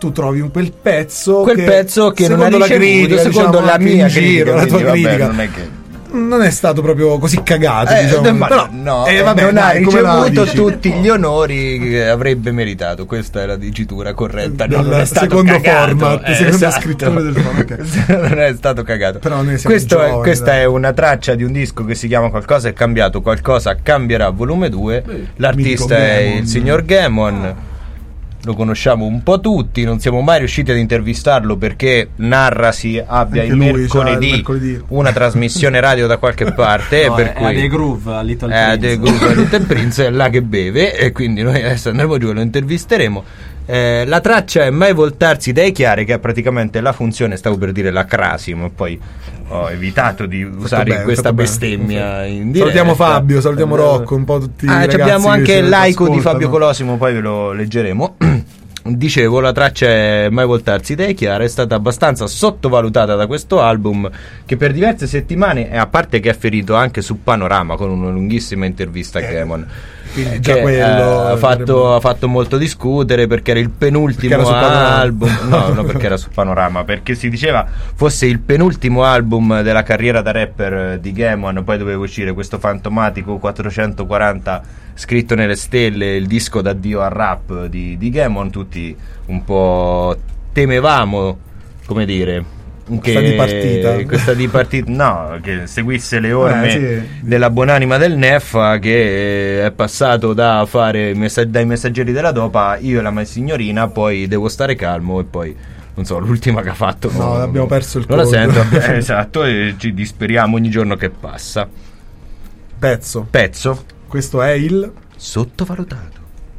Speaker 2: tu trovi un quel pezzo
Speaker 3: quel
Speaker 2: che,
Speaker 3: pezzo che non ha
Speaker 2: secondo la
Speaker 3: ricevuto,
Speaker 2: critica,
Speaker 3: secondo
Speaker 2: diciamo,
Speaker 3: la
Speaker 2: anche
Speaker 3: mia
Speaker 2: in giro,
Speaker 3: critica,
Speaker 2: la tua
Speaker 3: quindi, vabbè,
Speaker 2: critica
Speaker 3: non è che
Speaker 2: non è stato proprio così cagato,
Speaker 3: Eh,
Speaker 2: diciamo.
Speaker 3: ma
Speaker 2: Però,
Speaker 3: no,
Speaker 2: eh,
Speaker 3: eh,
Speaker 2: vabbè,
Speaker 3: non
Speaker 2: dai,
Speaker 3: ha
Speaker 2: come la
Speaker 3: ricevuto
Speaker 2: dici?
Speaker 3: tutti gli onori che avrebbe meritato. Questa è la dicitura corretta.
Speaker 2: Del
Speaker 3: non è stato
Speaker 2: secondo
Speaker 3: cagato.
Speaker 2: format,
Speaker 3: eh,
Speaker 2: secondo
Speaker 3: esatto.
Speaker 2: scrittore del format, ok.
Speaker 3: Non è stato cagato.
Speaker 2: Però noi siamo
Speaker 3: Questo è-
Speaker 2: giovani,
Speaker 3: questa
Speaker 2: dai.
Speaker 3: è una traccia di un disco che si chiama Qualcosa è cambiato, qualcosa cambierà, volume due. L'artista
Speaker 2: mitico
Speaker 3: è
Speaker 2: Gammon.
Speaker 3: il signor Gammon. Lo conosciamo un po' tutti, non siamo mai riusciti ad intervistarlo perché narrasi abbia
Speaker 2: Anche
Speaker 3: il
Speaker 2: lui c'ha
Speaker 3: mercoledì,
Speaker 2: il mercoledì.
Speaker 3: una trasmissione radio da qualche parte.
Speaker 6: No,
Speaker 3: per
Speaker 6: è
Speaker 3: cui
Speaker 6: a The Groove, a Little
Speaker 3: è a
Speaker 6: Prince.
Speaker 3: The Groove, a Little Prince, è là che beve e quindi noi adesso andremo giù e lo intervisteremo. Eh, la traccia è Mai voltarsi dai chiari, che è praticamente la funzione, stavo per dire la crasi, ma poi ho evitato di usare
Speaker 2: bene,
Speaker 3: questa
Speaker 2: fatto bene.
Speaker 3: bestemmia in diretta.
Speaker 2: Salutiamo Fabio, salutiamo Rocco, un po' tutti i
Speaker 3: Ah,
Speaker 2: ragazzi
Speaker 3: abbiamo
Speaker 2: che
Speaker 3: anche
Speaker 2: ci
Speaker 3: l'aico di
Speaker 2: ascoltano.
Speaker 3: Fabio Colosimo, poi ve lo leggeremo. Dicevo, la traccia è Mai voltarsi dai chiari, è stata abbastanza sottovalutata da questo album che per diverse settimane, e a parte che è ferito anche su Panorama con una lunghissima intervista a Gammon,
Speaker 2: Quindi
Speaker 3: eh,
Speaker 2: già
Speaker 3: che,
Speaker 2: quello
Speaker 3: eh, ha, fatto, ha fatto molto discutere perché era il penultimo
Speaker 2: Perché era su Panorama.
Speaker 3: album. No, non perché era su Panorama, perché si diceva fosse il penultimo album della carriera da rapper di Gammon. Poi doveva uscire questo fantomatico quattrocentoquaranta scritto nelle stelle, il disco d'addio al rap di, di Gammon. Tutti un po' temevamo, come dire,
Speaker 2: Questa
Speaker 3: che
Speaker 2: dipartita.
Speaker 3: questa dipartita no, che seguisse le orme
Speaker 2: Eh, sì.
Speaker 3: della buonanima del Neffa, che è passato da fare messa- dai messaggeri della dopa, io e la mia signorina, poi devo stare calmo, e poi non so, l'ultima che ha fatto
Speaker 2: No, abbiamo perso il
Speaker 3: non la
Speaker 2: conto.
Speaker 3: sento. Eh, esatto, e ci disperiamo ogni giorno che passa.
Speaker 2: Pezzo.
Speaker 3: Pezzo
Speaker 2: Questo è il
Speaker 3: sottovalutato.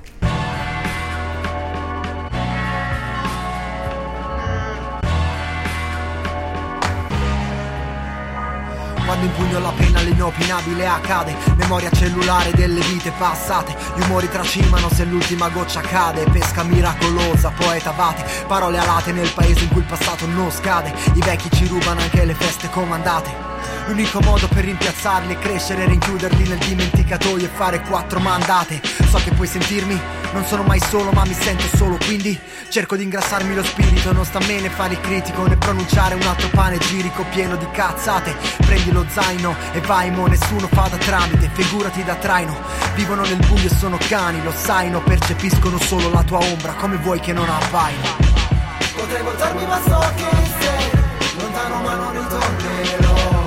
Speaker 14: Quando impugno la penna l'inopinabile accade, memoria cellulare delle vite passate, gli umori tracimano se l'ultima goccia cade, pesca miracolosa, poeta vate, parole alate nel paese in cui il passato non scade, i vecchi ci rubano anche le feste comandate. L'unico modo per rimpiazzarli è crescere, rinchiuderli nel dimenticatoio e fare quattro mandate. So che puoi sentirmi, non sono mai solo ma mi sento solo, quindi cerco di ingrassarmi lo spirito. Non sta a me né fare il critico né pronunciare un altro panegirico pieno di cazzate. Prendi lo zaino e vai mo, nessuno fa da tramite, figurati da traino. Vivono nel buio e sono cani, lo sai, no, percepiscono solo la tua ombra, come vuoi che non appaino.
Speaker 9: Potrei voltarmi ma so che sei lontano ma non ritornerò.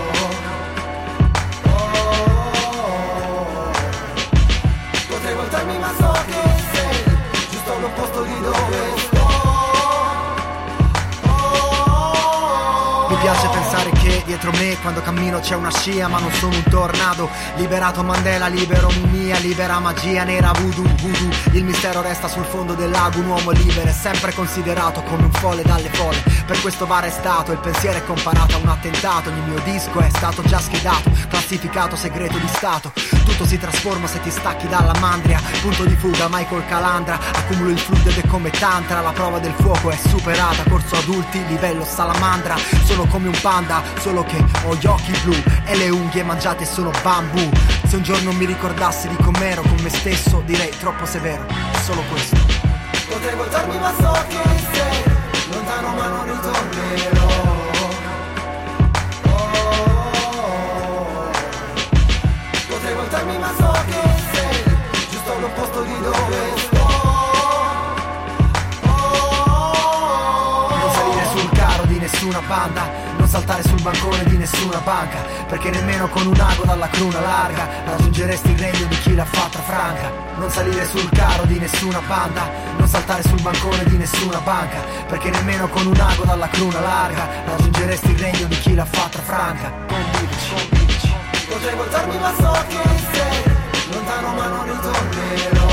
Speaker 9: Potrei voltarmi ma so che sei giusto all'opposto di dove sto.
Speaker 14: Mi piace pensare che dietro me quando cammino c'è una scia, ma non sono un tornado. Liberato Mandela, libero Mumia, libera magia nera voodoo, voodoo. Il mistero resta sul fondo del lago, un uomo libero è sempre considerato come un folle dalle folle. Per questo va arrestato, il pensiero è comparato a un attentato. Il mio disco è stato già schedato, classificato segreto di stato. Tutto si trasforma se ti stacchi dalla mandria. Punto di fuga, Michael Calandra. Accumulo il fluido ed è come tantra. La prova del fuoco è superata, corso adulti, livello salamandra. Sono come un panda, solo che ho gli occhi blu e le unghie mangiate sono bambù. Se un giorno mi ricordassi di com'ero con me stesso, direi troppo severo, è solo questo.
Speaker 9: Potrei voltarmi ma so che sei lontano ma non ritornerò. Potrei voltarmi ma so che sei giusto all'opposto di dove sto.
Speaker 14: Non salire sul carro di nessuna banda, non saltare sul bancone di nessuna banca, perché nemmeno con un ago dalla cruna larga raggiungeresti il regno di chi l'ha fatta franca. Non salire sul carro di nessuna banda, non saltare sul bancone di nessuna banca, perché nemmeno con un ago dalla cruna larga raggiungeresti il regno di chi l'ha fatta franca. Convivici, convivici.
Speaker 9: Potrei voltarmi ma so che sei lontano ma non ritornerò.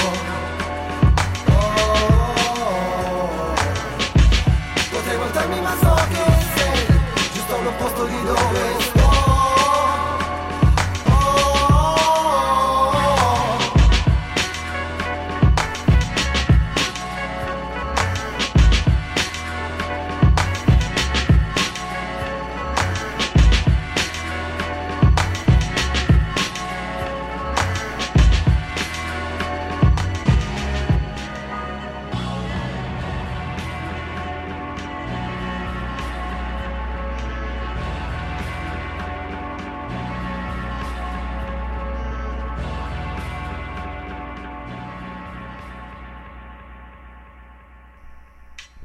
Speaker 9: Potrei voltarmi ma so che sei giusto all'opposto di dove sto.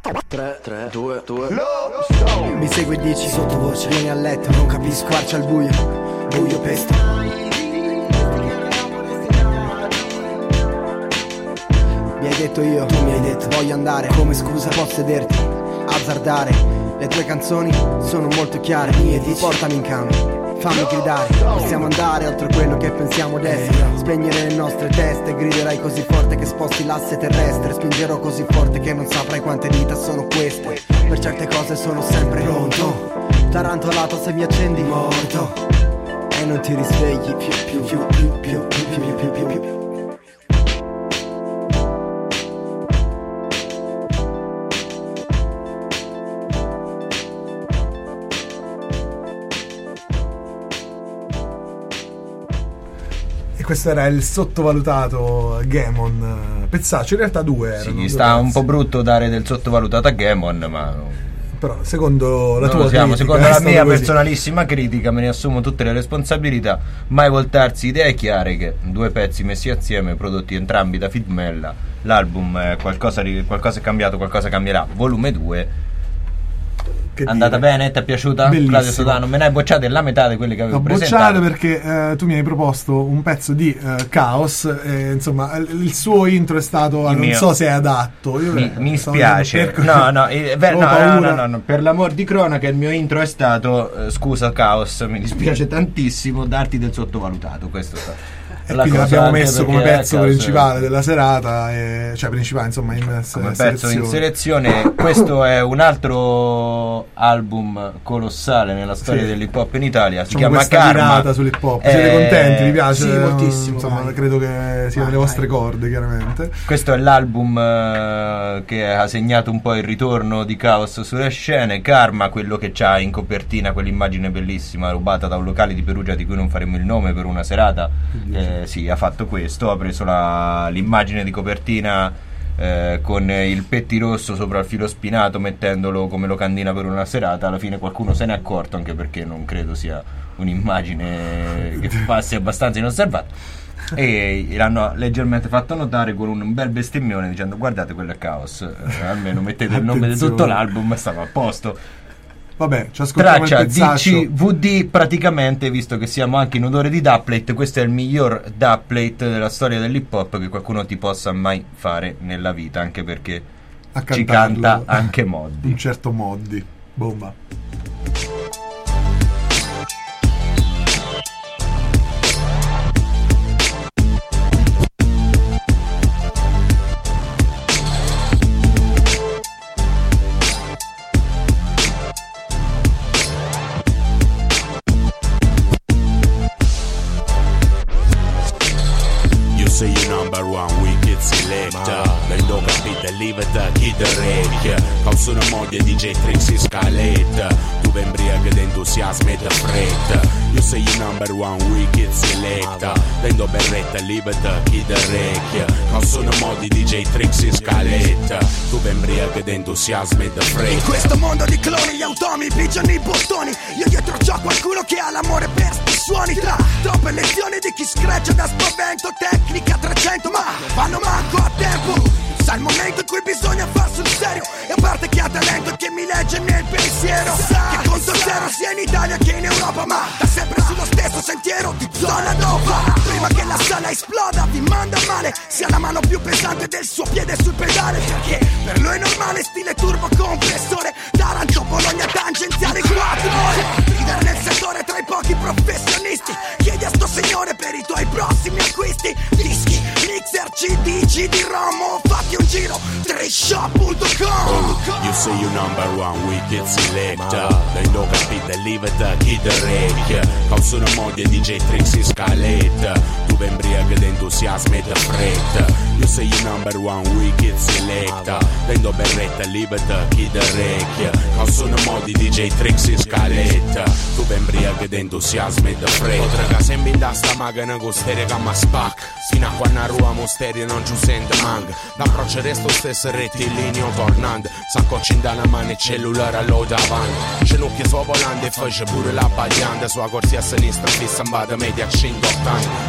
Speaker 12: tre, tre, due, due.
Speaker 14: Mi segui e dici sottovoce, vieni a letto, non capisco, squarcia al buio, buio peste. Mi hai detto io, tu mi hai detto, voglio andare, come scusa posso sederti, azzardare. Le tue canzoni sono molto chiare, mi dici, portami in cambio, fammi gridare, possiamo andare oltre quello che pensiamo d'essere, spegnere le nostre teste, griderai così forte che sposti l'asse terrestre, spingerò così forte che non saprai quante dita sono queste, per certe cose sono sempre pronto, tarantolato se mi accendi morto, e non ti risvegli più più più più più più più più più più.
Speaker 2: Questo era il sottovalutato Gamon, pezzaccio, in realtà due erano.
Speaker 3: Sì, sta un po' brutto dare del sottovalutato a Gamon, ma
Speaker 2: però secondo la
Speaker 3: non
Speaker 2: tua
Speaker 3: lo siamo,
Speaker 2: critica,
Speaker 3: secondo la mia
Speaker 2: così.
Speaker 3: personalissima critica me ne assumo tutte le responsabilità. Mai voltarsi idee chiare che due pezzi messi assieme, prodotti entrambi da Fitmella, l'album è qualcosa, di, qualcosa è cambiato, qualcosa cambierà, volume due. Che andata dire? Bene? Ti è piaciuta?
Speaker 2: Bellissimo.
Speaker 3: Claudio Sodano, me ne hai bocciate la metà di quelle che avevo
Speaker 2: Ho
Speaker 3: presentato.
Speaker 2: bocciato perché eh, tu mi hai proposto un pezzo di eh, Chaos e insomma il suo intro è stato
Speaker 3: Il
Speaker 2: non
Speaker 3: mio.
Speaker 2: so se è adatto. Io
Speaker 3: Mi,
Speaker 2: eh,
Speaker 3: mi
Speaker 2: stavo
Speaker 3: spiace,
Speaker 2: per-
Speaker 3: no no, eh, ver-
Speaker 2: Ho
Speaker 3: no, no,
Speaker 2: paura.
Speaker 3: no, no, no, per l'amor di cronaca il mio intro è stato eh, scusa Chaos, mi dispiace tantissimo darti del sottovalutato, questo sta.
Speaker 2: E
Speaker 3: La
Speaker 2: quindi
Speaker 3: cosa,
Speaker 2: l'abbiamo
Speaker 3: anche
Speaker 2: messo come
Speaker 3: perché
Speaker 2: pezzo
Speaker 3: Chaos-
Speaker 2: principale della serata, e, cioè principale insomma in
Speaker 3: come
Speaker 2: selezione.
Speaker 3: pezzo in selezione. Questo è un altro album colossale nella storia
Speaker 2: Sì.
Speaker 3: dell'hip hop in Italia, si
Speaker 2: Facciamo
Speaker 3: chiama
Speaker 2: questa
Speaker 3: Karma.
Speaker 2: virata sull'hip hop.
Speaker 3: Eh,
Speaker 2: Siete contenti? Vi piace?
Speaker 5: sì, moltissimo,
Speaker 2: Insomma,
Speaker 5: vai.
Speaker 2: credo che sia
Speaker 5: Vai,
Speaker 2: nelle vostre
Speaker 5: vai.
Speaker 2: corde, chiaramente.
Speaker 3: Questo è l'album eh, che ha segnato un po' il ritorno di Chaos sulle scene. Karma, quello che c'ha in copertina quell'immagine bellissima rubata da un locale di Perugia di cui non faremo il nome per una serata, eh, sì, ha fatto questo, ha preso la, l'immagine di copertina eh, con il pettirosso sopra il filo spinato, mettendolo come locandina per una serata. Alla fine qualcuno se n'è accorto, anche perché non credo sia un'immagine che passi abbastanza inosservata, e l'hanno leggermente fatto notare con un bel bestemmione dicendo guardate, quello è Chaos, eh, almeno mettete il nome di tutto l'album e stava a posto.
Speaker 2: Vabbè, ci ascoltiamo
Speaker 3: Traccia
Speaker 2: il pezzaccio.
Speaker 3: D C V D praticamente, visto che siamo anche in odore di dubplate, questo è il miglior dubplate della storia dell'hip hop che qualcuno ti possa mai fare nella vita, anche perché
Speaker 2: A
Speaker 3: ci
Speaker 2: cantarlo.
Speaker 3: canta anche Moddi.
Speaker 2: Un certo Moddi. Bomba.
Speaker 15: Io sei il number one wicked selector, vendo capite libera chi te recchia, causa una moglie D J Trixie scaletta, tu vembriaca d'entusiasmo e da fretta. Io sei il number one wicked selector, vendo berretta libera chi te recchia, causa una moglie D J Trixie scaletta, tu vembriaca d'entusiasmo e da fretta.
Speaker 16: In questo mondo di cloni, gli automi pigiano i bottoni, io dietro c'ho qualcuno che ha l'amore per sti suoni, tra troppe lezioni di chi screccia da spavento, tecnica trecento ma non vanno manco a tempo. Sa il momento in cui bisogna far sul serio, e a parte chi ha talento e che mi legge nel pensiero, che conto zero sia in Italia che in Europa, ma da sempre sullo stesso sentiero di zona dopa. Prima che la sala esploda vi manda male, sia la mano più pesante del suo piede sul pedale, perché per lui è normale stile turbo compressore, Taranto, Bologna, tangenziale quattro ore, leader nel settore tra i pochi professionisti, chiedi a sto signore per i tuoi prossimi acquisti, dischi, mixer, C D, C D ROM o fatti un giro, trishop punto com.
Speaker 15: Io sei il number one wicked selector, vendo capite libera chi te recchia, causa una moglie D J Trixie scaletta, tu vembriaca d'entusiasmo e da fretta. Io sei il number one wicked selector, vendo berretta libera chi te recchia, causa una moglie D J Trixie scaletta, tu vembriaca d'entusiasmo e da fretta. Oltre che sembri in da sta magana con stere che mi spac, fino a quando arriviamo stereo non ci sente manca, l'approccio resto stesso rettilineo tornando, s'accocci da una mano e cellulare allo davanti, ginocchia sopra volando e face pure la baglianda, sua corsia a sinistra fissa in bada media a centottanta, su una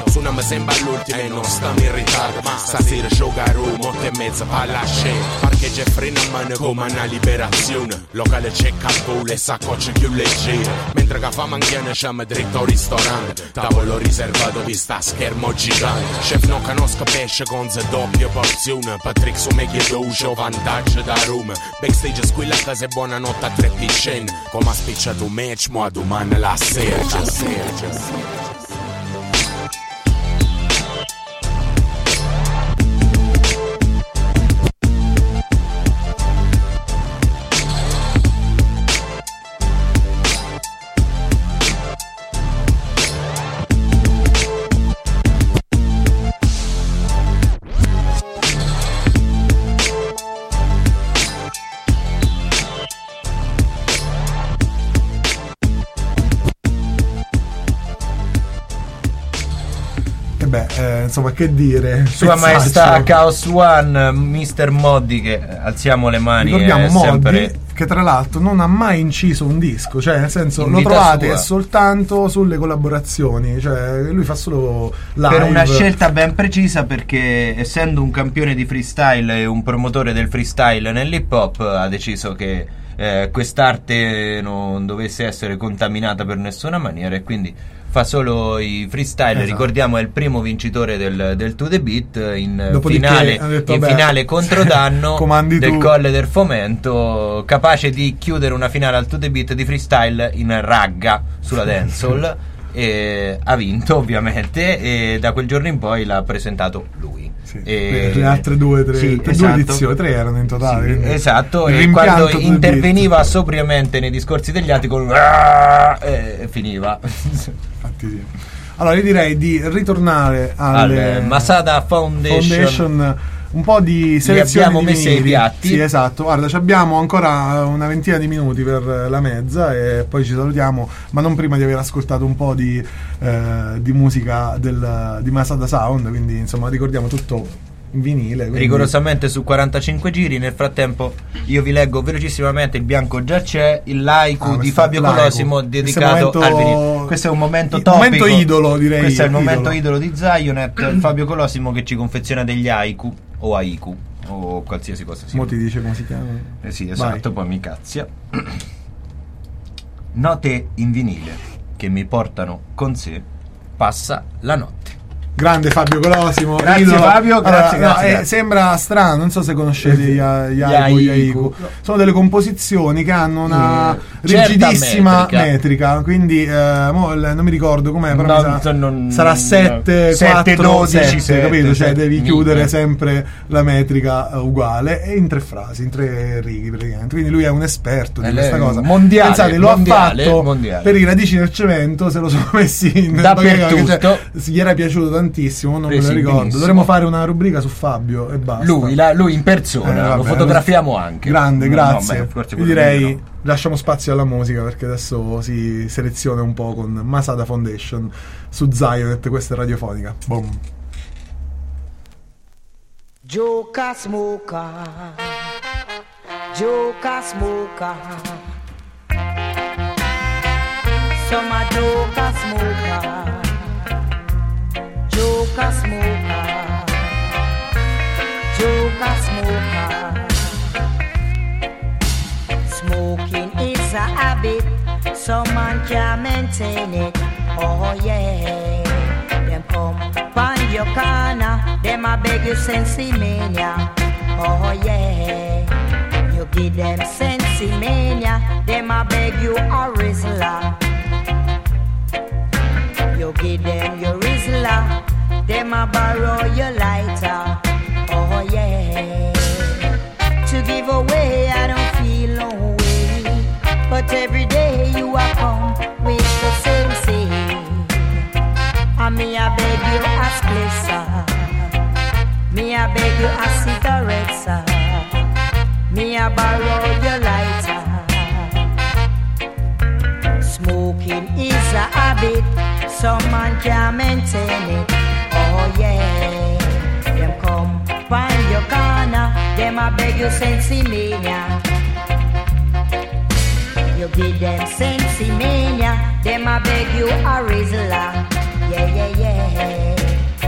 Speaker 15: sembra l'ultima e non stiamo in ritardo. Ma stasera giocare un monte e mezzo alla scena. Parcheggio e freno a mano come una liberazione. Locale c'è calcolo e saccocce più leggere. Mentre che fa manchiane siamo dritto al ristorante. Tavolo riservato vista a schermo gigante. Chef non conosco pesce con ze doppia porzione. Patrick su me chiedo uscio vantaggio da Roma. Backstage squilla che se buonanotte a tre piscine. Come ha spicciato un match mo a domani la Sergia Sergia.
Speaker 2: Eh, insomma, che dire,
Speaker 3: Sua
Speaker 2: pezzaccio.
Speaker 3: Maestà Chaos One, mister Moddi, che alziamo le mani.
Speaker 2: Ricordiamo
Speaker 3: è
Speaker 2: Moddi,
Speaker 3: sempre...
Speaker 2: che tra l'altro non ha mai inciso un disco, cioè nel senso
Speaker 3: In
Speaker 2: lo
Speaker 3: vita
Speaker 2: trovate
Speaker 3: sua.
Speaker 2: soltanto sulle collaborazioni, cioè lui fa solo live.
Speaker 3: Per una scelta ben precisa, perché essendo un campione di freestyle e un promotore del freestyle nell'hip hop ha deciso che eh, quest'arte non dovesse essere contaminata per nessuna maniera, e quindi fa solo i freestyle.
Speaker 2: Esatto.
Speaker 3: Ricordiamo, è il primo vincitore del, del To The Beat in
Speaker 2: Dopodiché
Speaker 3: finale,
Speaker 2: ha detto,
Speaker 3: in
Speaker 2: beh,
Speaker 3: finale controdanno
Speaker 2: comandi
Speaker 3: del
Speaker 2: tu.
Speaker 3: Colle del Fomento, capace di chiudere una finale al To The Beat di freestyle in ragga sulla dancehall. E ha vinto ovviamente, e da quel giorno in poi l'ha presentato lui.
Speaker 2: Sì,
Speaker 3: e
Speaker 2: le altre due, tre,
Speaker 3: sì,
Speaker 2: tre
Speaker 3: esatto.
Speaker 2: due edizioni, tre erano in totale.
Speaker 3: Sì,
Speaker 2: quindi
Speaker 3: esatto,
Speaker 2: il
Speaker 3: e
Speaker 2: rimpianto
Speaker 3: quando
Speaker 2: To The
Speaker 3: interveniva sobriamente nei discorsi degli altri con e, e finiva.
Speaker 2: Infatti sì. Allora io direi di ritornare alle
Speaker 3: Al Masada Foundation.
Speaker 2: Foundation, un po' di selezioni
Speaker 3: abbiamo
Speaker 2: di
Speaker 3: messi ai
Speaker 2: vinili.
Speaker 3: piatti.
Speaker 2: Sì, esatto. Guarda, ci abbiamo ancora una ventina di minuti per la mezza e poi ci salutiamo, ma non prima di aver ascoltato un po' di, eh, di musica del, di Masada Sound, quindi insomma ricordiamo tutto in vinile. Quindi...
Speaker 3: rigorosamente su quarantacinque giri. Nel frattempo io vi leggo velocissimamente: il bianco già c'è, il Laiku
Speaker 2: Ah,
Speaker 3: di
Speaker 2: questo-
Speaker 3: Fabio
Speaker 2: Laiku.
Speaker 3: Colosimo
Speaker 2: Questo
Speaker 3: dedicato
Speaker 2: è un momento-
Speaker 3: al vinile. Questo è un momento
Speaker 2: il
Speaker 3: topico,
Speaker 2: momento idolo, direi.
Speaker 3: questo è il
Speaker 2: idolo.
Speaker 3: momento idolo di Zionet. Fabio Colosimo che ci confeziona degli haiku o haiku o qualsiasi cosa sia.
Speaker 2: Mo ti dice come si chiama?
Speaker 3: Eh sì, esatto.
Speaker 2: Vai.
Speaker 3: Poi mi cazzia. Note in vinile che mi portano con sé, passa la notte.
Speaker 2: Grande Fabio Colosimo.
Speaker 3: Grazie,
Speaker 2: idolo.
Speaker 3: Fabio, grazie,
Speaker 2: Allora, no,
Speaker 3: grazie,
Speaker 2: eh,
Speaker 3: grazie.
Speaker 2: sembra strano, non so se conoscete gli, gli haiku, gli haiku. Sono delle composizioni che hanno una
Speaker 3: Mm, certa
Speaker 2: rigidissima
Speaker 3: metrica.
Speaker 2: metrica, quindi eh, mo il- non mi ricordo com'è, però
Speaker 3: No,
Speaker 2: mi sa-
Speaker 3: non-
Speaker 2: sarà sette,
Speaker 3: sette,
Speaker 2: quattro,
Speaker 3: dodici,
Speaker 2: sette, capito? Cioè
Speaker 3: sette,
Speaker 2: devi
Speaker 3: mille.
Speaker 2: chiudere sempre la metrica eh, uguale e in tre frasi, in tre righe praticamente. Quindi lui è un esperto di
Speaker 3: Eh,
Speaker 2: questa cosa.
Speaker 3: mondiale,
Speaker 2: Pensate, lo
Speaker 3: mondiale,
Speaker 2: ha fatto
Speaker 3: mondiale.
Speaker 2: per i Radici del Cemento, se lo sono messi in
Speaker 3: Dappertutto.
Speaker 2: cioè, gli era piaciuto tantissimo, non me
Speaker 3: Presi
Speaker 2: lo ricordo.
Speaker 3: benissimo.
Speaker 2: Dovremmo fare una rubrica su Fabio e basta.
Speaker 3: Lui, la- lui in persona,
Speaker 2: Eh, vabbè,
Speaker 3: lo fotografiamo anche.
Speaker 2: Grande,
Speaker 3: No,
Speaker 2: grazie.
Speaker 3: no, beh, forse
Speaker 2: Io
Speaker 3: quello
Speaker 2: direi
Speaker 3: meglio, no.
Speaker 2: lasciamo spazio alla musica, perché adesso si seleziona un po' con Masada Foundation su Zionet. Questa è radiofonica. Boom.
Speaker 17: Joker smoker, Joker smoker, some a Joker smoker, Joker smoker, Joker smoker. Smoking is a habit, some man can't maintain it. Oh yeah, them come pan your corner, them a beg you sensi mania. Oh yeah, you give them sensi mania, them a beg you a Rizla. You give them your Rizla, them a borrow your lighter. Oh yeah, to give away I don't feel no way, but every day you are come with the same thing. And me I beg you a spliff, sir. Me I beg you a cigarette, sir. Me I borrow your lighter. Smoking is a habit, some man can't maintain it. Oh yeah, them come find your corner, them I beg you sensi mania. You give them sensi mania, them I beg you a Rizla. Yeah, yeah, yeah.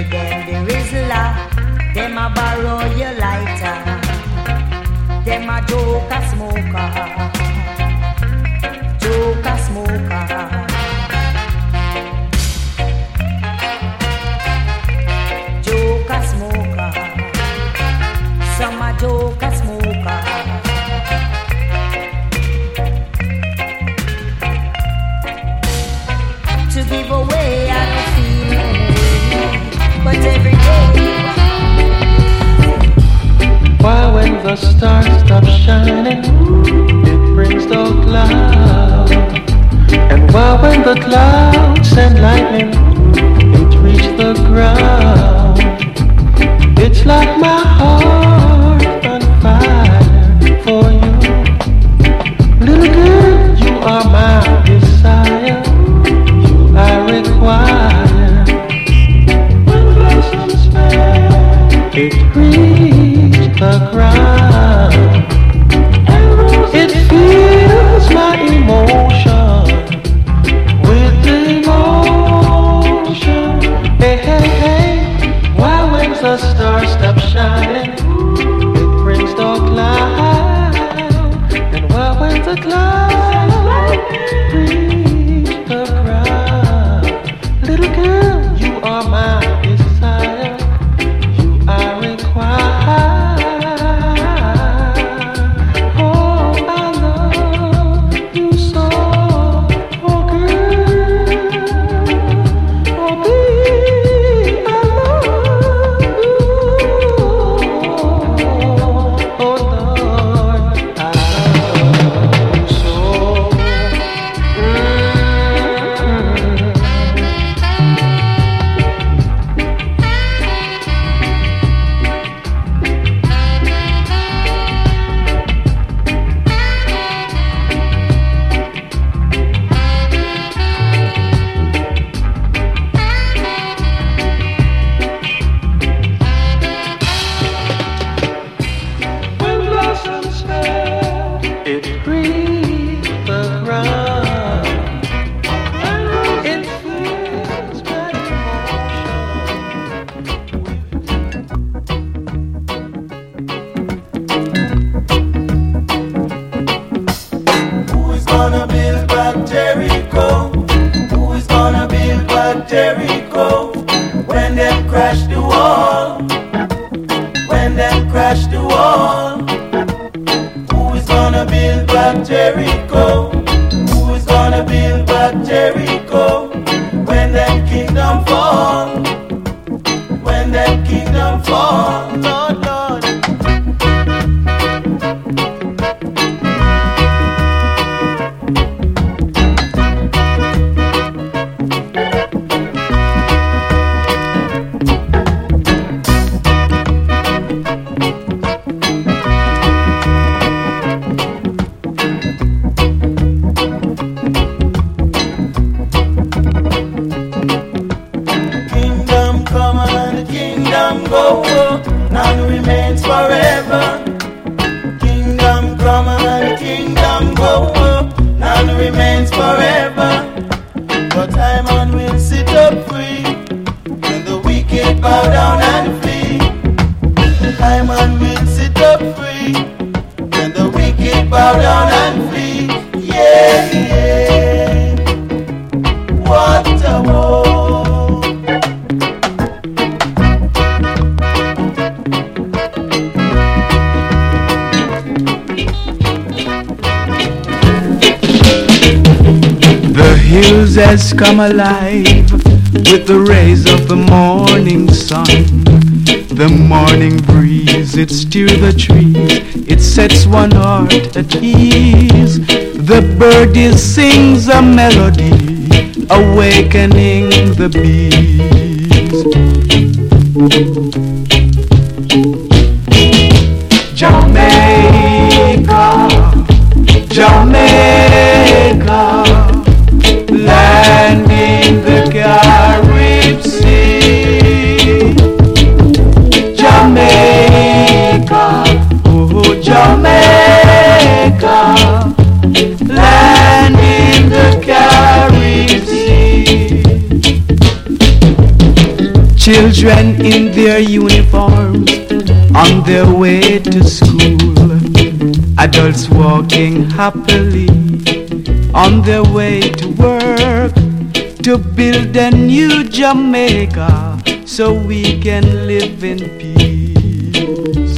Speaker 17: them the Rizla, them a borrow your lighter, them a joke a smoker, joke a smoker. Joke a smoker, some a joke a smoker. To give away, I don't feel no way, but every day.
Speaker 18: Why when the stars stop shining, it brings the cloud. And why when the clouds and lightning, it reach the ground. It's like my heart on fire for you. Little girl, you are my desire. You I require. When blossoms fail, it reach the ground. It fills my emotion with emotion. Hey, hey, hey. Why when the stars stop shining, it brings the cloud. And why when the clouds reach the ground? Little girl, you are my desire. You I require. Oh, I love you so. Oh, girl. Oh, baby, I love you. Oh, Lord, I love you so. When blossoms fail, it breathes the ground. It fills my
Speaker 13: Who is gonna build back Jericho? Who is gonna build back Jericho? When them crash the wall, when them crash the wall. Who is gonna build back Jericho? Who is gonna build back Jericho? When them kingdom fall, when them kingdom fall, Lord, Lord. Kingdom come and kingdom go, none remains forever. Kingdom come and kingdom go, none remains forever. But Haman will sit up free when the wicked bow down and flee. Haman will sit up free when the wicked bow down and flee. Yeah, yeah. What a war.
Speaker 19: The hills has come alive with the rays of the morning sun. The morning breeze, it stirs the trees, it sets one heart at ease. The birdie sings a melody, awakening the bees. Jamaica, Jamaica, land in the Caribbean Sea. Jamaica, oh Jamaica, land in the Caribbean Sea. Children in their uniforms on their way to school. Adults walking happily on their way to work, to build a new Jamaica so we can live in peace.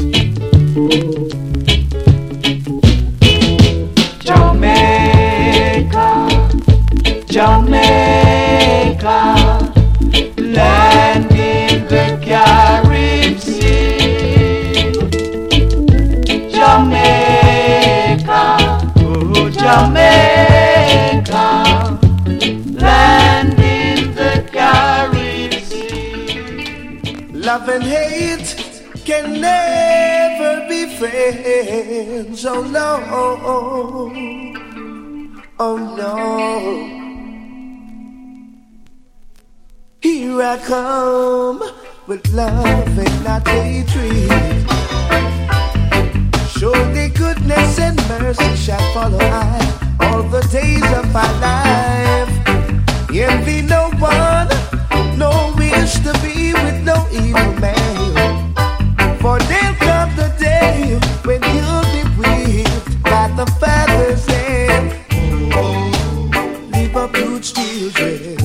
Speaker 19: Jamaica, Jamaica, land in the Caribbean Sea. Jamaica, oh Jamaica, land in the Caribbean Sea.
Speaker 9: Love and hate can never be friends. Oh no, oh no. Here I come with love and not hatred. Surely goodness and mercy shall follow I all the days of my life. Envy no one, no wish to be with no evil man. For there'll come the day when you'll be whipped by the Father's hand. Leave up huge children.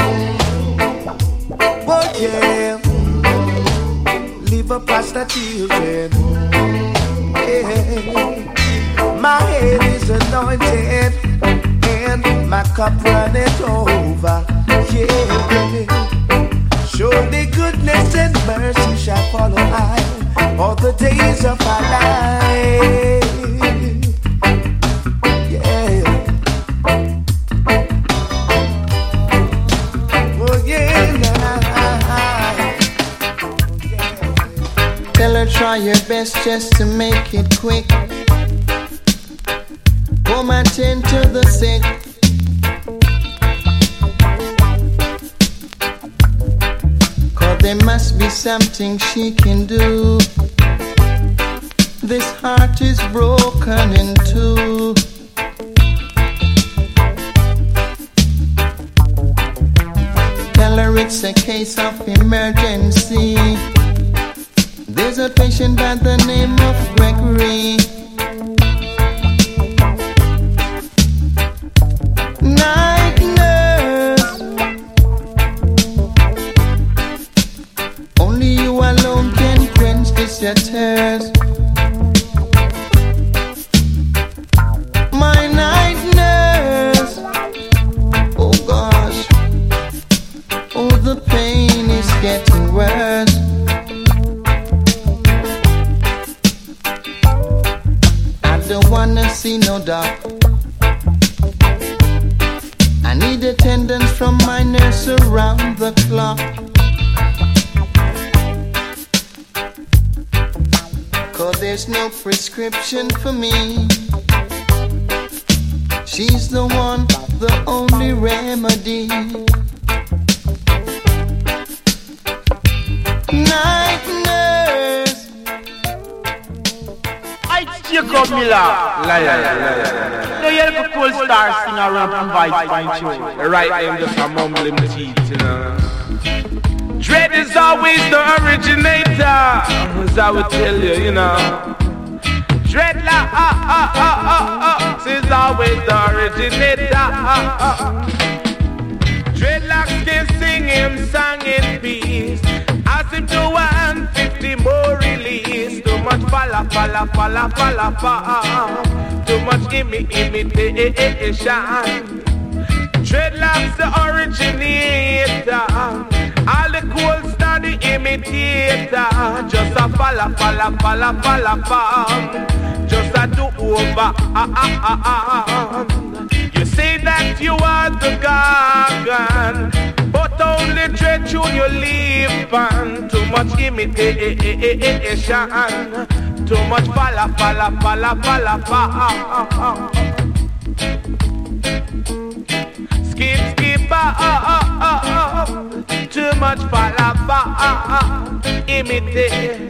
Speaker 9: Oh yeah, leave up pasta children. Yeah. My head is anointed and my cup runneth over. Yeah. Surely goodness and mercy shall follow I all the days of my life. Yeah. Oh yeah.
Speaker 13: Tell her try your best just to make it quick. Go and tend to the sick. Cause there must be something she can do. This heart is broken in two. Tell her it's a case of emergency. There's a patient by the name of Gregory. Night nurse, only you alone can quench this thirst. My night nurse, oh gosh, oh the pain is getting worse. Don't wanna see no doubt. I need attendance from my nurse around the clock. Cause there's no prescription for me. She's the one, the only remedy. Night nurse,
Speaker 20: Jacob Miller, liar, liar. No, you're the cool star singer around from Vice Pine Show. Right name just a mumbling teeth, you know. Dread is always the originator, as I would tell you, you know. Dreadlock, ah, ah, ah, ah, ah, is always the originator. Ah, ah. Dreadlocks can sing him song in peace. Ask him to one fifty more release. Too much falla, falla, falla, falla, falla. Too much imi, imitation. Dreadlocks the originator. All the cool star the imitator. Just a falla, falla, falla, falla, falla. Just a do over. Ah, ah, ah, ah. You say that you are the gargan, but only dread tune you live on. Too much imitation, too much falla, falla, falla, falla, falla. Skip, skip, ah, ah, ah, ah. Too much falla, falla, imitate.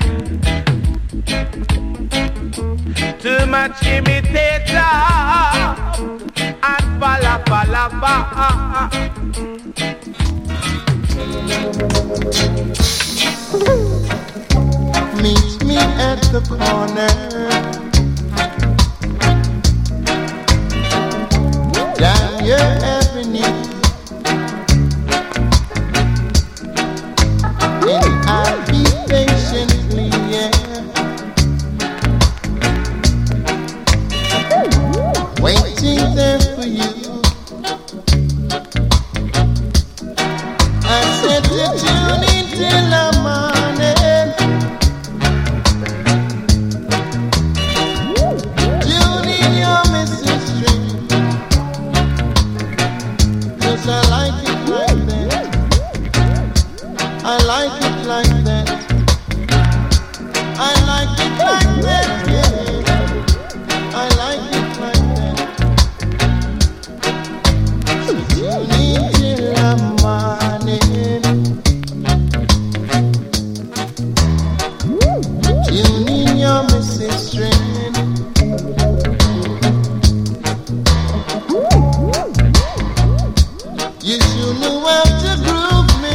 Speaker 20: Too much imitator and falla, falla, falla.
Speaker 13: the corner. Down your avenue, and I'll be patiently, yeah, waiting there for you. I said to tune in till the morning. Tune in your message string, 'cause I like it like that. I like it like that. I like it like that, yeah. I like it like that. So tune in till the morning. Tune in your message string. You should know how to groove me.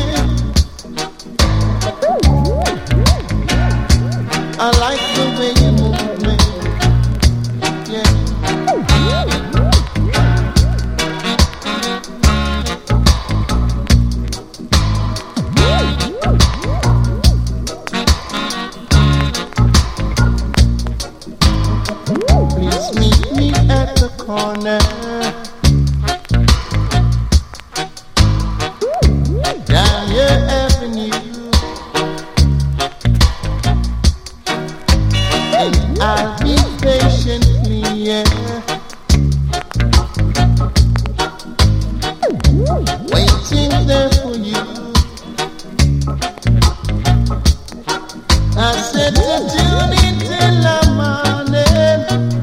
Speaker 13: I like the way you move me. Yeah. Please meet me at the corner. Down your avenue, and I'll be patiently, yeah, waiting there for you. I said to tune in till the morning.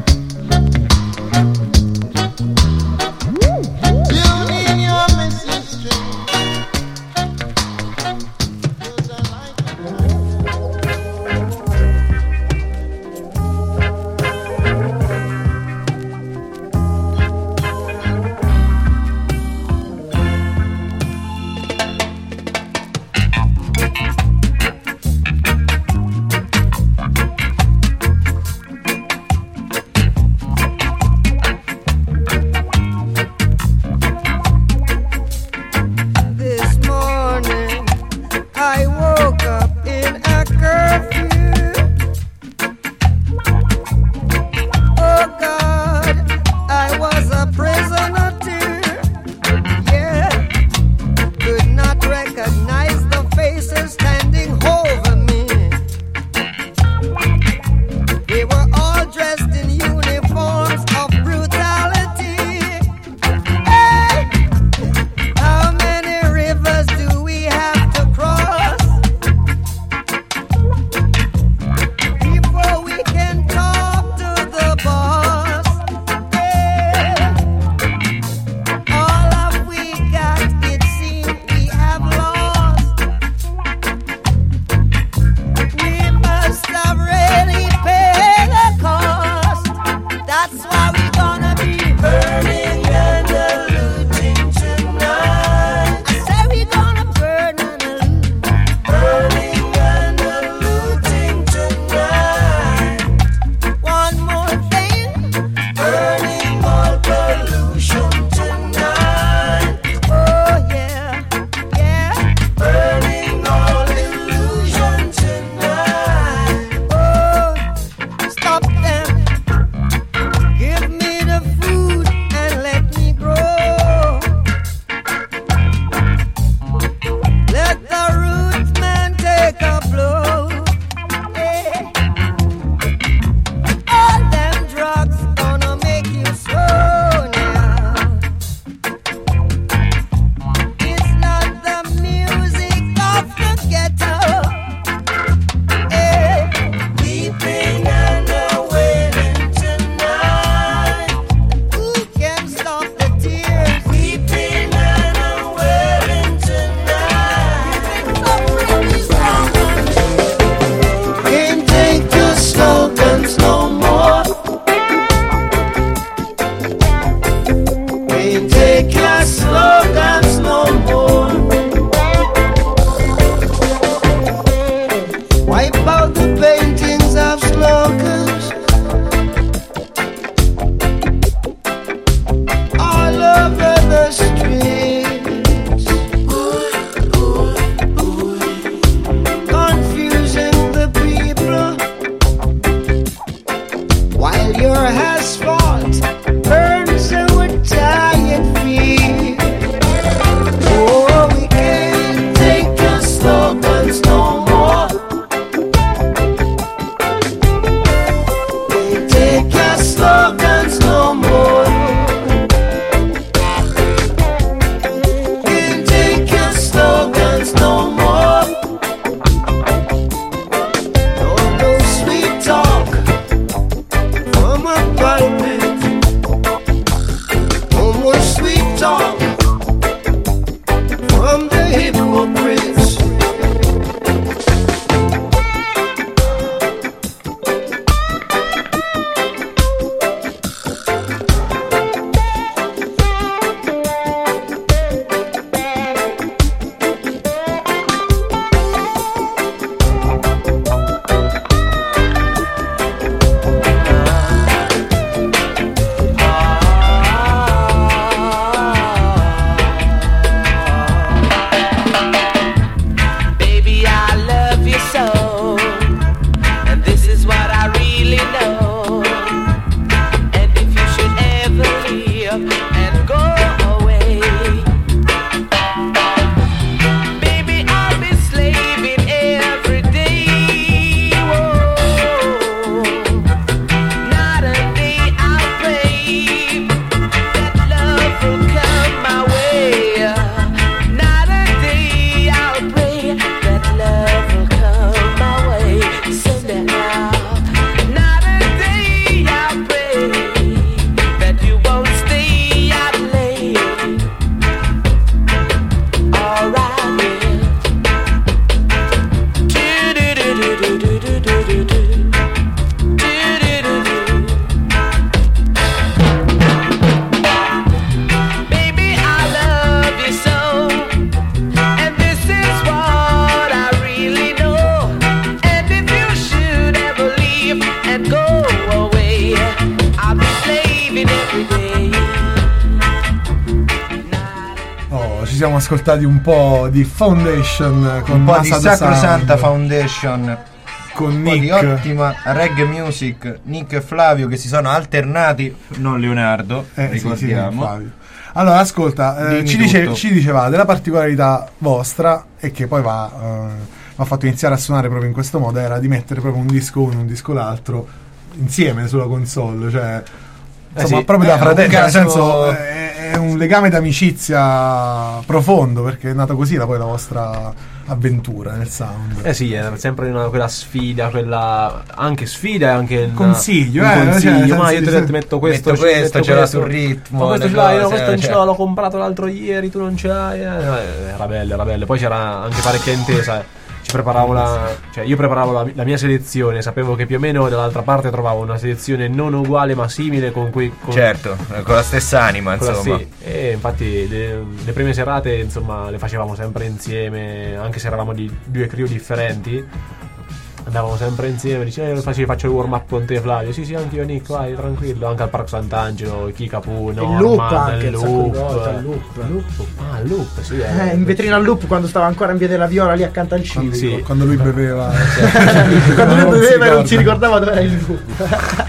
Speaker 13: Tune in your message string.
Speaker 11: go away. I'll be slaving every day.
Speaker 2: Oh, ci siamo ascoltati un po' di Foundation con
Speaker 3: un po' di
Speaker 2: Masada
Speaker 3: Sacrosanta
Speaker 2: Sound.
Speaker 3: Foundation
Speaker 2: con
Speaker 3: un po'
Speaker 2: Nick
Speaker 3: di ottima reggae music. Nick e Flavio che si sono alternati, non Leonardo,
Speaker 2: Eh, sì,
Speaker 3: ricordiamo.
Speaker 2: sì, Flavio. Allora, ascolta, eh,
Speaker 3: Dimmi
Speaker 2: ci, dice,
Speaker 3: tutto.
Speaker 2: ci dicevate la particolarità vostra e che poi va, eh, va fatto iniziare a suonare proprio in questo modo, era di mettere proprio un disco uno e un disco l'altro insieme sulla console, cioè insomma
Speaker 3: sì.
Speaker 2: proprio da
Speaker 3: Eh,
Speaker 2: fratelli,
Speaker 3: un caso-
Speaker 2: nel senso è, è un legame d'amicizia profondo, perché è nata così la, poi la vostra avventura nel sound.
Speaker 6: Eh sì, è sempre una, quella sfida, quella anche sfida e anche il
Speaker 2: Consiglio,
Speaker 6: un
Speaker 2: eh,
Speaker 6: consiglio.
Speaker 2: cioè,
Speaker 6: ma io
Speaker 2: sì,
Speaker 6: ti ho
Speaker 2: sì.
Speaker 6: detto metto questo,
Speaker 3: Metto
Speaker 6: ci
Speaker 3: questo,
Speaker 6: metto
Speaker 3: ce l'ha
Speaker 6: questo.
Speaker 3: sul ritmo,
Speaker 6: Ma questo
Speaker 3: le
Speaker 6: ce l'hai, no,
Speaker 3: cose,
Speaker 6: questo non ce
Speaker 3: cioè.
Speaker 6: l'ho, l'ho comprato l'altro ieri, tu non ce l'hai. Eh, eh, era bello, era bello. Poi c'era anche parecchia intesa. eh. Ci preparavo la, cioè io preparavo la, la mia selezione, sapevo che più o meno dall'altra parte trovavo una selezione non uguale ma simile con cui con,
Speaker 3: Certo, con la stessa anima,
Speaker 6: con la-
Speaker 3: insomma.
Speaker 6: sì. E infatti le, le prime serate insomma le facevamo sempre insieme, anche se eravamo di due crew differenti. Andavamo sempre insieme, dice eh, faccio, faccio il warm up con te Flavio. Sì sì, anche io Nick, vai tranquillo. Anche al Parco Sant'Angelo, Kickapoo,
Speaker 5: Il
Speaker 6: Norman,
Speaker 5: loop anche,
Speaker 6: il
Speaker 5: un sacco di
Speaker 6: loop.
Speaker 5: volte, il loop.
Speaker 6: Loop. Ah, il loop, sì.
Speaker 5: Eh, in vetrina al loop quando stava ancora in via della Viola lì accanto al civico.
Speaker 2: Sì, quando lui beveva
Speaker 5: Quando lui
Speaker 2: non si
Speaker 5: beveva e non
Speaker 2: ricorda.
Speaker 5: si ricordava dove era il loop.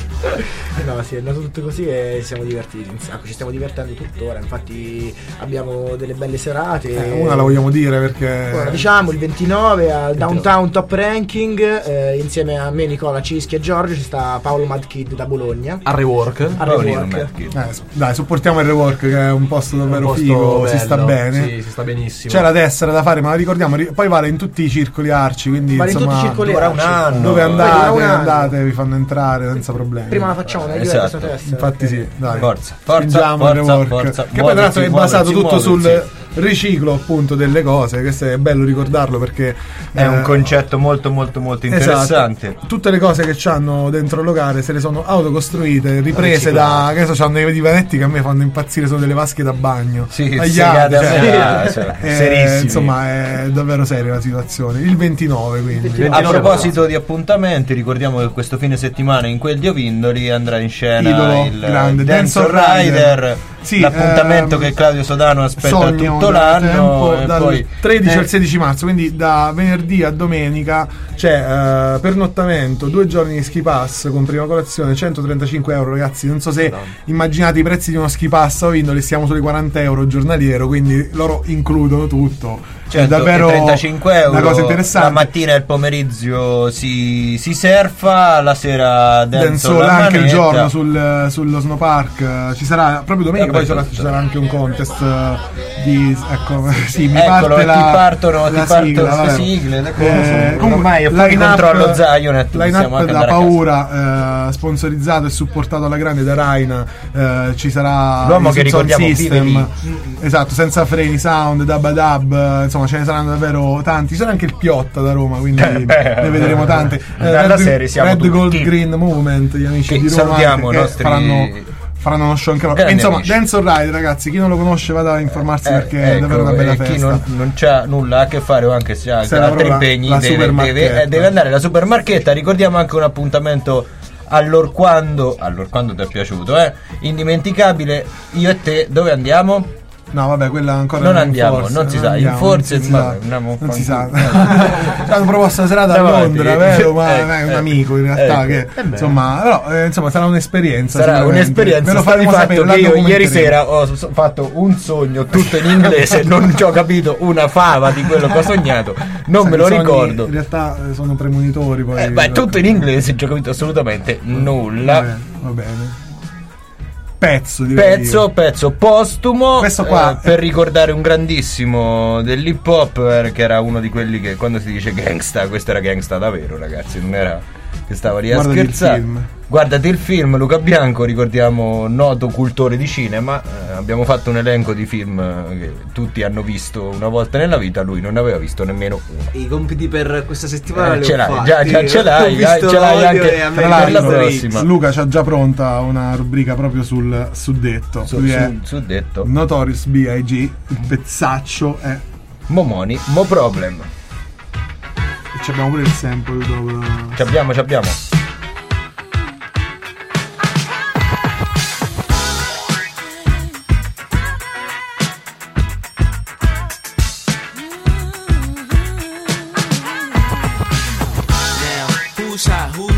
Speaker 5: No, sì, è andato tutto così e siamo divertiti un sacco, ci stiamo divertendo tuttora, infatti abbiamo delle belle serate.
Speaker 2: Eh, una la vogliamo dire perché
Speaker 5: Ora, diciamo il ventinove al Downtown Top Ranking, eh, insieme a me, Nicola, Cischi e Giorgio ci sta Paolo Mad Kid da Bologna.
Speaker 6: A Rework.
Speaker 5: A Rework.
Speaker 2: Eh, dai, supportiamo il Rework che è un posto davvero
Speaker 6: Un posto
Speaker 2: figo, si
Speaker 6: bello,
Speaker 2: sta bene.
Speaker 6: sì, si sta benissimo.
Speaker 2: C'è la tessera da fare, ma la ricordiamo, ri- poi vale in tutti i circoli arci, quindi
Speaker 5: Vale in
Speaker 2: insomma,
Speaker 5: tutti i circoli
Speaker 2: dura
Speaker 5: arci.
Speaker 2: un anno. Dove
Speaker 5: Dura
Speaker 2: andate,
Speaker 5: un anno.
Speaker 2: andate, vi fanno entrare senza problemi.
Speaker 5: Prima la facciamo meglio
Speaker 3: Esatto.
Speaker 5: questa testa.
Speaker 2: Infatti sì, dai.
Speaker 3: Forza, forza,
Speaker 2: Spingiamo il
Speaker 3: forza,
Speaker 2: Rework.
Speaker 3: forza.
Speaker 2: Che poi tra l'altro è
Speaker 3: Muoversi,
Speaker 2: basato tutto
Speaker 3: muoversi,
Speaker 2: sul
Speaker 3: muoversi.
Speaker 2: riciclo appunto delle cose, questo è bello ricordarlo perché
Speaker 3: È un
Speaker 2: eh,
Speaker 3: concetto molto molto molto interessante.
Speaker 2: Esatto. Tutte le cose che c'hanno dentro il locale se le sono autocostruite, riprese da, che so, c'hanno dei divanetti che a me fanno impazzire, sono delle vasche da bagno.
Speaker 3: Sì,
Speaker 2: tagliate,
Speaker 3: segate a
Speaker 2: cioè,
Speaker 3: metà, cioè,
Speaker 2: eh,
Speaker 3: serissimi.
Speaker 2: insomma è davvero seria la situazione. Il ventinove quindi.
Speaker 3: A proposito di appuntamenti, ricordiamo che questo fine settimana in quel di Ovindoli andrà in scena
Speaker 2: Idolo,
Speaker 3: il
Speaker 2: grande,
Speaker 3: Dance
Speaker 2: Dance
Speaker 3: Rider,
Speaker 2: Rider. Sì,
Speaker 3: l'appuntamento
Speaker 2: ehm,
Speaker 3: che Claudio Sodano aspetta
Speaker 2: Sogno
Speaker 3: tutto
Speaker 2: da
Speaker 3: l'anno
Speaker 2: tempo,
Speaker 3: e
Speaker 2: dal
Speaker 3: poi
Speaker 2: tredici
Speaker 3: eh,
Speaker 2: al sedici marzo, quindi da venerdì a domenica c'è eh, pernottamento, due giorni di ski pass con prima colazione, centotrentacinque euro ragazzi, non so se immaginate i prezzi di uno ski pass a Ovindoli, stiamo sui quaranta euro giornaliero, quindi loro includono tutto. È davvero
Speaker 3: trentacinque euro
Speaker 2: una cosa interessante.
Speaker 3: la mattina e il pomeriggio si, si surfa, la sera
Speaker 2: Dance
Speaker 3: dancehall
Speaker 2: Hall
Speaker 3: a
Speaker 2: anche il
Speaker 3: manetta.
Speaker 2: giorno sul, sullo snow park, eh, ci sarà proprio domenica,
Speaker 3: Eh,
Speaker 2: poi
Speaker 3: beh,
Speaker 2: sarà-
Speaker 3: tutto.
Speaker 2: ci sarà anche un contest eh, di ecco sì mi
Speaker 3: Eccolo,
Speaker 2: parte
Speaker 3: ti
Speaker 2: la,
Speaker 3: partono-
Speaker 2: la
Speaker 3: ti partono
Speaker 2: sigla,
Speaker 3: ste
Speaker 2: vabbè.
Speaker 3: sigle, le cose.
Speaker 2: Eh, comunque,
Speaker 3: Ormai è fuori
Speaker 2: line-up-
Speaker 3: controllo Zionet, possiamo
Speaker 2: line-up
Speaker 3: anche
Speaker 2: da
Speaker 3: andare a
Speaker 2: paura, eh, sponsorizzato e supportato alla grande da Raina, eh, ci sarà
Speaker 3: L'uomo
Speaker 2: il
Speaker 3: che
Speaker 2: Sound
Speaker 3: ricordiamo
Speaker 2: System,
Speaker 3: vive
Speaker 2: esatto, senza freni, sound, dab dab, eh, insomma ce ne saranno davvero tanti, c'era anche il Piotta da Roma, quindi
Speaker 3: Eh, beh,
Speaker 2: ne vedremo tante.
Speaker 3: dalla
Speaker 2: Red,
Speaker 3: serie siamo
Speaker 2: Red
Speaker 3: tutti.
Speaker 2: Gold Green Movement, gli amici
Speaker 3: Che
Speaker 2: di Roma
Speaker 3: salutiamo
Speaker 2: anche,
Speaker 3: i
Speaker 2: che
Speaker 3: nostri
Speaker 2: faranno faranno uno show anche loro.
Speaker 3: grandi
Speaker 2: Insomma,
Speaker 3: amici.
Speaker 2: Dance Hall Ride, ragazzi, chi non lo conosce vada a informarsi
Speaker 3: Eh,
Speaker 2: perché è
Speaker 3: ecco,
Speaker 2: davvero una bella
Speaker 3: e
Speaker 2: festa.
Speaker 3: chi non, non c'ha nulla a che fare o anche se ha
Speaker 2: Serve
Speaker 3: altri
Speaker 2: proprio la-
Speaker 3: impegni
Speaker 2: la
Speaker 3: deve,
Speaker 2: supermarchetta.
Speaker 3: deve, eh, deve andare alla supermarchetta. Ricordiamo anche un appuntamento allorquando allorquando ti è piaciuto, eh? Indimenticabile, io e te dove andiamo?
Speaker 2: No, vabbè, quella ancora
Speaker 3: Non
Speaker 2: in
Speaker 3: andiamo,
Speaker 2: forza,
Speaker 3: non si sa, in
Speaker 2: andiamo,
Speaker 3: forze
Speaker 2: non si
Speaker 3: ma-
Speaker 2: sa,
Speaker 3: andiamo
Speaker 2: non si sa.
Speaker 3: fanculo.
Speaker 2: Ci hanno proposto una serata a
Speaker 3: Davanti.
Speaker 2: Londra, vero? Ma
Speaker 3: Ecco,
Speaker 2: è un
Speaker 3: ecco,
Speaker 2: amico in realtà
Speaker 3: ecco.
Speaker 2: che
Speaker 3: Eh beh.
Speaker 2: insomma, però eh, insomma sarà un'esperienza.
Speaker 3: Sarà
Speaker 2: sicuramente.
Speaker 3: un'esperienza.
Speaker 2: Ve lo
Speaker 3: Sta di
Speaker 2: faremo
Speaker 3: fatto
Speaker 2: sapere,
Speaker 3: che
Speaker 2: la
Speaker 3: io ieri
Speaker 2: documenteremo.
Speaker 3: sera ho s- fatto un sogno tutto in inglese, non ci ho capito una fava di quello che ho sognato, non
Speaker 2: Sai,
Speaker 3: me lo
Speaker 2: i sogni
Speaker 3: ricordo.
Speaker 2: In realtà eh, sono premonitori poi.
Speaker 3: Eh, beh, tutto in inglese, non ci ho capito assolutamente nulla.
Speaker 2: Va bene, va bene. Pezzo, direi
Speaker 3: Pezzo,
Speaker 2: io.
Speaker 3: pezzo postumo.
Speaker 2: Questo qua
Speaker 3: eh, per ricordare un grandissimo dell'hip hop, eh, che era uno di quelli che quando si dice gangsta, questo era gangsta davvero, ragazzi, non era che stava lì a
Speaker 2: Guardati il
Speaker 3: scherzare.
Speaker 2: film.
Speaker 3: Guardate il film, Luca Bianco, ricordiamo, noto cultore di cinema, eh, abbiamo fatto un elenco di film eh, che tutti hanno visto una volta nella vita, lui non aveva visto nemmeno uno.
Speaker 4: I compiti per questa settimana
Speaker 3: Eh,
Speaker 4: li
Speaker 3: ce
Speaker 4: ho
Speaker 3: l'hai,
Speaker 4: fatti.
Speaker 3: già- già ce l'hai,
Speaker 4: Ho visto
Speaker 3: ce l'hai
Speaker 4: l'odio
Speaker 3: anche
Speaker 4: e a me
Speaker 2: Tra
Speaker 3: per
Speaker 2: l'altro,
Speaker 3: la prossima.
Speaker 2: Luca c'ha già pronta una rubrica proprio sul suddetto.
Speaker 3: Su-
Speaker 2: Lui
Speaker 3: su-
Speaker 2: è
Speaker 3: suddetto.
Speaker 2: Notorious B I G, il pezzaccio è.
Speaker 3: Momoni, mo problem.
Speaker 2: E ci abbiamo pure il sample dopo.
Speaker 3: Ci abbiamo, ci abbiamo.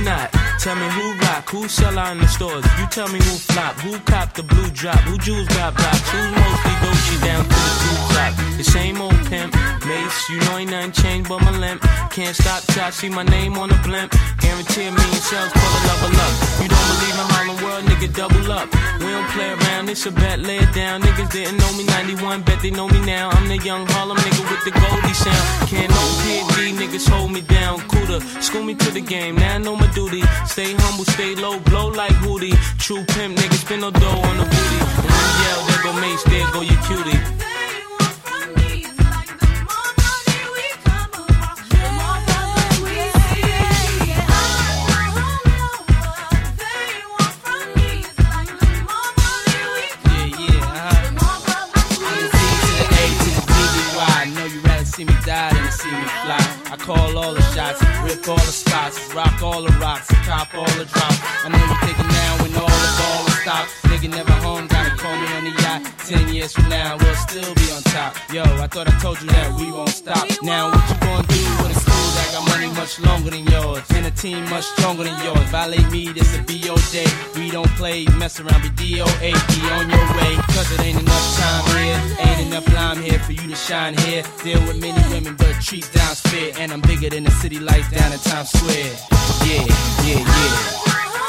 Speaker 21: not? Tell me who rock, who sell out in the stores. You tell me who flop, who cop the blue drop, who jewels got blocks, who's mostly Dolce down to the two top. The same old pimp, Mace, you know ain't nothing changed but my limp. Can't stop till I see my name on the blimp. Guarantee a million sales, pull a level up. You don't believe in Harlem World, nigga, double up. We don't play around, it's a bet, lay it down. Niggas didn't know me ninety-one, bet they know me now. I'm the young Harlem nigga with the Goldie sound. Can't no P D, niggas hold me down. Cooler, school me to the game, now I know my duty. Stay humble, stay low, blow like Hootie. True pimp, niggas spin no dough on the booty. And when you yell, there go Mace, there go your cutie. See me die than to see me fly. I call all the shots, rip all the spots, rock all the rocks, cop all the drops. I know you thinking now when all the ball is stopped. Nigga never home, gotta call me on the yacht. Ten years from now, we'll still be on top. Yo, I thought I told you that we won't stop. Now what you gonna do with a school that got money much longer than yours, and a team much stronger than yours? Violate me, this a B O J. We don't play, mess around, be D O A. Be on your way, cause it ain't enough time here. Ain't enough lime here for you to shine here. Deal with many women, but treat down's fair. And I'm bigger than the city lights down in Times Square. Yeah, yeah, yeah.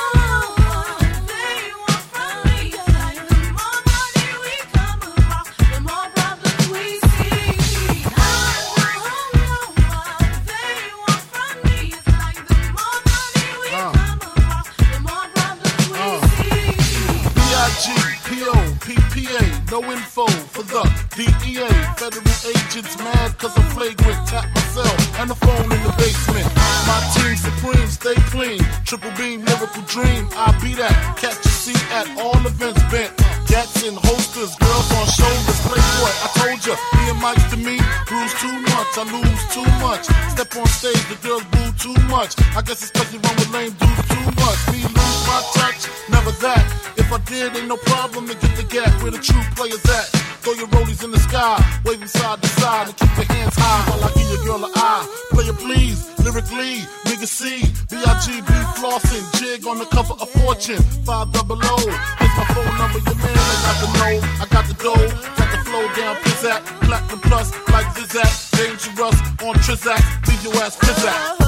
Speaker 22: No info for the D E A. Federal agents mad cause I'm flagrant. Tap myself and the phone in the basement. My team supreme, stay clean. Triple beam, lyrical dream. I'll be that. Catch a seat at all events bent. Gats in holsters, girls on shoulders. Playboy, I told ya, me and Mike to me. Bruise too much, I lose too much. Step on stage, the girls boo too much. I guess it's cause you run with lame dudes too much. Me lose my touch, never that. If I did, ain't no problem to get the gap where the true players at. Throw your rollies in the sky, waving side to side, and keep your hands high while I give your girl an eye. Player please, lyrically, nigga C, B I G B flossing, jig on the cover of Fortune, five double O. Here's my phone number, your man, I got the know, I got the dough, got the flow down, pizzazz, platinum plus, like Zizak, dangerous on Trizak, leave your ass pizzazz.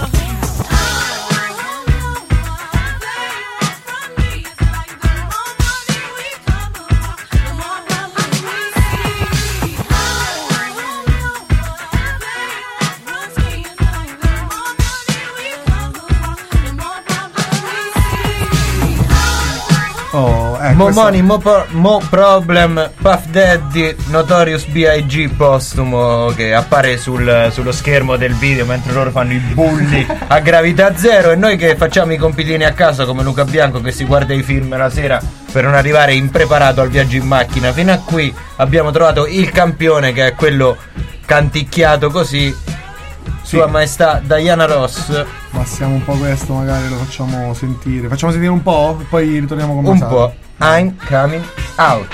Speaker 2: Oh, ecco,
Speaker 3: mo
Speaker 2: questo...
Speaker 3: money, mo, po- mo problem, Puff Daddy, Notorious B I G postumo che appare sul, sullo schermo del video mentre loro fanno i bulli a gravità zero, e noi che facciamo i compitini a casa come Luca Bianco che si guarda i film la sera per non arrivare impreparato al viaggio in macchina. Fino a qui abbiamo trovato il campione, che è quello canticchiato così. Sì. Sua Maestà Diana Ross.
Speaker 2: Passiamo un po' questo, magari lo facciamo sentire. Facciamo sentire un po', poi ritorniamo con
Speaker 3: un
Speaker 2: Masada.
Speaker 3: po'. I'm coming out.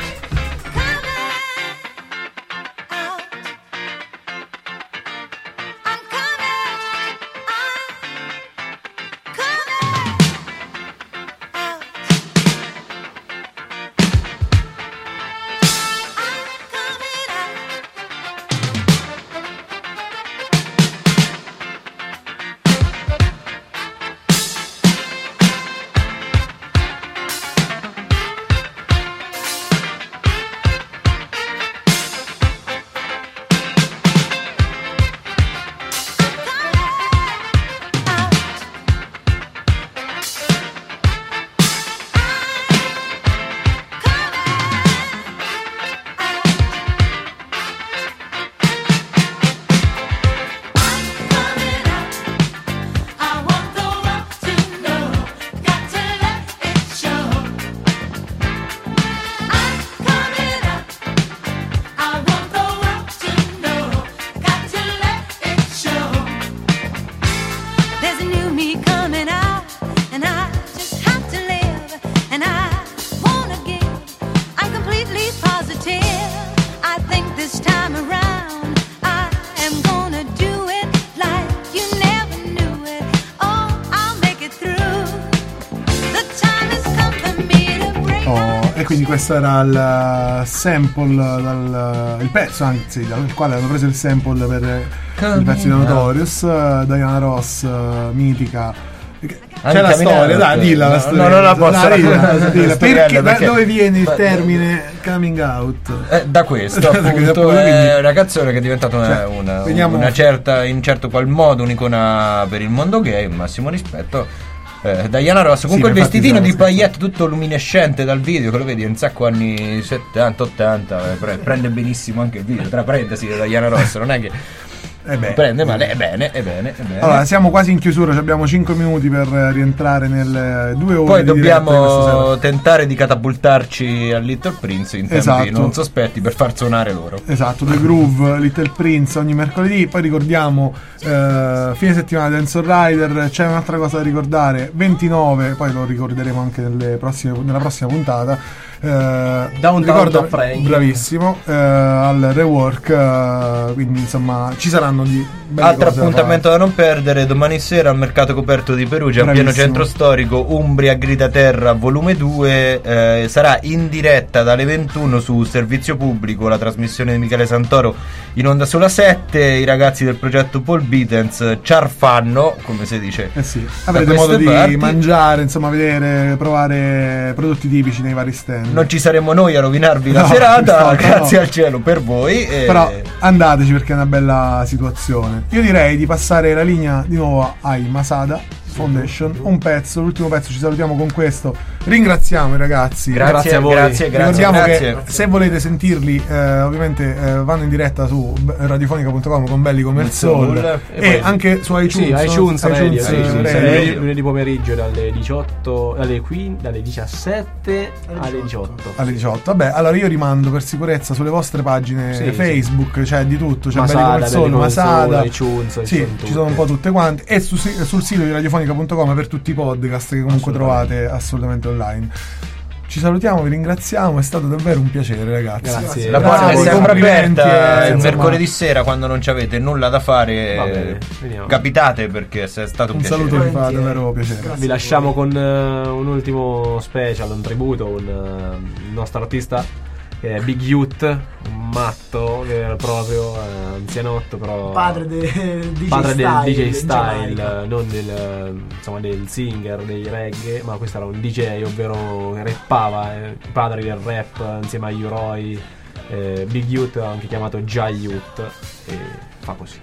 Speaker 2: E quindi questo era il sample, dal, il pezzo anzi dal quale hanno preso il sample per il pezzo di Notorious, Diana Ross, mitica. C'è la storia, dai, dilla la storia.
Speaker 3: No, non la posso
Speaker 2: dai,
Speaker 3: raccontare.
Speaker 2: dilla. Perché,
Speaker 3: perché-
Speaker 2: da dove viene il termine coming out?
Speaker 3: Eh, da questo
Speaker 2: Perché
Speaker 3: appunto
Speaker 2: dopo-
Speaker 3: è
Speaker 2: quindi-
Speaker 3: una canzone che è diventata una,
Speaker 2: Cioè,
Speaker 3: una,
Speaker 2: veniamo-
Speaker 3: una certa, in certo qual modo un'icona per il mondo gay, un massimo rispetto. eh, Diana Ross, comunque
Speaker 2: Sì,
Speaker 3: il
Speaker 2: infatti
Speaker 3: vestitino
Speaker 2: siamo
Speaker 3: di paillette tutto luminescente dal video, che lo vedi un sacco anni settanta ottanta, eh, pre- prende benissimo anche il video, tra parentesi Diana Ross, non è che
Speaker 2: Eh beh.
Speaker 3: prende male, è bene, è bene, è bene.
Speaker 2: Allora, siamo quasi in chiusura, abbiamo cinque minuti per rientrare nelle due ore
Speaker 3: Poi
Speaker 2: di diretta di questa
Speaker 3: dobbiamo
Speaker 2: sera.
Speaker 3: tentare di catapultarci al Little Prince in tempi
Speaker 2: Esatto.
Speaker 3: non sospetti per far suonare loro.
Speaker 2: Esatto, The Groove, Little Prince ogni mercoledì. Poi ricordiamo eh, fine settimana Dancehall Rider. C'è un'altra cosa da ricordare, ventinove, poi lo ricorderemo anche nelle prossime, nella prossima puntata. Eh,
Speaker 6: Downtown
Speaker 2: ricordo-
Speaker 6: Top Ranking.
Speaker 2: bravissimo, eh, al rework, eh, quindi insomma ci saranno di belle
Speaker 3: Altro
Speaker 2: cose da
Speaker 3: appuntamento da non perdere, domani sera al mercato coperto di Perugia, in pieno
Speaker 2: Bravissimo.
Speaker 3: centro storico, Umbria Grida Terra volume due, eh, sarà in diretta dalle ventuno su Servizio Pubblico, la trasmissione di Michele Santoro in onda sulla sette, i ragazzi del progetto Paul Beatens ciarfanno, come si dice.
Speaker 2: Eh sì,
Speaker 3: da
Speaker 2: avrete modo
Speaker 3: queste
Speaker 2: di
Speaker 3: parti.
Speaker 2: mangiare, insomma, vedere, provare prodotti tipici nei vari stand.
Speaker 3: Non ci saremo noi a rovinarvi la
Speaker 2: No,
Speaker 3: serata,
Speaker 2: no,
Speaker 3: grazie
Speaker 2: no.
Speaker 3: al cielo per voi. e-
Speaker 2: Però andateci perché è una bella situazione. Io direi di passare la linea di nuovo ai Masada Foundation. Un pezzo, l'ultimo pezzo, ci salutiamo con questo. Ringraziamo i ragazzi.
Speaker 3: Grazie, Grazie a voi. grazie, grazie,
Speaker 2: Ricordiamo
Speaker 3: grazie.
Speaker 2: che se volete sentirli, eh, ovviamente eh, vanno in diretta su radiofonica punto com con Belli come il Soul,
Speaker 6: Soul,
Speaker 2: e,
Speaker 6: e poi-
Speaker 2: anche su iTunes,
Speaker 6: Sì, iTunes, radio,
Speaker 2: iTunes,
Speaker 6: sì,
Speaker 2: eh,
Speaker 6: sì,
Speaker 2: radio.
Speaker 6: sì, lunedì, lunedì pomeriggio dalle diciotto, dalle quindici, dalle diciassette alle diciotto.
Speaker 2: Alle diciotto. Vabbè, allora io rimando per sicurezza sulle vostre pagine
Speaker 6: Sì,
Speaker 2: Facebook, c'è cioè di tutto, c'è
Speaker 6: Masada,
Speaker 2: Belli come il Soul,
Speaker 6: Belli come il
Speaker 2: Masada,
Speaker 6: Soul, iTunes, ci
Speaker 2: sì,
Speaker 6: sono
Speaker 2: ci
Speaker 6: tutte.
Speaker 2: sono un po' tutte quante, e su- sul sito di radiofonica punto com per tutti i podcast che comunque trovate assolutamente online. Ci salutiamo, vi ringraziamo, è stato davvero un piacere, ragazzi.
Speaker 3: Grazie. La
Speaker 2: Grazie
Speaker 3: porta
Speaker 2: a
Speaker 3: è
Speaker 2: voi,
Speaker 3: sempre
Speaker 2: complimenti,
Speaker 3: aperta
Speaker 2: e,
Speaker 3: il
Speaker 2: insomma,
Speaker 3: mercoledì sera quando non ci avete nulla da fare.
Speaker 6: Va bene,
Speaker 3: eh,
Speaker 6: vediamo.
Speaker 3: capitate perché è stato un,
Speaker 2: un
Speaker 3: piacere.
Speaker 2: saluto vi fa davvero piacere.
Speaker 6: Vi lasciamo con eh, un ultimo special, un tributo, un eh, il nostro artista che è Big Youth, un matto vero e proprio, eh, anzianotto però
Speaker 5: Padre del D J
Speaker 6: padre del
Speaker 5: Style,
Speaker 6: D J
Speaker 5: in
Speaker 6: style,
Speaker 5: Giamaica.
Speaker 6: non del, eh, insomma, del singer, dei reggae, ma questo era un D J, ovvero rappava, eh, i padri del rap insieme agli Uroi, eh, Big Youth, anche chiamato Jai Youth, e fa così.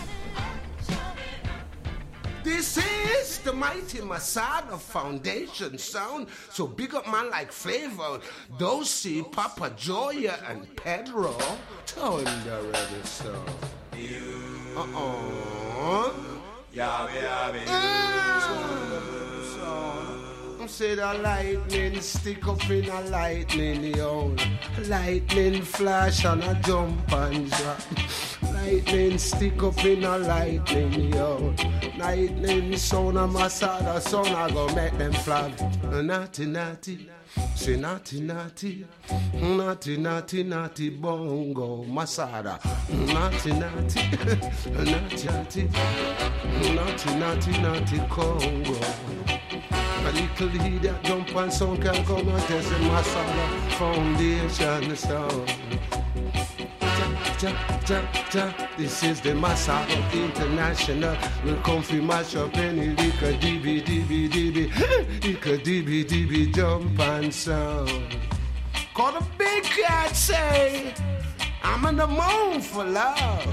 Speaker 10: This is the mighty Masada Foundation sound. So big up man like Flavor, Dosey, Papa Joya, and Pedro. Tone the ready sound. Uh-uh. Yeah, yeah, yeah. Say the lightning stick up in a lightning, yo. Lightning flash and a jump and drop. Lightning stick up in a lightning, yo. Lightning sound a Masada sound I go make them flag. Naughty, naughty, say naughty, naughty, naughty, naughty, naughty bongo Masada. Naughty, naughty, naughty, naughty, naughty, naughty, naughty Congo. A little lead that jump and sound can come and test the Masada Foundation sound. Ja, ja, ja, this is the Masada International. We'll come fi mash up any liquor, dibby, dibby, dibby, liquor, dibby, dibby, jump and sound. Call the big cat say, I'm in the moon for love.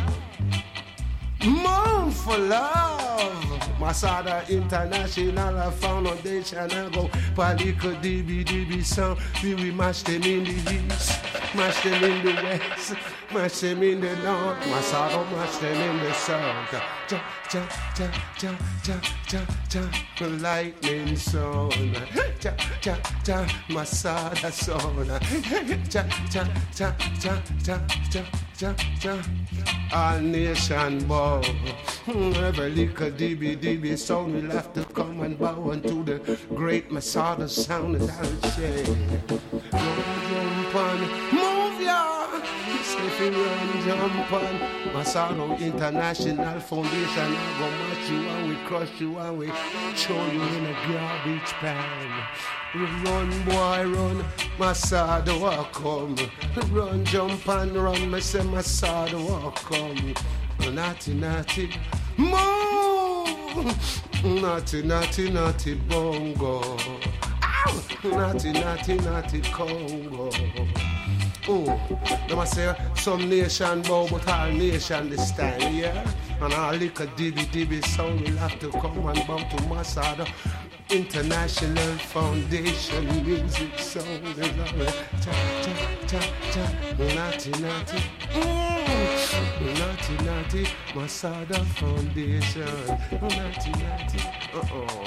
Speaker 10: Moon for love. Masada International Foundation. I go Palika D B D B sound. We we mash them in the east, mash them in the west, mash them in the north. Masada mash them in the south. Ja ja ja ja ja ja ja. Lightning sound. Ja ja ja. Masada sound. Ja ja ja ja ja ja ja ja. All nation bow. Every little dibby dibby sound will have to come and bow unto the great Masada sound that I'll say. Jump on, move ya. It's the
Speaker 1: if you run jump on Masado International Foundation, I go match you and we crush you and we throw you in a garbage pan. Run boy run, Masado will come. Run jump and run, me say Masado will come. Naughty naughty move, naughty naughty naughty bongo. Ow! Naughty naughty naughty Congo. Oh, them a say some nation bow, but all nation this time, yeah. And all little dibby dibby sound will have to come and bow to Masada International Foundation Music Sound. Cha cha cha cha, naughty naughty, mm. Naughty naughty Masada Foundation, naughty naughty, uh oh.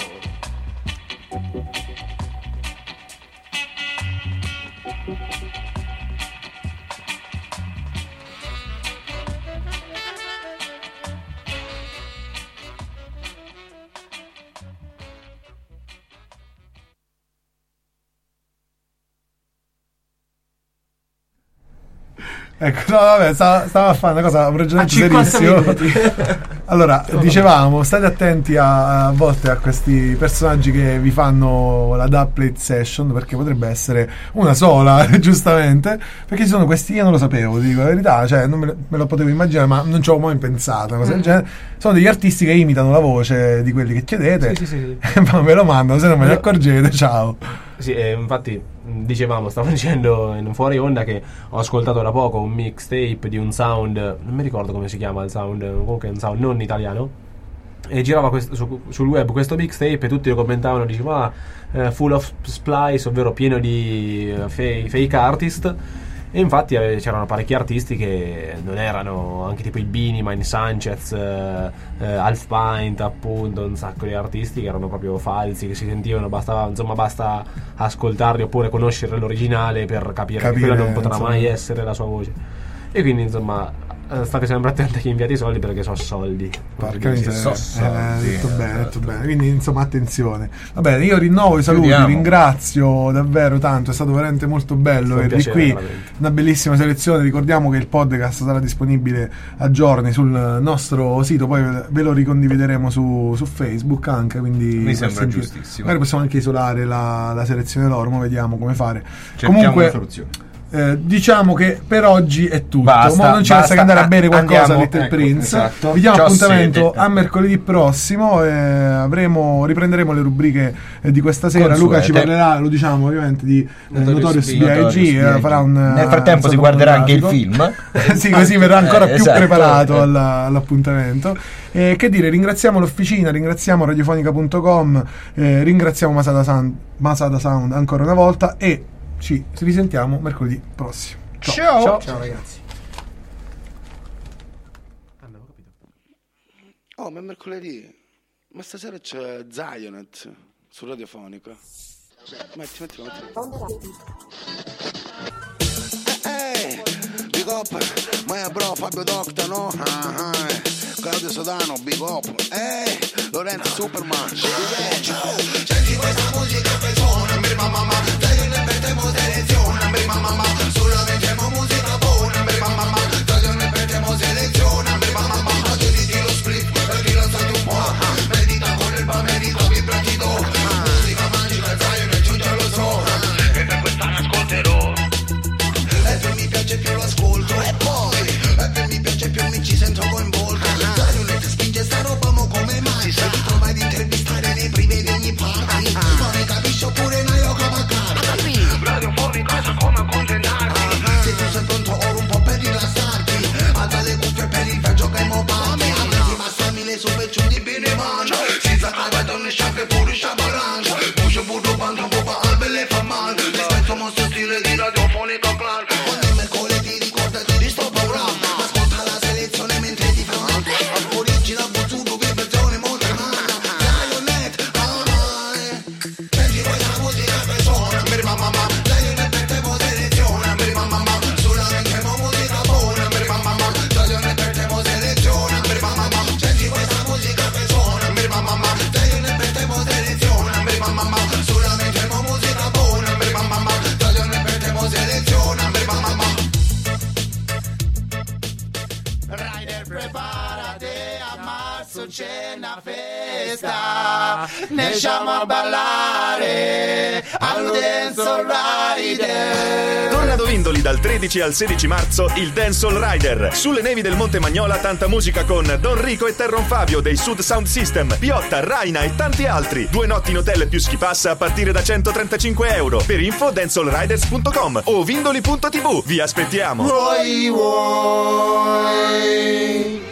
Speaker 2: Ecco, no, vabbè, stava, stava a fare una cosa, un ragionamento serissimo. Allora, dicevamo, state attenti a, a volte a questi personaggi che vi fanno la dubplate session, perché potrebbe essere una sola, giustamente, perché ci sono questi, io non lo sapevo, dico la verità, cioè non me, me lo potevo immaginare, ma non ci avevo mai pensato, una cosa del genere. Sono degli artisti che imitano la voce di quelli che chiedete,
Speaker 6: Sì, sì, sì, sì.
Speaker 2: ma me lo mandano, se non me ne accorgete, ciao.
Speaker 6: Sì, eh, infatti dicevamo, stavo dicendo in fuori onda che ho ascoltato da poco un mixtape di un sound, non mi ricordo come si chiama il sound, comunque è un sound non italiano, e girava questo, su, sul web questo mixtape e tutti lo commentavano, dicevano ah, eh, full of splice, ovvero pieno di uh, fake, fake artist. E infatti eh, c'erano parecchi artisti che non erano, anche tipo il Bini, Mine Sanchez, eh, eh, Half Pint, appunto, un sacco di artisti che erano proprio falsi, che si sentivano, bastava, insomma, basta ascoltarli oppure conoscere l'originale per capire,
Speaker 2: Capire,
Speaker 6: che quella non potrà
Speaker 2: insomma.
Speaker 6: mai essere la sua voce. E quindi, insomma, state sempre attenti a chi inviate i soldi, perché so soldi.
Speaker 2: Porca miseria,
Speaker 6: So
Speaker 2: eh,
Speaker 6: soldi.
Speaker 2: detto bene, detto bene. Quindi insomma attenzione. Va bene, io rinnovo i saluti,
Speaker 3: Chiudiamo.
Speaker 2: ringrazio davvero tanto, è stato veramente molto bello
Speaker 6: Un
Speaker 2: averli
Speaker 6: piacere,
Speaker 2: qui,
Speaker 6: veramente.
Speaker 2: una bellissima selezione. Ricordiamo che il podcast sarà disponibile a giorni sul nostro sito, poi ve lo ricondivideremo su, su Facebook anche, quindi
Speaker 3: Mi
Speaker 2: per
Speaker 3: sembra
Speaker 2: sentire-
Speaker 3: giustissimo.
Speaker 2: magari possiamo anche isolare la, la selezione loro, ma vediamo come fare.
Speaker 3: Cerchiamo
Speaker 2: Comunque
Speaker 3: una soluzione.
Speaker 2: eh, diciamo che per oggi è tutto.
Speaker 3: Basta,
Speaker 2: Mo non ci
Speaker 3: basta,
Speaker 2: resta che andare a bere qualcosa,
Speaker 3: andiamo,
Speaker 2: Little
Speaker 3: ecco,
Speaker 2: Prince.
Speaker 3: esatto.
Speaker 2: Vi diamo
Speaker 3: C'ho
Speaker 2: appuntamento
Speaker 3: sete.
Speaker 2: a mercoledì prossimo. eh, avremo, riprenderemo le rubriche eh, di questa sera.
Speaker 3: Consuete.
Speaker 2: Luca ci parlerà, lo diciamo ovviamente, di eh,
Speaker 3: Notorious
Speaker 2: Notorious
Speaker 3: B I G.
Speaker 2: B I G. eh, farà un,
Speaker 3: Nel frattempo
Speaker 2: eh,
Speaker 3: si guarderà anche il
Speaker 2: fotografico.
Speaker 3: film.
Speaker 2: Sì, così verrà ancora
Speaker 3: Eh,
Speaker 2: più
Speaker 3: esatto.
Speaker 2: preparato
Speaker 3: Eh.
Speaker 2: alla- all'appuntamento. Eh, che dire, ringraziamo l'officina, ringraziamo radiofonica punto com, eh, ringraziamo Masada Sound, Masada Sound ancora una volta e ci risentiamo mercoledì prossimo.
Speaker 3: Ciao.
Speaker 2: Ciao,
Speaker 5: Ciao ragazzi.
Speaker 22: Oh, ma è mercoledì. Ma stasera c'è Zionet su Radiofonica. Metti, metti, metti.
Speaker 16: Ehi, big up, my bro Fabio Docta, no? Ah, ah, Claudio Sodano, big up. Ehi, Lorenzo Superman. Senti questa musica che suona, mi mamma, dai ne mettiamo selezione, mi mamma, solo mettiamo musica buona, mi mamma, dai ne mettiamo selezione, mi mamma, ti dici lo split, perché lo sai un po', medita con il medita vibrati do, musica magica, dai ne giunge lo so, e per quest'anno ascolterò. E più mi piace più lo ascolto e poi e più mi piace più mi ci sento coinvolto. Dai non ti spinge sta roba mo come mai? Si sa di trovare di intervistare nei primi di ogni party. Monica
Speaker 13: adesso c'è una festa, ne siamo a ballare allo Dancehall Rider.
Speaker 7: Torna ad Ovindoli dal tredici al sedici marzo il Dancehall Rider. Sulle nevi del Monte Magnola tanta musica con Don Rico e Terron Fabio dei Sud Sound System, Piotta, Raina e tanti altri. Due notti in hotel più ski pass a partire da centotrentacinque euro. Per info dancehall riders punto com o ovindoli punto tv. Vi aspettiamo.
Speaker 13: Vuoi, vuoi.